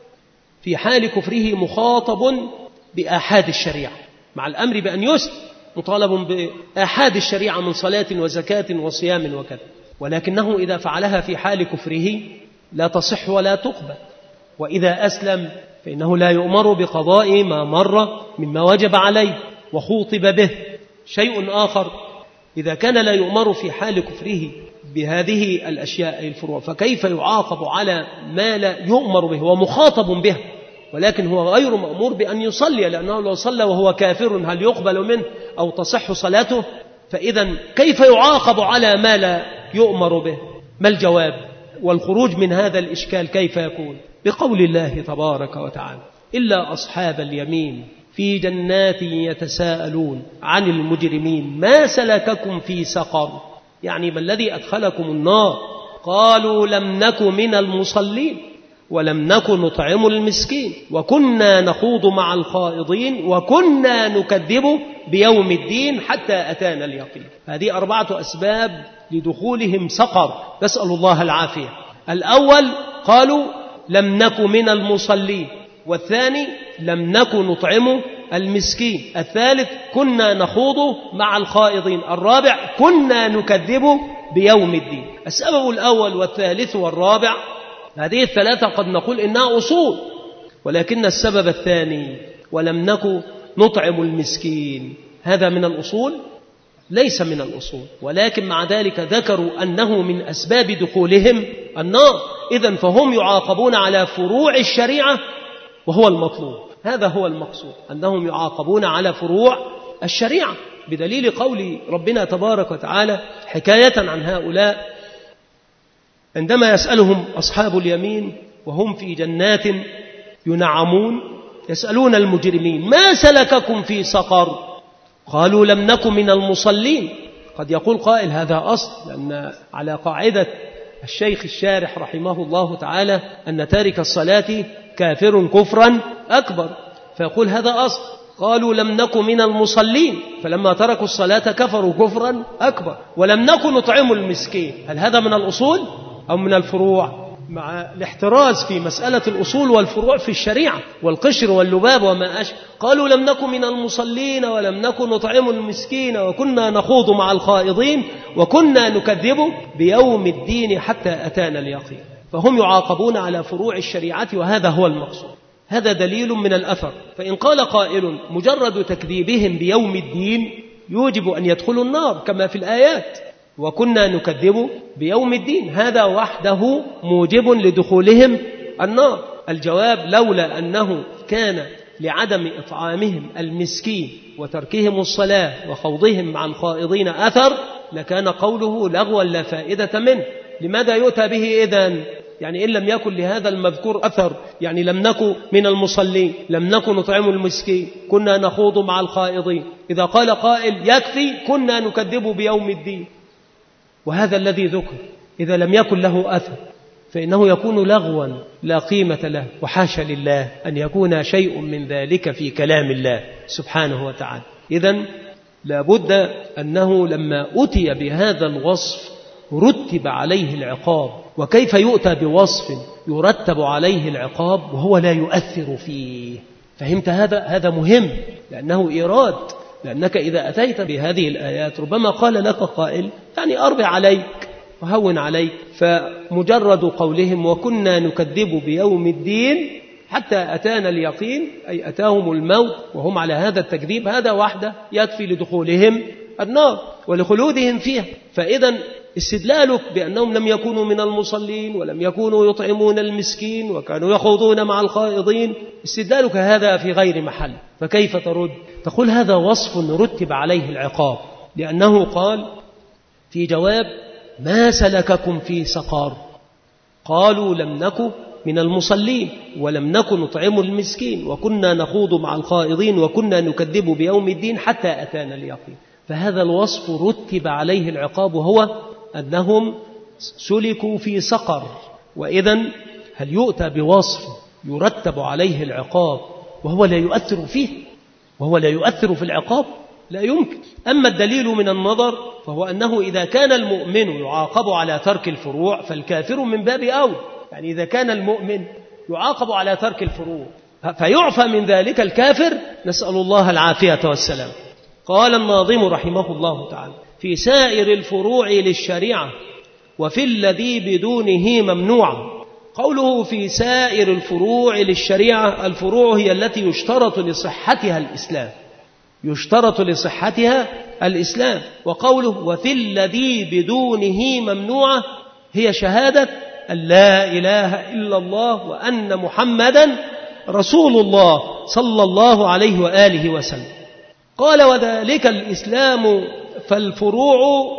B: في حال كفره مخاطب بآحاد الشريعة مع الأمر بأن يسلم، مطالب بآحاد الشريعة من صلاة وزكاة وصيام وكذا، ولكنه إذا فعلها في حال كفره لا تصح ولا تقبل، وإذا أسلم فإنه لا يؤمر بقضاء ما مر مما وجب عليه وخوطب به. شيء آخر، إذا كان لا يؤمر في حال كفره بهذه الأشياء أي الفروع فكيف يعاقب على ما لا يؤمر به ومخاطب به، ولكن هو غير مأمور بأن يصلي، لأنه لو صلى وهو كافر هل يقبل منه أو تصح صلاته؟ فإذا كيف يعاقب على ما لا يؤمر به؟ ما الجواب والخروج من هذا الإشكال كيف يكون؟ بقول الله تبارك وتعالى: إلا أصحاب اليمين في جنات يتساءلون عن المجرمين ما سلككم في سقر، يعني ما الذي أدخلكم النار؟ قالوا لم نك من المصلين ولم نك نطعم المسكين وكنا نخوض مع الخائضين وكنا نكذب بيوم الدين حتى أتانا اليقين. هذه أربعة أسباب لدخولهم سقر، نسأل الله العافية. الأول قالوا لم نك من المصلين، والثاني لم نك نطعم المسكين، الثالث كنا نخوض مع الخائضين، الرابع كنا نكذب بيوم الدين. السبب الأول والثالث والرابع هذه الثلاثة قد نقول إنها أصول، ولكن السبب الثاني ولم نك نطعم المسكين هذا من الأصول؟ ليس من الأصول، ولكن مع ذلك ذكروا أنه من أسباب دخولهم النار. إذن فهم يعاقبون على فروع الشريعة وهو المطلوب، هذا هو المقصود، أنهم يعاقبون على فروع الشريعة، بدليل قول ربنا تبارك وتعالى حكاية عن هؤلاء عندما يسألهم أصحاب اليمين وهم في جنات ينعمون يسألون المجرمين ما سلككم في سقر؟ قالوا لم نكن من المصلين. قد يقول قائل هذا أصل، لأن على قاعدة الشيخ الشارح رحمه الله تعالى أن تارك الصلاة كافر كفرا أكبر، فيقول هذا أصل. قالوا لم نكن من المصلين، فلما تركوا الصلاة كفروا كفرا أكبر. ولم نكن نطعم المسكين، هل هذا من الأصول أو من الفروع؟ مع الاحتراز في مسألة الأصول والفروع في الشريعة والقشر واللباب وما أشبه. قالوا لم نكن من المصلين ولم نكن نطعم المسكين وكنا نخوض مع الخائضين وكنا نكذب بيوم الدين حتى أتانا اليقين. فهم يعاقبون على فروع الشريعة، وهذا هو المقصود. هذا دليل من الأثر. فإن قال قائل مجرد تكذيبهم بيوم الدين يوجب أن يدخلوا النار كما في الآيات وكنا نكذب بيوم الدين، هذا وحده موجب لدخولهم النار. الجواب لولا أنه كان لعدم إطعامهم المسكين وتركهم الصلاة وخوضهم مع الخائضين أثر لكان قوله لغوا لا فائدة منه. لماذا يؤتى به إذن؟ يعني إن لم يكن لهذا المذكور أثر، يعني لم نكن من المصلين، لم نكن نطعم المسكين، كنا نخوض مع الخائضين، إذا قال قائل يكفي كنا نكذب بيوم الدين، وهذا الذي ذكر إذا لم يكن له أثر فإنه يكون لغوا لا قيمة له، وحاشا لله أن يكون شيء من ذلك في كلام الله سبحانه وتعالى. إذن لابد أنه لما أتي بهذا الوصف رتب عليه العقاب. وكيف يؤتى بوصف يرتب عليه العقاب وهو لا يؤثر فيه؟ فهمت هذا؟ هذا مهم، لأنه إيراد. لأنك إذا أتيت بهذه الآيات ربما قال لك قائل يعني أربع عليك وهون عليك، فمجرد قولهم وكنا نكذب بيوم الدين حتى أتانا اليقين أي أتاهم الموت وهم على هذا التكذيب، هذا وحده يكفي لدخولهم النار ولخلودهم فيها. فإذا استدلالك بأنهم لم يكونوا من المصلين ولم يكونوا يطعمون المسكين وكانوا يخوضون مع الخائضين، استدلالك هذا في غير محل. فكيف ترد؟ تقول هذا وصف رتب عليه العقاب، لأنه قال في جواب ما سلككم في سقر؟ قالوا لم نكن من المصلين ولم نكن نطعم المسكين وكنا نخوض مع الخائضين وكنا نكذب بيوم الدين حتى أتانا اليقين. فهذا الوصف رتب عليه العقاب، وهو أنهم سلكوا في سقر. وإذن هل يؤتى بوصف يرتب عليه العقاب وهو لا يؤثر فيه، وهو لا يؤثر في العقاب؟ لا يمكن. أما الدليل من النظر فهو أنه إذا كان المؤمن يعاقب على ترك الفروع فالكافر من باب أولى. يعني إذا كان المؤمن يعاقب على ترك الفروع فيعفى من ذلك الكافر، نسأل الله العافية والسلام. قال الناظم رحمه الله تعالى: في سائر الفروع للشريعة وفي الذي بدونه ممنوع. قوله في سائر الفروع للشريعة، الفروع هي التي يشترط لصحتها الإسلام، يشترط لصحتها الإسلام. وقوله وفي الذي بدونه ممنوع هي شهادة أن لا إله إلا الله وأن محمدا رسول الله صلى الله عليه وآله وسلم. قال وذلك الإسلام فالفروع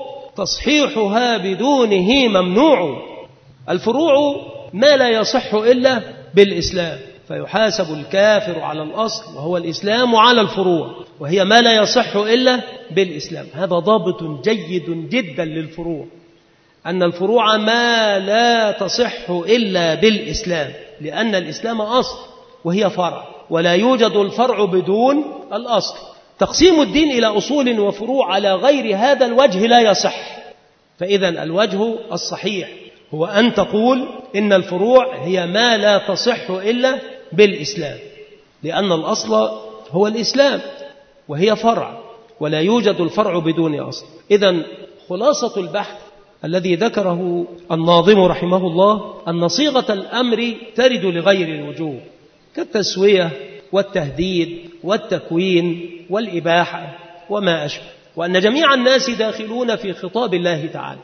B: تصحيحها بدونه ممنوع. الفروع ما لا يصح إلا بالإسلام، فيحاسب الكافر على الأصل وهو الإسلام على الفروع، وهي ما لا يصح إلا بالإسلام. هذا ضابط جيد جدا للفروع، أن الفروع ما لا تصح إلا بالإسلام، لأن الإسلام أصل وهي فرع، ولا يوجد الفرع بدون الأصل. تقسيم الدين إلى أصول وفروع على غير هذا الوجه لا يصح. فإذا الوجه الصحيح هو أن تقول إن الفروع هي ما لا تصح إلا بالإسلام، لأن الأصل هو الإسلام وهي فرع، ولا يوجد الفرع بدون أصل. إذن خلاصة البحث الذي ذكره الناظم رحمه الله أن صيغة الأمر ترد لغير الوجوب، كالتسوية والتهديد والتكوين والإباحة وما أشبه، وأن جميع الناس داخلون في خطاب الله تعالى،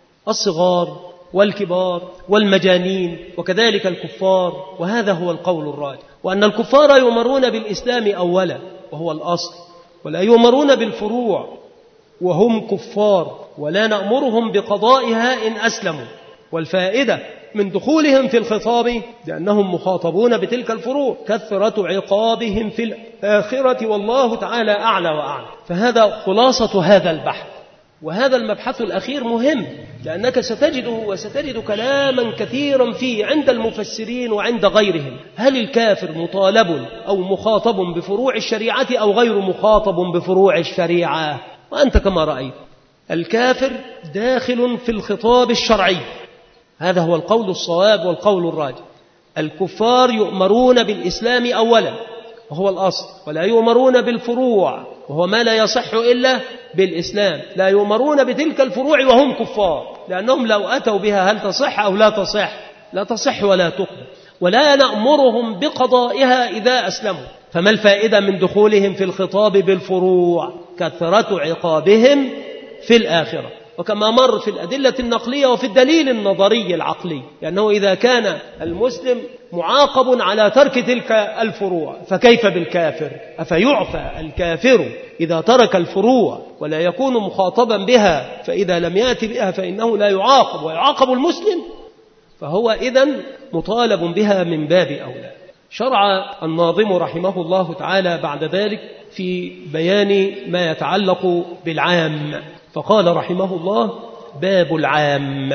B: الصغار والكبار والمجانين وكذلك الكفار، وهذا هو القول الراجح. وأن الكفار يؤمرون بالإسلام أولا وهو الأصل، ولا يؤمرون بالفروع وهم كفار، ولا نأمرهم بقضائها إن أسلموا. والفائدة من دخولهم في الخطاب لأنهم مخاطبون بتلك الفروع كثرة عقابهم في الآخرة، والله تعالى أعلى وأعلى. فهذا خلاصة هذا البحث. وهذا المبحث الأخير مهم، لأنك ستجده وستجد كلاما كثيرا فيه عند المفسرين وعند غيرهم. هل الكافر مطالب أو مخاطب بفروع الشريعة أو غير مخاطب بفروع الشريعة؟ وأنت كما رأيت الكافر داخل في الخطاب الشرعي، هذا هو القول الصواب والقول الراجح. الكفار يؤمرون بالإسلام أولا وهو الأصل، ولا يؤمرون بالفروع وهو ما لا يصح إلا بالإسلام. لا يؤمرون بتلك الفروع وهم كفار، لأنهم لو أتوا بها هل تصح أو لا تصح؟ لا تصح ولا تقبل. ولا نأمرهم بقضائها إذا أسلموا. فما الفائدة من دخولهم في الخطاب بالفروع؟ كثرة عقابهم في الآخرة. وكما مر في الأدلة النقلية وفي الدليل النظري العقلي، لأنه إذا كان المسلم معاقب على ترك تلك الفروع فكيف بالكافر؟ أفيعفى الكافر إذا ترك الفروع ولا يكون مخاطبا بها، فإذا لم يأتي بها فإنه لا يعاقب ويعاقب المسلم؟ فهو إذن مطالب بها من باب أولى. شرع الناظم رحمه الله تعالى بعد ذلك في بيان ما يتعلق بالعام، فقال رحمه الله: باب العام.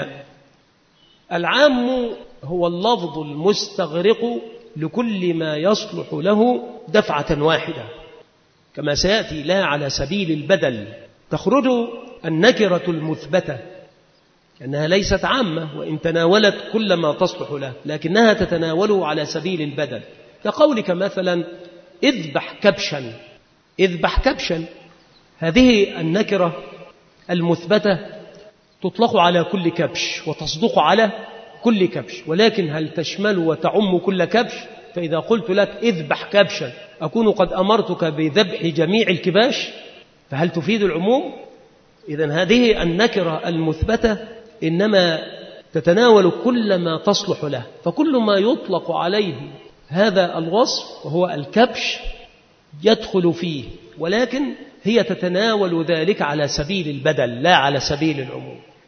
B: العام هو اللفظ المستغرق لكل ما يصلح له دفعة واحدة، كما سيأتي لا على سبيل البدل. تخرج النكرة المثبتة أنها ليست عامة وإن تناولت كل ما تصلح له، لكنها تتناوله على سبيل البدل، كقولك مثلا: اذبح كبشا. اذبح كبشا، هذه النكرة المثبتة تطلق على كل كبش وتصدق على كل كبش، ولكن هل تشمل وتعم كل كبش؟ فإذا قلت لك اذبح كبشا أكون قد أمرتك بذبح جميع الكباش؟ فهل تفيد العموم؟ إذن هذه النكرة المثبتة إنما تتناول كل ما تصلح له، فكل ما يطلق عليه هذا الوصف وهو الكبش يدخل فيه، ولكن هي تتناول ذلك على سبيل البدل لا على سبيل العموم.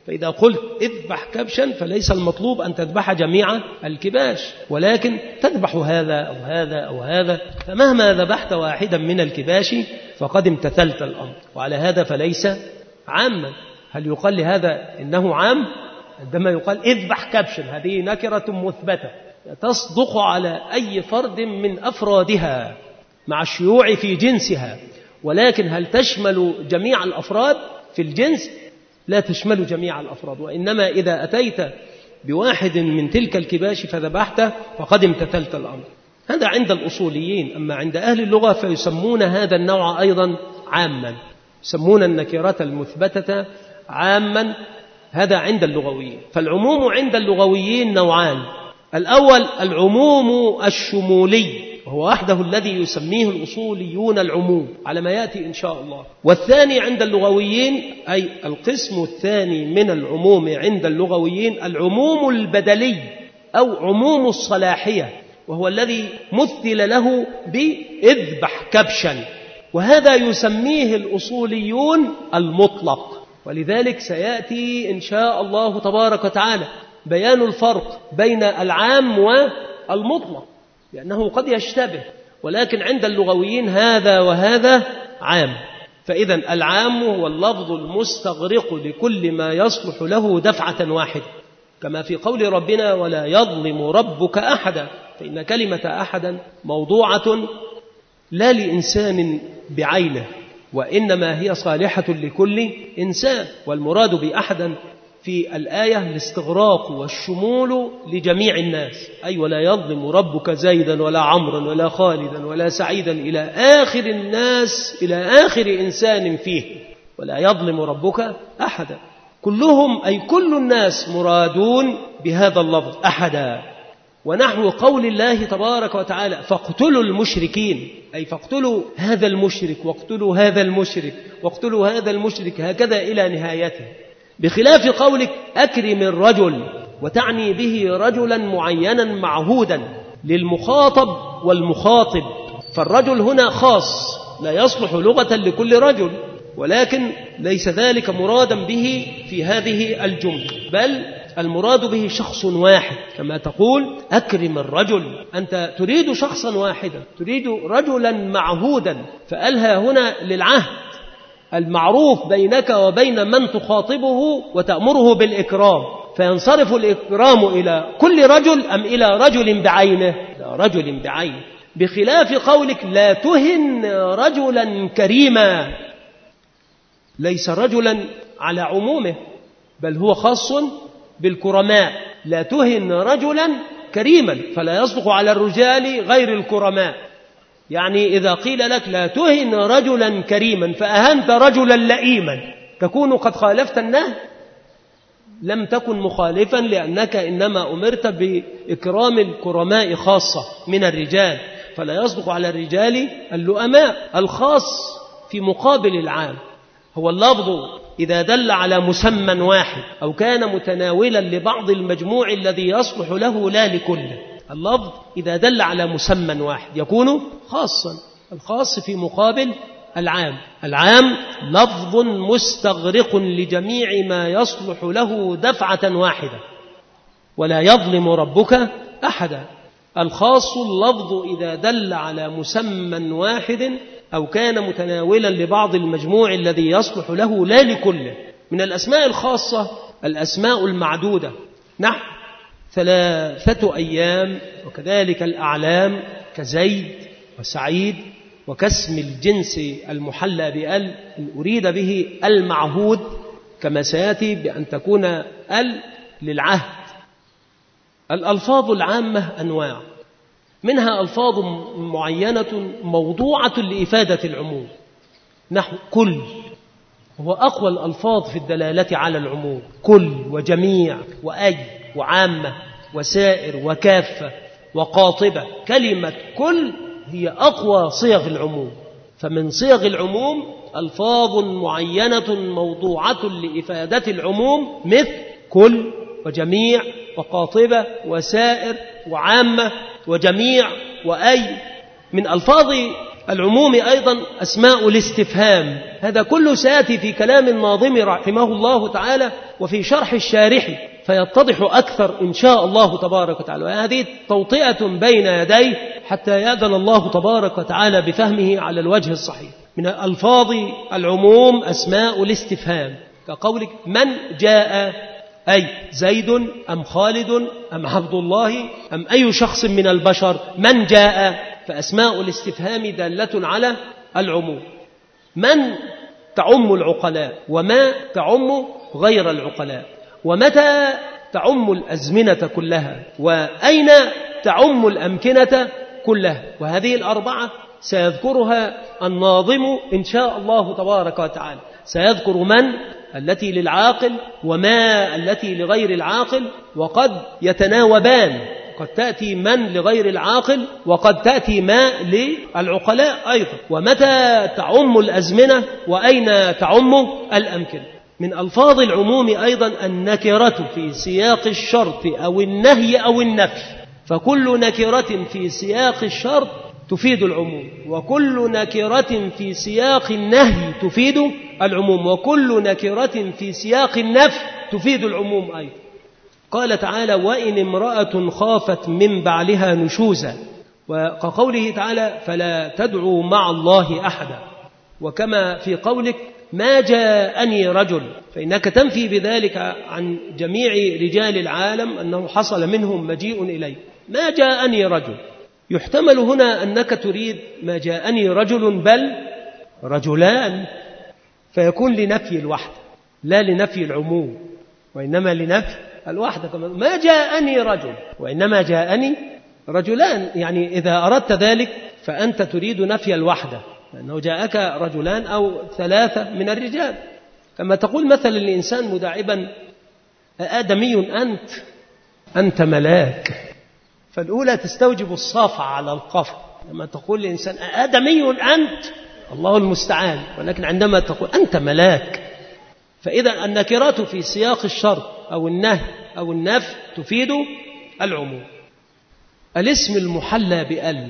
B: فإذا قلت اذبح كبشا فليس المطلوب أن تذبح جميع الكباش، ولكن تذبح هذا أو هذا أو هذا، فمهما ذبحت واحدا من الكباش فقد امتثلت الأمر. وعلى هذا فليس عاما. هل يقال لهذا إنه عام؟ عندما يقال اذبح كبشا هذه نكرة مثبتة تصدق على أي فرد من أفرادها مع الشيوع في جنسها، ولكن هل تشمل جميع الأفراد في الجنس؟ لا تشمل جميع الأفراد، وإنما إذا أتيت بواحد من تلك الكباش فذبحته فقد امتثلت الأمر. هذا عند الأصوليين. أما عند أهل اللغة فيسمون هذا النوع أيضا عاما، يسمون النكرة المثبتة عاما، هذا عند اللغويين. فالعموم عند اللغويين نوعان: الأول العموم الشمولي وهو وحده الذي يسميه الأصوليون العموم على ما يأتي إن شاء الله، والثاني عند اللغويين أي القسم الثاني من العموم عند اللغويين العموم البدلي أو عموم الصلاحية، وهو الذي مثل له بإذبح كبشا، وهذا يسميه الأصوليون المطلق. ولذلك سيأتي إن شاء الله تبارك وتعالى بيان الفرق بين العام والمطلق، لأنه قد يشتبه، ولكن عند اللغويين هذا وهذا عام. فإذا العام هو اللفظ المستغرق لكل ما يصلح له دفعة واحدة، كما في قول ربنا ولا يظلم ربك أحدا، فإن كلمة أحدا موضوعة لا لإنسان بعينه، وإنما هي صالحة لكل إنسان. والمراد بأحدا في الآية الاستغراق والشمول لجميع الناس، أي ولا يظلم ربك زيدا ولا عمرا ولا خالدا ولا سعيدا إلى آخر الناس، إلى آخر إنسان فيه، ولا يظلم ربك أحدا. كلهم أي كل الناس مرادون بهذا اللفظ أحدا. ونحو قول الله تبارك وتعالى فاقتلوا المشركين، أي فاقتلوا هذا المشرك واقتلوا هذا المشرك واقتلوا هذا المشرك، هكذا إلى نهايته. بخلاف قولك أكرم الرجل، وتعني به رجلا معينا معهودا للمخاطب والمخاطب، فالرجل هنا خاص لا يصلح لغة لكل رجل، ولكن ليس ذلك مرادا به في هذه الجملة، بل المراد به شخص واحد، كما تقول أكرم الرجل، أنت تريد شخصا واحدا، تريد رجلا معهودا، فألها هنا للعهد المعروف بينك وبين من تخاطبه وتأمره بالإكرام، فينصرف الإكرام إلى كل رجل أم إلى رجل بعينه؟ إلى رجل بعينه. بخلاف قولك لا تهن رجلا كريما، ليس رجلا على عمومه، بل هو خاص بالكرماء. لا تهن رجلا كريما، فلا يصدق على الرجال غير الكرماء. يعني إذا قيل لك لا تهن رجلا كريما فأهنت رجلا لئيما، تكون قد خالفت النهي؟ لم تكن مخالفا، لأنك إنما أمرت بإكرام الكرماء خاصة من الرجال، فلا يصدق على الرجال اللؤماء. الخاص في مقابل العام هو اللفظ إذا دل على مسمى واحد أو كان متناولا لبعض المجموع الذي يصلح له لا لكله. اللفظ إذا دل على مسمى واحد يكون خاصا، الخاص في مقابل العام. العام لفظ مستغرق لجميع ما يصلح له دفعة واحدة، ولا يظلم ربك أحدا. الخاص اللفظ إذا دل على مسمى واحد أو كان متناولا لبعض المجموع الذي يصلح له لا لكله. من الأسماء الخاصة الأسماء المعدودة، نحو ثلاثة أيام، وكذلك الأعلام كزيد وسعيد، وكاسم الجنس المحلى بأل إن أريد به المعهود، كما سيأتي بأن تكون أل للعهد. الألفاظ العامة أنواع، منها ألفاظ معينة موضوعة لإفادة العموم، نحو كل، هو أقوى الألفاظ في الدلالة على العموم، كل وجميع وأي وعامة وسائر وكافة وقاطبة. كلمة كل هي أقوى صيغ العموم. فمن صيغ العموم ألفاظ معينة موضوعة لإفادة العموم، مثل كل وجميع وقاطبة وسائر وعامة وجميع وأي. من ألفاظ العموم أيضا أسماء الاستفهام، هذا كله سيأتي في كلام الناظم رحمه الله تعالى وفي شرح الشارح فيتضح أكثر إن شاء الله تبارك وتعالى. وهذه توطئة بين يديه حتى يأذن الله تبارك وتعالى بفهمه على الوجه الصحيح. من ألفاظ العموم أسماء الاستفهام كقولك من جاء، أي زيد أم خالد أم عبد الله أم أي شخص من البشر، من جاء، فأسماء الاستفهام دالة على العموم. من تعم العقلاء، وما تعم غير العقلاء، ومتى تعم الأزمنة كلها، وأين تعم الأمكنة كلها. وهذه الأربعة سيذكرها الناظم إن شاء الله تبارك وتعالى. سيذكر من التي للعاقل، وما التي لغير العاقل، وقد يتناوبان، قد تأتي من لغير العاقل وقد تأتي ما للعقلاء أيضا. ومتى تعم الأزمنة، وأين تعم الأمكنة. من ألفاظ العموم أيضا النكرة في سياق الشرط أو النهي أو النفي، فكل نكرة في سياق الشرط تفيد العموم، وكل نكرة في سياق النهي تفيد العموم، وكل نكرة في سياق النفي تفيد العموم أيضا. قال تعالى وإن امرأة خافت من بعلها نشوزا، وكقوله تعالى فلا تدعوا مع الله أحدا. وكما في قولك ما جاءني رجل، فإنك تنفي بذلك عن جميع رجال العالم أنه حصل منهم مجيء إليه. ما جاءني رجل، يحتمل هنا أنك تريد ما جاءني رجل بل رجلان، فيكون لنفي الوحدة لا لنفي العموم، وإنما لنفي الوحدة. ما جاءني رجل وإنما جاءني رجلان، يعني إذا أردت ذلك فأنت تريد نفي الوحدة، لأنه جاءك رجلان أو ثلاثة من الرجال. كما تقول مثلا الإنسان مداعبا آدمي أنت، أنت ملاك، فالأولى تستوجب الصافع على القفا. لما تقول لإنسان آدمي أنت، الله المستعان، ولكن عندما تقول أنت ملاك، فإذا النكرات في سياق الشرط أو النهي أو النفي تفيد العموم. الاسم المحلى بأل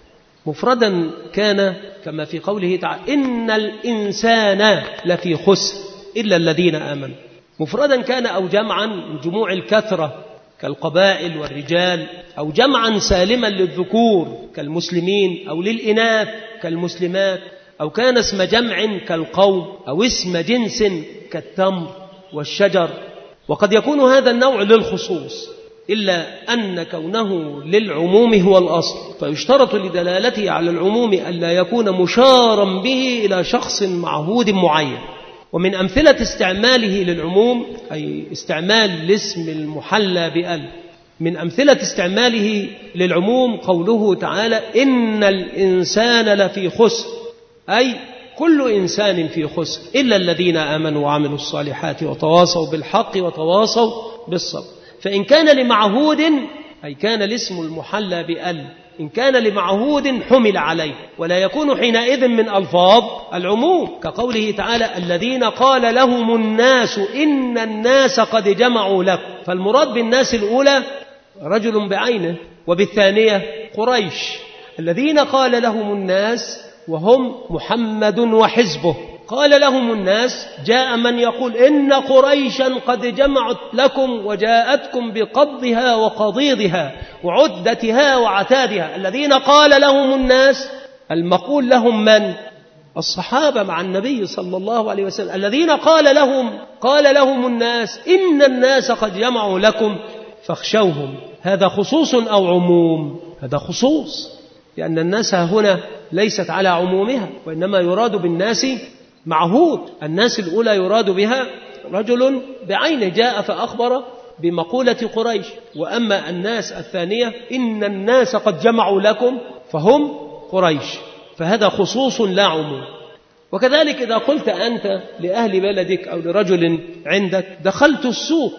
B: مفردا كان كما في قوله تعالى إن الإنسان لفي خسر إلا الذين آمنوا، مفردا كان أو جمعا من جموع الكثرة كالقبائل والرجال، أو جمعا سالما للذكور كالمسلمين، أو للإناث كالمسلمات، أو كان اسم جمع كالقوم، أو اسم جنس كالتمر والشجر. وقد يكون هذا النوع للخصوص، إلا أن كونه للعموم هو الأصل، فيشترط لدلالته على العموم ألا يكون مشارا به إلى شخص معهود معين. ومن أمثلة استعماله للعموم أي استعمال الاسم المحلى بأل، من أمثلة استعماله للعموم قوله تعالى إن الإنسان لفي خسر، أي كل إنسان في خسر إلا الذين آمنوا وعملوا الصالحات وتواصوا بالحق وتواصوا بالصبر. فإن كان لمعهود أي كان الاسم المحلى بأل، إن كان لمعهود حمل عليه، ولا يكون حينئذ من ألفاظ العموم، كقوله تعالى الذين قال لهم الناس إن الناس قد جمعوا لكم، فالمراد بالناس الأولى رجل بعينه، وبالثانية قريش. الذين قال لهم الناس وهم محمد وحزبه، قال لهم الناس، جاء من يقول إن قريشا قد جمعت لكم وجاءتكم بقبضها وقضيضها وعدتها وعتادها. الذين قال لهم الناس المقول لهم من؟ الصحابة مع النبي صلى الله عليه وسلم. الذين قال لهم قال لهم الناس إن الناس قد جمعوا لكم فاخشوهم. هذا خصوص أو عموم؟ هذا خصوص، لأن الناس هنا ليست على عمومها، وإنما يراد بالناس معهود. الناس الأولى يراد بها رجل بعينه جاء فأخبر بمقولة قريش، وأما الناس الثانية إن الناس قد جمعوا لكم فهم قريش، فهذا خصوص لا عموم. وكذلك إذا قلت أنت لأهل بلدك أو لرجل عندك دخلت السوق،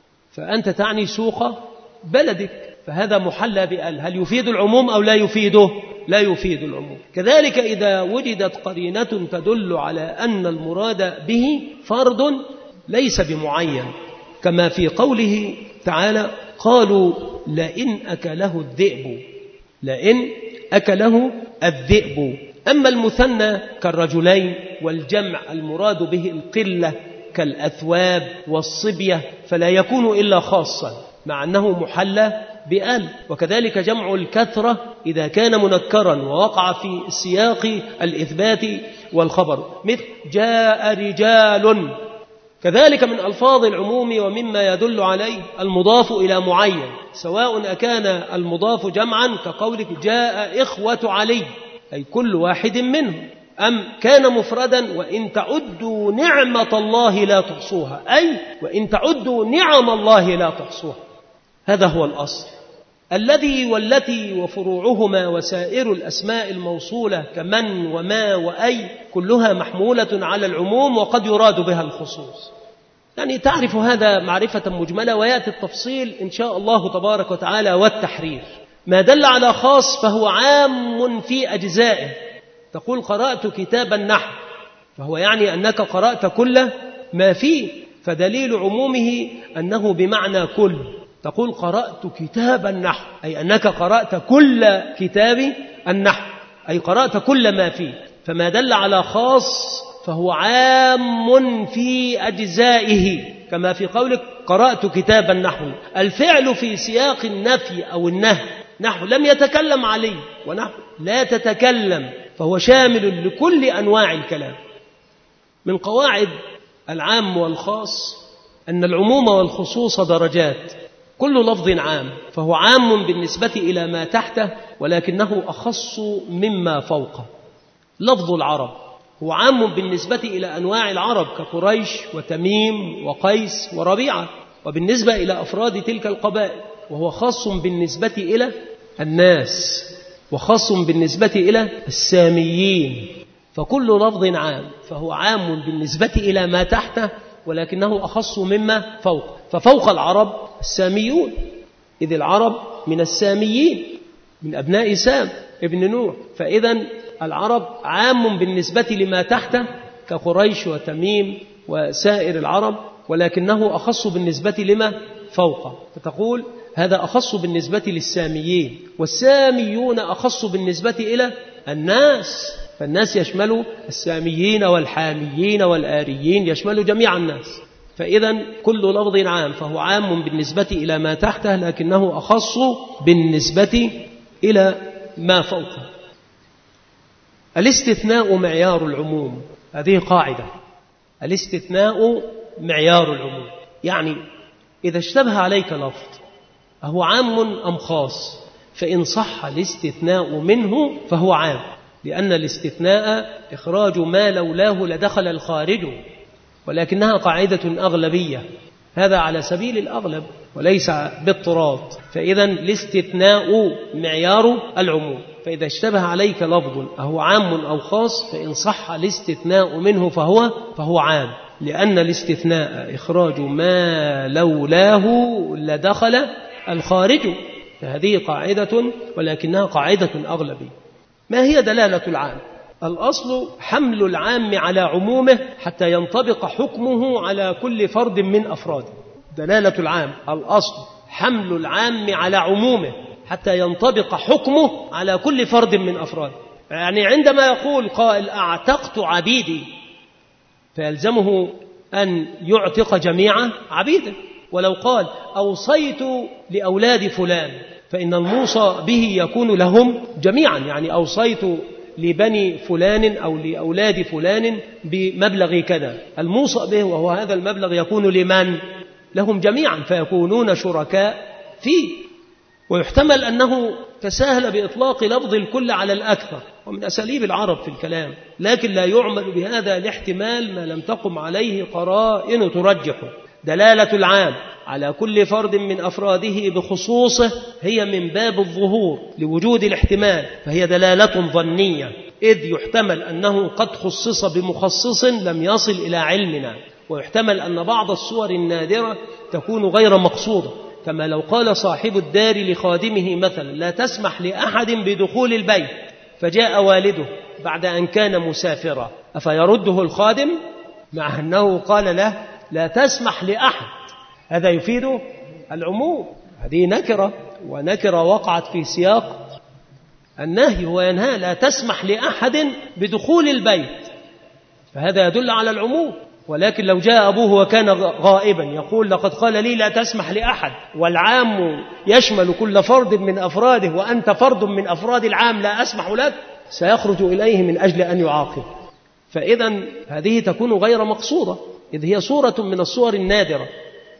B: فأنت تعني سوق بلدك، فهذا محلى بأل. هل يفيد العموم أو لا يفيده؟ لا يفيد العموم. كذلك إذا وجدت قرينة تدل على أن المراد به فرد ليس بمعين، كما في قوله تعالى قالوا لئن أكله الذئب، لئن أكله الذئب، أما المثنى كالرجلين والجمع المراد به القلة كالأثواب والصبية فلا يكون إلا خاصا مع أنه محلى بأل. وكذلك جمع الكثرة إذا كان منكرا ووقع في سياق الإثبات والخبر مثل جاء رجال. كذلك من ألفاظ العموم ومما يدل عليه المضاف إلى معين سواء أكان المضاف جمعا كقولك جاء إخوة علي أي كل واحد منهم، أم كان مفردا وإن تعدوا نعمة الله لا تحصوها أي وإن تعدوا نعم الله لا تحصوها. هذا هو الأصل الذي والتي وفروعهما وسائر الأسماء الموصولة كمن وما وأي كلها محمولة على العموم وقد يراد بها الخصوص. يعني تعرف هذا معرفة مجملة ويأتي التفصيل إن شاء الله تبارك وتعالى والتحرير. ما دل على خاص فهو عام في أجزائه. تقول قرأت كتاب النحو فهو يعني أنك قرأت كل ما فيه، فدليل عمومه أنه بمعنى كل. تقول قرأت كتاب النحو أي أنك قرأت كل كتاب النحو أي قرأت كل ما فيه. فما دل على خاص فهو عام في أجزائه كما في قولك قرأت كتاب النحو. الفعل في سياق النفي أو النهي نحو لم يتكلم عليه ونحو لا تتكلم فهو شامل لكل أنواع الكلام. من قواعد العام والخاص أن العموم والخصوص درجات. كل لفظ عام فهو عام بالنسبة إلى ما تحته ولكنه أخص مما فوقه. لفظ العرب هو عام بالنسبة إلى أنواع العرب كقريش وتميم وقيس وربيعة، وبالنسبة إلى أفراد تلك القبائل وهو خاص بالنسبة إلى الناس وخاص بالنسبة إلى الساميين. فكل لفظ عام فهو عام بالنسبة إلى ما تحته ولكنه أخص مما فوق. ففوق العرب الساميون إذ العرب من الساميين من أبناء سام ابن نوح، فإذا العرب عام بالنسبة لما تحته كقريش وتميم وسائر العرب ولكنه أخص بالنسبة لما فوقه. فتقول هذا أخص بالنسبة للساميين والساميون أخص بالنسبة إلى الناس، فالناس يشمل الساميين والحاميين والآريين يشمل جميع الناس. فإذا كل لفظ عام فهو عام بالنسبة إلى ما تحته لكنه أخص بالنسبة إلى ما فوقه. الاستثناء معيار العموم. هذه قاعدة. الاستثناء معيار العموم يعني إذا اشتبه عليك لفظ أهو عام أم خاص فإن صح الاستثناء منه فهو عام، لأن الاستثناء إخراج ما لولاه لدخل الخارج، ولكنها قاعدة أغلبية. هذا على سبيل الأغلب وليس باضطراد. فإذا الاستثناء معيار العموم. فإذا اشتبه عليك لفظ أهو عام أو خاص فإن صح الاستثناء منه فهو فهو عام، لأن الاستثناء إخراج ما لولاه لدخل الخارج. فهذه قاعدة ولكنها قاعدة أغلبية. ما هي دلالة العام؟ الأصل حمل العام على عمومه حتى ينطبق حكمه على كل فرد من أفراده. دلالة العام الأصل حمل العام على عمومه حتى ينطبق حكمه على كل فرد من أفراده. يعني عندما يقول قائل أعتقت عبيدي فيلزمه أن يعتق جميع عبيده. ولو قال أوصيت لأولاد فلان فإن الموصى به يكون لهم جميعا، يعني أوصيت لبني فلان أو لأولاد فلان بمبلغ كذا، الموصى به وهو هذا المبلغ يكون لمن؟ لهم جميعا فيكونون شركاء فيه. ويحتمل أنه تساهل بإطلاق لفظ الكل على الأكثر ومن أساليب العرب في الكلام، لكن لا يعمل بهذا الاحتمال ما لم تقم عليه قرائن ترجحه. دلالة العام على كل فرد من أفراده بخصوصه هي من باب الظهور لوجود الاحتمال، فهي دلالة ظنية، إذ يحتمل أنه قد خصص بمخصص لم يصل إلى علمنا، ويحتمل أن بعض الصور النادرة تكون غير مقصودة، كما لو قال صاحب الدار لخادمه مثلا لا تسمح لأحد بدخول البيت فجاء والده بعد أن كان مسافرا، أفيرده الخادم مع أنه قال له لا تسمح لأحد؟ هذا يفيد العموم. هذه نكرة، ونكرة وقعت في سياق النهي هو ينهى لا تسمح لأحد بدخول البيت، فهذا يدل على العموم. ولكن لو جاء أبوه وكان غائبا يقول لقد قال لي لا تسمح لأحد، والعام يشمل كل فرد من أفراده وأنت فرد من أفراد العام لا أسمح لك، سيخرج إليه من أجل أن يعاقب. فإذا هذه تكون غير مقصودة، إذ هي صورة من الصور النادرة.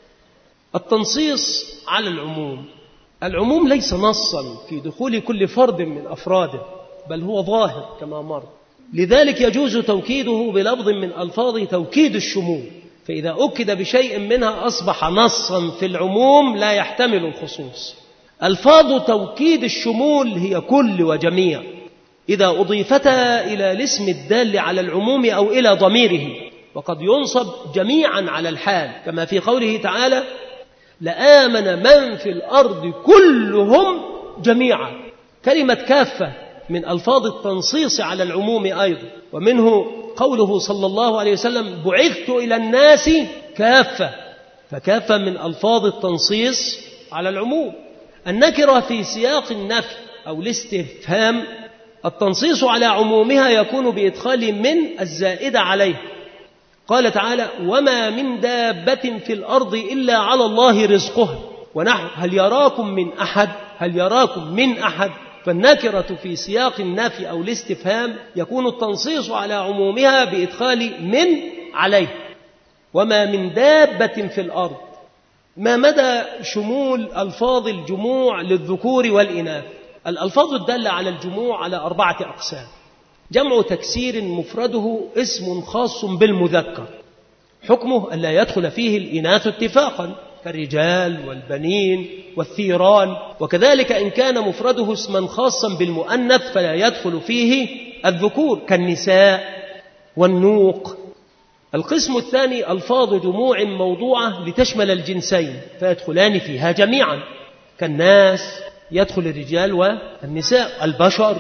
B: التنصيص على العموم، العموم ليس نصا في دخول كل فرد من أفراده، بل هو ظاهر كما مر، لذلك يجوز توكيده بلفظ من ألفاظ توكيد الشمول، فإذا أكد بشيء منها أصبح نصا في العموم لا يحتمل الخصوص. ألفاظ توكيد الشمول هي كل وجميع، إذا أضيفتا إلى الاسم الدال على العموم أو إلى ضميره، وقد ينصب جميعا على الحال، كما في قوله تعالى لآمن من في الأرض كلهم جميعا. كلمة كافة من ألفاظ التنصيص على العموم أيضا، ومنه قوله صلى الله عليه وسلم بعثت إلى الناس كافة، فكافة من ألفاظ التنصيص على العموم. النكرة في سياق النفي أو الاستفهام التنصيص على عمومها يكون بإدخال من الزائدة عليه. قال تعالى وما من دابة في الأرض إلا على الله رزقها، ونحن هل يراكم من أحد، هل يراكم من أحد. فالنكرة في سياق النفي أو الاستفهام يكون التنصيص على عمومها بإدخال من عليه. وما من دابة في الأرض، ما مدى شمول ألفاظ الجموع للذكور والإناث؟ الألفاظ الدالة على الجموع على أربعة أقسام: جمع تكسير مفرده اسم خاص بالمذكر، حكمه ألا يدخل فيه الإناث اتفاقا كالرجال والبنين والثيران، وكذلك إن كان مفرده اسما خاصا بالمؤنث فلا يدخل فيه الذكور كالنساء والنوق. القسم الثاني ألفاظ جموع موضوعة لتشمل الجنسين فيدخلان فيها جميعا كالناس، يدخل الرجال والنساء، البشر.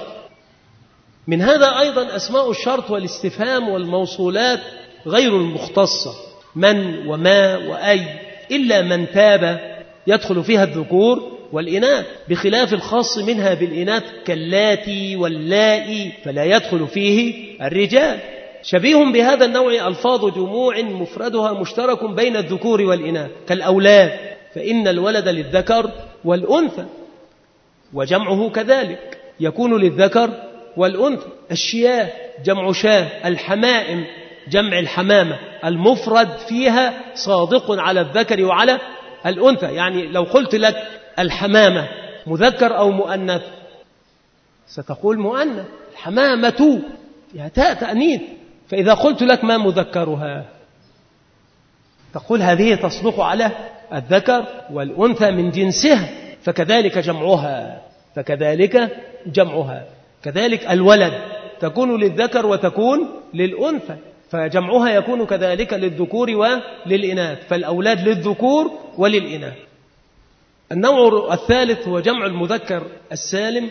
B: من هذا أيضا أسماء الشرط والاستفهام والموصولات غير المختصة، من وما وأي، إلا من تاب يدخل فيها الذكور والإناث، بخلاف الخاص منها بالإناث كاللاتي واللائي فلا يدخل فيه الرجال. شبيه بهذا النوع ألفاظ جموع مفردها مشترك بين الذكور والإناث كالأولاد، فإن الولد للذكر والأنثى، وجمعه كذلك يكون للذكر والأنثى. الشياه جمع شاه، الحمائم جمع الحمامة، المفرد فيها صادق على الذكر وعلى الأنثى. يعني لو قلت لك الحمامة مذكر أو مؤنث ستقول مؤنث، الحمامة يا تاء تأنيث. فإذا قلت لك ما مذكرها تقول هذه تصدق على الذكر والأنثى من جنسها، فكذلك جمعها فكذلك جمعها كذلك الولد تكون للذكر وتكون للأنثى، فجمعها يكون كذلك للذكور وللإناث، فالأولاد للذكور وللإناث. النوع الثالث هو جمع المذكر السالم،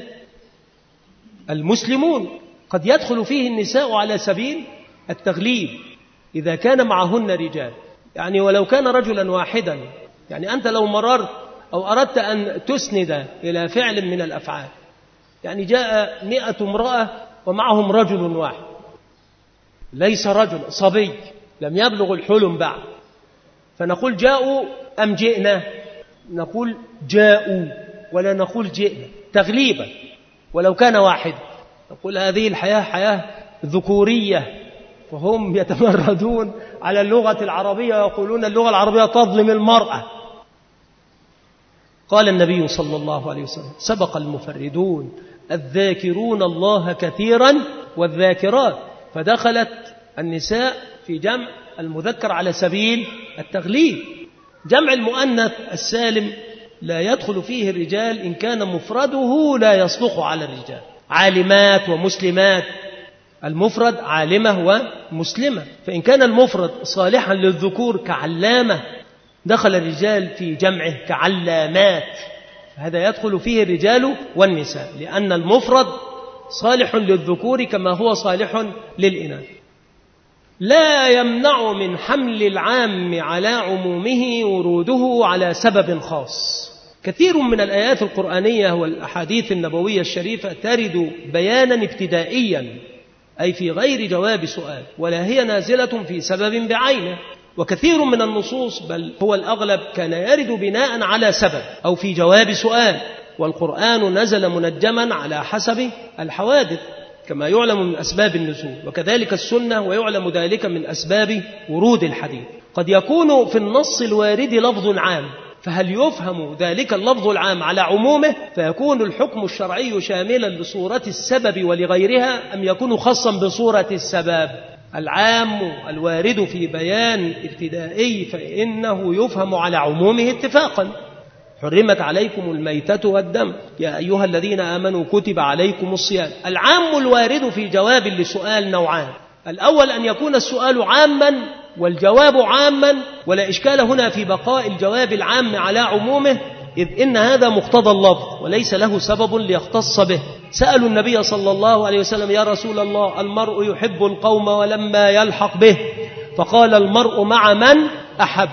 B: المسلمون قد يدخل فيه النساء على سبيل التغليب إذا كان معهن رجال، يعني ولو كان رجلا واحدا، يعني أنت لو مررت أو أردت أن تسند إلى فعل من الأفعال، يعني جاء مئة امرأة ومعهم رجل واحد، ليس رجل، صبي لم يبلغ الحلم بعد، فنقول جاءوا أم جئنا؟ نقول جاءوا ولا نقول جئنا تغليبا. ولو كان واحد نقول هذه الحياة حياة ذكورية، فهم يتمردون على اللغة العربية ويقولون اللغة العربية تظلم المرأة. قال النبي صلى الله عليه وسلم سبق المفردون الذاكرون الله كثيرا والذاكرات، فدخلت النساء في جمع المذكر على سبيل التغليب. جمع المؤنث السالم لا يدخل فيه الرجال إن كان مفرده لا يصلح على الرجال، عالمات ومسلمات، المفرد عالمة ومسلمة، فإن كان المفرد صالحا للذكور كعلامة دخل الرجال في جمعه كعلامات، هذا يدخل فيه الرجال والنساء، لأن المفرد صالح للذكور كما هو صالح للإناث. لا يمنع من حمل العام على عمومه وروده على سبب خاص كثير من الآيات القرآنية والأحاديث النبوية الشريفة ترد بيانا ابتدائيا، أي في غير جواب سؤال، ولا هي نازلة في سبب بعينه. وكثير من النصوص، بل هو الأغلب، كان يرد بناء على سبب أو في جواب سؤال، والقرآن نزل منجما على حسب الحوادث كما يعلم من أسباب النزول، وكذلك السنة، ويعلم ذلك من أسباب ورود الحديث. قد يكون في النص الوارد لفظ عام، فهل يفهم ذلك اللفظ العام على عمومه فيكون الحكم الشرعي شاملا لصورة السبب ولغيرها، أم يكون خاصا بصورة السبب؟ العام الوارد في بيان ابتدائي فإنه يفهم على عمومه اتفاقا. حرمت عليكم الميتة والدم يا أيها الذين آمنوا كتب عليكم الصيام. العام الوارد في جواب لسؤال نوعان: الأول أن يكون السؤال عاما والجواب عاما، ولا إشكال هنا في بقاء الجواب العام على عمومه، إذ إن هذا مقتضى اللفظ وليس له سبب ليختص به. سألوا النبي صلى الله عليه وسلم: يا رسول الله، المرء يحب القوم ولما يلحق به، فقال: المرء مع من أحب.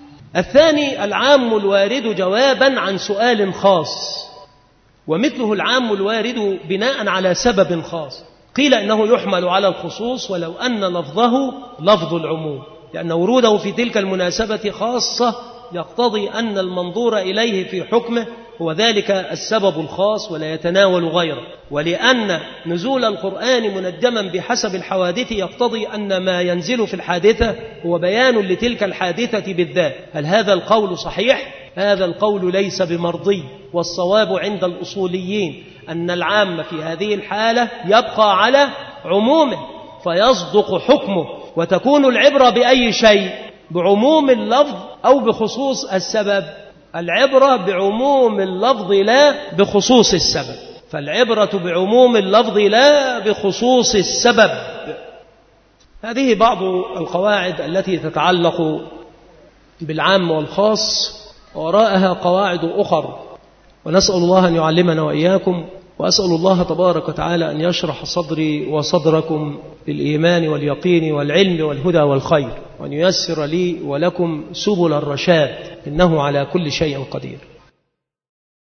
B: الثاني العام الوارد جوابا عن سؤال خاص، ومثله العام الوارد بناء على سبب خاص. قيل إنه يحمل على الخصوص ولو أن لفظه لفظ العموم، لأن وروده في تلك المناسبة خاصة يقتضي أن المنظور إليه في حكمه هو ذلك السبب الخاص ولا يتناول غيره، ولأن نزول القرآن منجما بحسب الحوادث يقتضي أن ما ينزل في الحادثة هو بيان لتلك الحادثة بالذات. هل هذا القول صحيح؟ هذا القول ليس بمرضي، والصواب عند الأصوليين أن العام في هذه الحالة يبقى على عمومه فيصدق حكمه، وتكون العبرة بأي شيء؟ بعموم اللفظ أو بخصوص السبب؟ العبرة بعموم اللفظ لا بخصوص السبب، فالعبرة بعموم اللفظ لا بخصوص السبب. هذه بعض القواعد التي تتعلق بالعام والخاص، وراءها قواعد أخر، ونسأل الله أن يعلمنا وإياكم، وأسأل الله تبارك وتعالى أن يشرح صدري وصدركم بالإيمان واليقين والعلم والهدى والخير، وأن ييسر لي ولكم سبل الرشاد، إنه على كل شيء قدير.